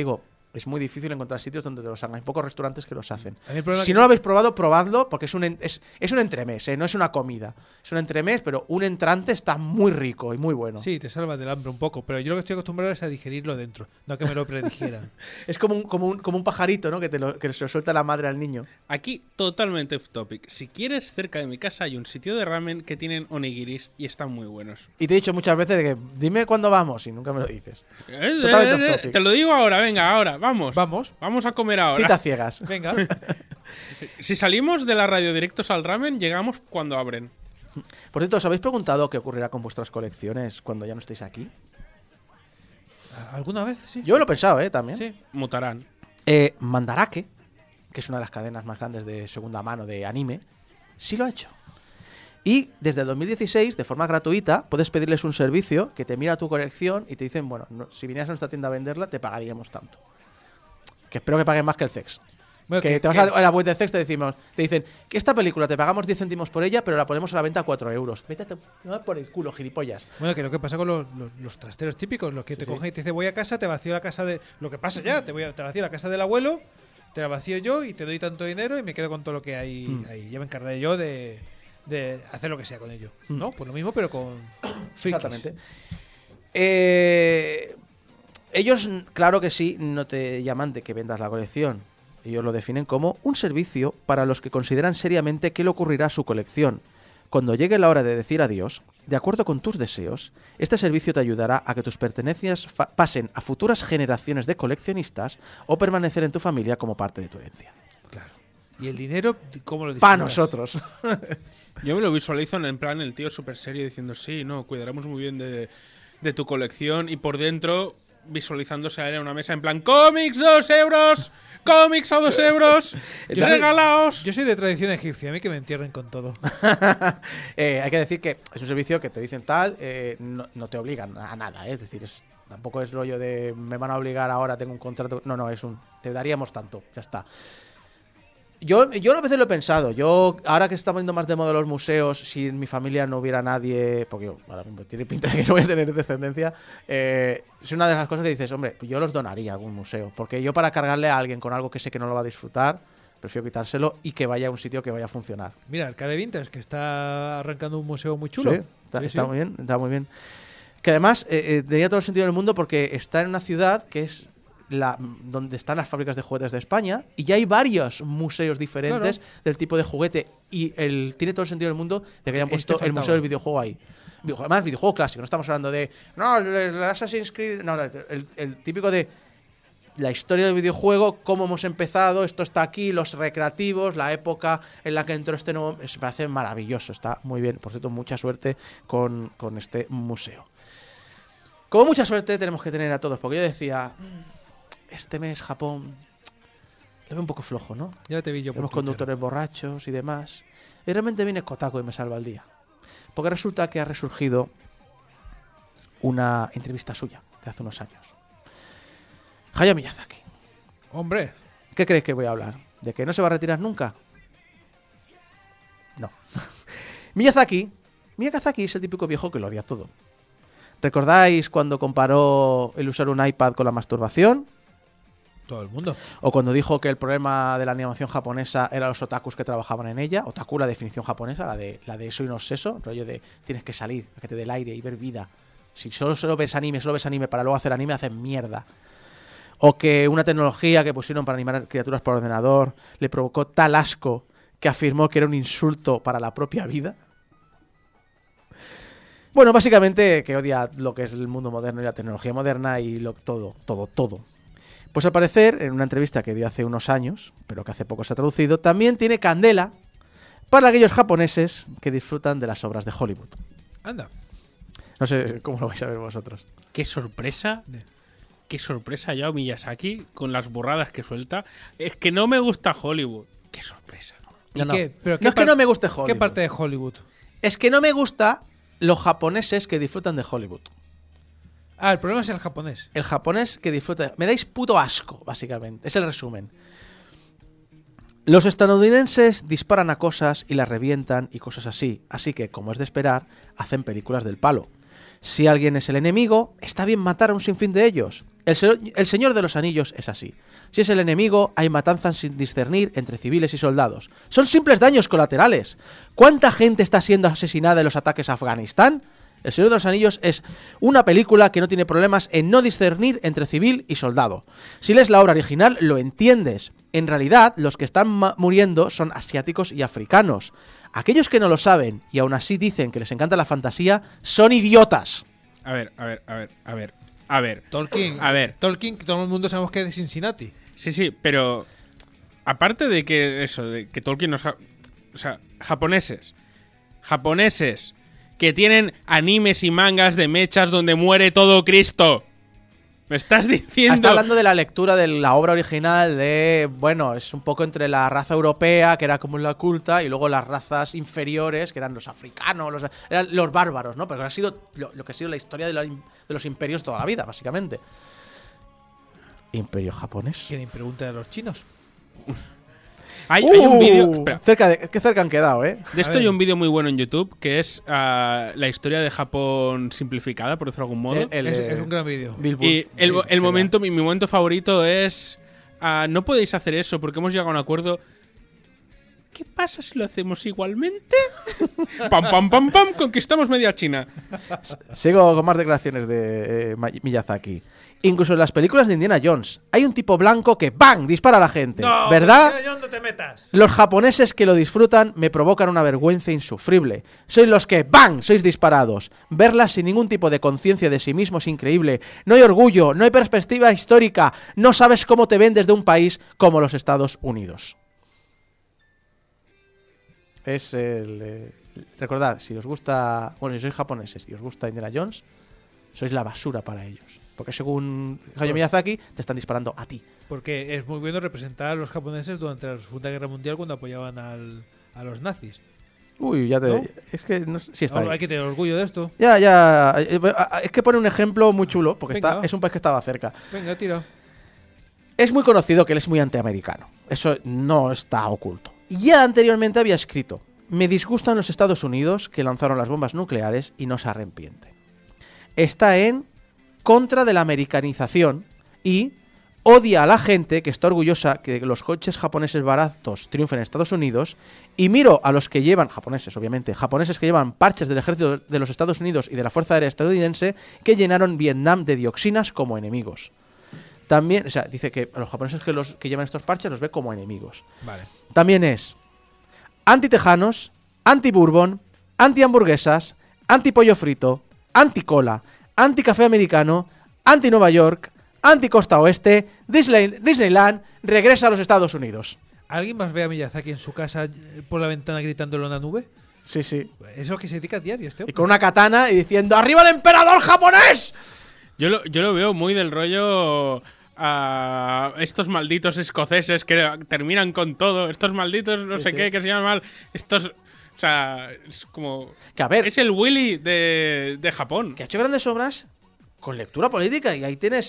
es muy difícil encontrar sitios donde te los hagan. Hay pocos restaurantes que los hacen. A mí el problema Si que- no lo habéis probado, probadlo, porque es un entremés, no es una comida. Es un entremés, pero un entrante está muy rico y muy bueno. Sí, te salva del hambre un poco, pero yo lo que estoy acostumbrado es a digerirlo dentro, no a que me lo predigieran. Es como un pajarito, ¿no? Que se lo suelta la madre al niño. Aquí, totalmente off topic. Si quieres, cerca de mi casa hay un sitio de ramen que tienen onigiris y están muy buenos. Y te he dicho muchas veces de que dime cuándo vamos y nunca me lo dices. Totalmente off topic. Te lo digo ahora, venga, ahora, vamos. Vamos, Vamos a comer ahora. Citas ciegas. venga. Si salimos de la radio directos al ramen, llegamos cuando abren. Por cierto, ¿os habéis preguntado qué ocurrirá con vuestras colecciones cuando ya no estéis aquí? ¿Alguna vez? Sí. Yo lo he pensado, también. Sí. Mutarán. Mandarake, que es una de las cadenas más grandes de segunda mano de anime, sí lo ha hecho. Y desde el 2016, de forma gratuita, puedes pedirles un servicio que te mira tu colección y te dicen, bueno, si vinieras a nuestra tienda a venderla, te pagaríamos tanto. Que espero que paguen más que el CEX. Bueno, Que te vas a la web de CEX, te dicen que esta película te pagamos 10 céntimos por ella, pero la ponemos a la venta a 4 euros. Vete por el culo, gilipollas. Bueno, que lo que pasa con los trasteros típicos, los que te cogen y te dicen voy a casa, te vacío la casa de... Lo que pasa ya, te vacío la casa del abuelo, te la vacío yo y te doy tanto dinero y me quedo con todo lo que hay ahí. Ya me encargaré yo de hacer lo que sea con ello. ¿No? Pues lo mismo, pero con frikis. Exactamente. Ellos, claro que sí, no te llaman de que vendas la colección. Ellos lo definen como un servicio para los que consideran seriamente qué le ocurrirá a su colección. Cuando llegue la hora de decir adiós, de acuerdo con tus deseos, este servicio te ayudará a que tus pertenencias pasen a futuras generaciones de coleccionistas o permanecer en tu familia como parte de tu herencia. Claro. ¿Y el dinero cómo lo Para distribuyes? nosotros. Yo me lo visualizo en plan el tío súper serio diciendo sí, no, cuidaremos muy bien de tu colección y por dentro visualizándose a él en una mesa en plan cómics 2 euros, cómics a 2 euros, Yo soy- regalaos. Yo soy de tradición egipcia, a mí que me entierren con todo. Hay que decir que es un servicio que te dicen tal, no te obligan a nada, es decir, tampoco es rollo de me van a obligar ahora, tengo un contrato. No, te daríamos tanto, ya está. Yo a veces lo he pensado. Yo, ahora que está poniendo más de moda los museos, si en mi familia no hubiera nadie, porque yo, ahora mismo tiene pinta de que no voy a tener descendencia, es una de las cosas que dices, hombre, yo los donaría a algún museo. Porque yo para cargarle a alguien con algo que sé que no lo va a disfrutar, prefiero quitárselo y que vaya a un sitio que vaya a funcionar. Mira, Arcade Vintage, que está arrancando un museo muy chulo. Sí, está muy bien, está muy bien. Que además tenía todo el sentido del mundo porque está en una ciudad que es donde están las fábricas de juguetes de España y ya hay varios museos diferentes del tipo de juguete y tiene todo el sentido del mundo de que hayan puesto el faltaba. museo del videojuego ahí. Además, videojuego clásico, no estamos hablando de el Assassin's Creed, no, el típico de la historia del videojuego, cómo hemos empezado, esto está aquí, los recreativos, la época en la que entró este nuevo, me parece maravilloso, está muy bien. Por cierto, mucha suerte con este museo. Como mucha suerte tenemos que tener a todos, porque yo decía, este mes Japón lo veo un poco flojo, ¿no? Ya te vi yo por Tenemos Twitter. conductores borrachos y demás. Y realmente viene Kotaku y me salva el día. Porque resulta que ha resurgido una entrevista suya de hace unos años. Hayao Miyazaki. Hombre, ¿Qué creéis que voy a hablar? ¿De que no se va a retirar nunca? No. Miyazaki es el típico viejo que lo odia todo. ¿Recordáis cuando comparó el usar un iPad con la masturbación? todo el mundo. O cuando dijo que el problema de la animación japonesa era los otakus que trabajaban en ella. Otaku, la definición japonesa, la de soy un obseso, rollo de tienes que salir, a que te dé el aire y ver vida. Si solo ves anime para luego hacer anime, haces mierda. O que una tecnología que pusieron para animar criaturas por ordenador le provocó tal asco que afirmó que era un insulto para la propia vida. Bueno, básicamente que odia lo que es el mundo moderno y la tecnología moderna y todo. Pues al parecer, en una entrevista que dio hace unos años, pero que hace poco se ha traducido, también tiene candela para aquellos japoneses que disfrutan de las obras de Hollywood. Anda. No sé cómo lo vais a ver vosotros. Qué sorpresa. Qué sorpresa Hayao Miyazaki con las burradas que suelta. Es que no me gusta Hollywood. Qué sorpresa. ¿Y qué? ¿Pero No es que no me guste Hollywood. ¿Qué parte de Hollywood? Es que no me gusta los japoneses que disfrutan de Hollywood. Ah, el problema es el japonés. El japonés que disfruta... Me dais puto asco, básicamente. Es el resumen. Los estadounidenses disparan a cosas y las revientan y cosas así. Así que, como es de esperar, hacen películas del palo. Si alguien es el enemigo, está bien matar a un sinfín de ellos. El Señor de los Anillos es así. Si es el enemigo, hay matanzas sin discernir entre civiles y soldados. Son simples daños colaterales. ¿Cuánta gente está siendo asesinada en los ataques a Afganistán? El Señor de los Anillos es una película que no tiene problemas en no discernir entre civil y soldado. Si lees la obra original, lo entiendes. En realidad, los que están muriendo son asiáticos y africanos. Aquellos que no lo saben y aún así dicen que les encanta la fantasía, son idiotas. A ver. Tolkien. A ver. Tolkien, que todo el mundo sabemos que es de Cincinnati. Sí, pero aparte de que eso, de que Tolkien nos... O sea, japoneses que tienen animes y mangas de mechas donde muere todo Cristo. ¿Me estás diciendo? Está hablando de la lectura de la obra original de... Bueno, es un poco entre la raza europea, que era como la culta, y luego las razas inferiores, que eran los africanos, eran los bárbaros, ¿no? Pero ha sido lo que ha sido la historia de los imperios toda la vida, básicamente. ¿Imperio japonés? ¿Quién pregunta de los chinos? Hay un vídeo... Espera. Qué cerca han quedado, ¿eh? De esto hay un vídeo muy bueno en YouTube, que es la historia de Japón simplificada, por decirlo de algún modo. Es un gran vídeo. Y mi momento favorito es... no podéis hacer eso porque hemos llegado a un acuerdo. ¿Qué pasa si lo hacemos igualmente? ¡Pam! Conquistamos media China. Sigo con más declaraciones de Miyazaki. Incluso en las películas de Indiana Jones hay un tipo blanco que ¡bang! Dispara a la gente. No, ¿verdad? ¿Dónde te metas? Los japoneses que lo disfrutan me provocan una vergüenza insufrible. Sois los que ¡bang! Sois disparados. Verlas sin ningún tipo de conciencia de sí mismo es increíble. No hay orgullo, no hay perspectiva histórica. No sabes cómo te ven desde un país como los Estados Unidos. Es el... recordad, si os gusta... Bueno, si sois japoneses y os gusta Indiana Jones, sois la basura para ellos. Porque según Hayao Miyazaki, te están disparando a ti. Porque es muy bueno representar a los japoneses durante la Segunda Guerra Mundial cuando apoyaban a los nazis. Uy, ya te... ¿No? Es que no sé si está ahí. Hay que tener orgullo de esto. Ya. Es que pone un ejemplo muy chulo, porque es un país que estaba cerca. Venga, tira. Es muy conocido que él es muy antiamericano. Eso no está oculto. Ya anteriormente había escrito: me disgustan los Estados Unidos que lanzaron las bombas nucleares y no se arrepiente. Está en contra de la americanización y odia a la gente que está orgullosa que los coches japoneses baratos triunfen en Estados Unidos, y miro a los que llevan, japoneses obviamente, japoneses que llevan parches del ejército de los Estados Unidos y de la Fuerza Aérea estadounidense que llenaron Vietnam de dioxinas como enemigos. También, o sea, dice que a los japoneses que llevan estos parches los ve como enemigos. Vale. También es anti-tejanos, anti-bourbon, anti-hamburguesas, anti-pollo frito, anti-cola, anti-café americano, anti-Nueva York, anti-Costa Oeste, Disneyland, regresa a los Estados Unidos. ¿Alguien más ve a Miyazaki en su casa por la ventana gritándole a una nube? Sí, sí. Eso que se dedica a diario este hombre. Y con una katana y diciendo ¡arriba el emperador japonés! Yo lo veo muy del rollo... a estos malditos escoceses que terminan con todo, estos malditos no sé qué, que se llaman mal, estos, o sea, es como... Que a ver, es el Willy de Japón. Que ha hecho grandes obras con lectura política, y ahí tienes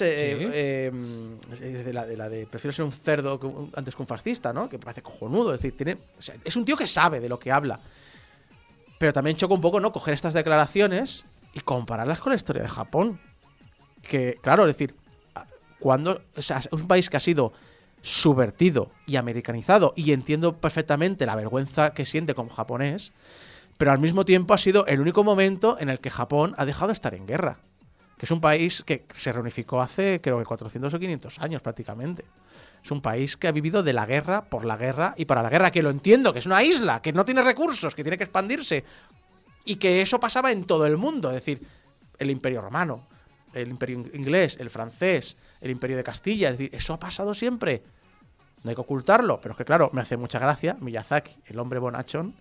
la de prefiero ser un cerdo antes que un fascista, ¿no? Que me parece cojonudo, es decir, es un tío que sabe de lo que habla. Pero también choca un poco, ¿no? Coger estas declaraciones y compararlas con la historia de Japón. Que, claro, es decir, es un país que ha sido subvertido y americanizado, y entiendo perfectamente la vergüenza que siente como japonés, pero al mismo tiempo ha sido el único momento en el que Japón ha dejado de estar en guerra. Que es un país que se reunificó hace, creo que 400 o 500 años prácticamente. Es un país que ha vivido de la guerra, por la guerra y para la guerra, que lo entiendo, que es una isla, que no tiene recursos, que tiene que expandirse, y que eso pasaba en todo el mundo. Es decir, el Imperio Romano, el Imperio Inglés, el francés, el Imperio de Castilla, es decir, eso ha pasado siempre. No hay que ocultarlo, pero es que claro, me hace mucha gracia Miyazaki, el hombre bonachón,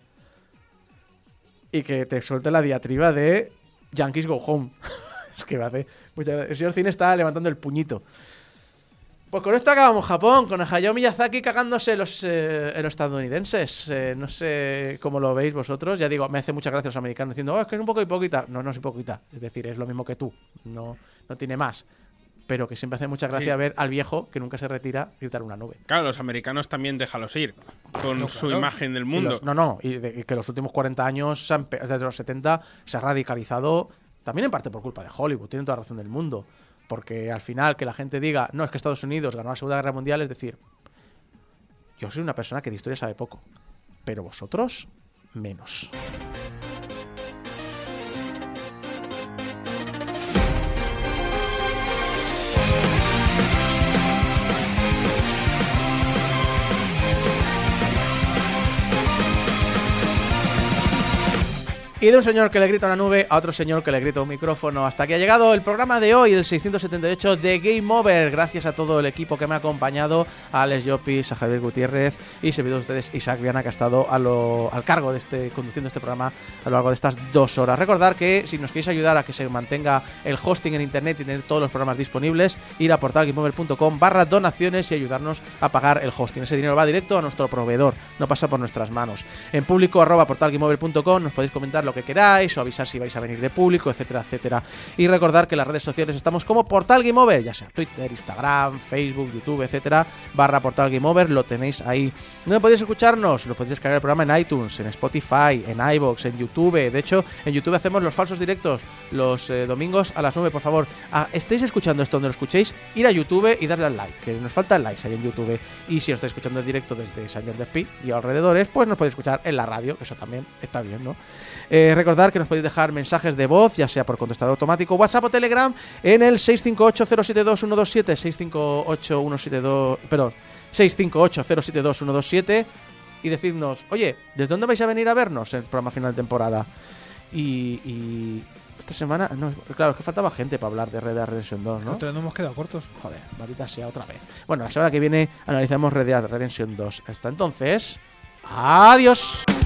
y que te suelte la diatriba de Yankees Go Home. Es que me hace mucha gracia. El señor Cine está levantando el puñito. Pues con esto acabamos Japón, con Hayao Miyazaki cagándose en los estadounidenses. No sé cómo lo veis vosotros. Ya digo, me hace mucha gracia los americanos diciendo, es que es un poco hipócrita. No, no es hipócrita. Es decir, es lo mismo que tú. No tiene más. Pero que siempre hace mucha gracia ver al viejo que nunca se retira gritar una nube. Claro, los americanos también déjalos ir con su imagen del mundo. Y que los últimos 40 años, desde los 70, se ha radicalizado, también en parte por culpa de Hollywood. Tienen toda la razón del mundo. porque al final que la gente diga, no, es que Estados Unidos ganó la Segunda Guerra Mundial, es decir, yo soy una persona que de historia sabe poco, pero vosotros menos. Y de un señor que le grita a una nube a otro señor que le grita a un micrófono. Hasta que ha llegado el programa de hoy, el 678 de Game Over. Gracias a todo el equipo que me ha acompañado, a Alex Llopis, a Javier Gutiérrez y servidor de ustedes, Isaac Viana, que ha estado al cargo de conduciendo este programa a lo largo de estas 2 horas. Recordar que si nos queréis ayudar a que se mantenga el hosting en internet y tener todos los programas disponibles, ir a portalgameover.com/donaciones y ayudarnos a pagar el hosting. Ese dinero va directo a nuestro proveedor, no pasa por nuestras manos. En público @portalgameover.com nos podéis comentar lo que queráis o avisar si vais a venir de público, etcétera, etcétera. Y recordar que en las redes sociales estamos como Portal Game Over, ya sea Twitter, Instagram, Facebook, YouTube, etcétera, /Portal Game Over, lo tenéis ahí. ¿Dónde podéis escucharnos? Lo podéis descargar el programa en iTunes, en Spotify, en iVoox, en YouTube. De hecho, en YouTube hacemos los falsos directos los domingos a las 9, por favor. Estéis escuchando esto donde lo escuchéis, ir a YouTube y darle al like, que nos faltan likes ahí en YouTube. Y si os estáis escuchando en directo desde San John de Espí y alrededores, pues nos podéis escuchar en la radio, que eso también está bien, ¿no? Recordad que nos podéis dejar mensajes de voz, ya sea por contestador automático, WhatsApp o Telegram, en el 658-072-127, 658-072-127, y decidnos, oye, ¿desde dónde vais a venir a vernos en el programa final de temporada? Y esta semana, no, claro, es que faltaba gente para hablar de Red Dead Redemption 2, ¿no? Nosotros no hemos quedado cortos. Joder, maldita sea, otra vez. Bueno, la semana que viene analizamos Red Dead Redemption 2. Hasta entonces, adiós.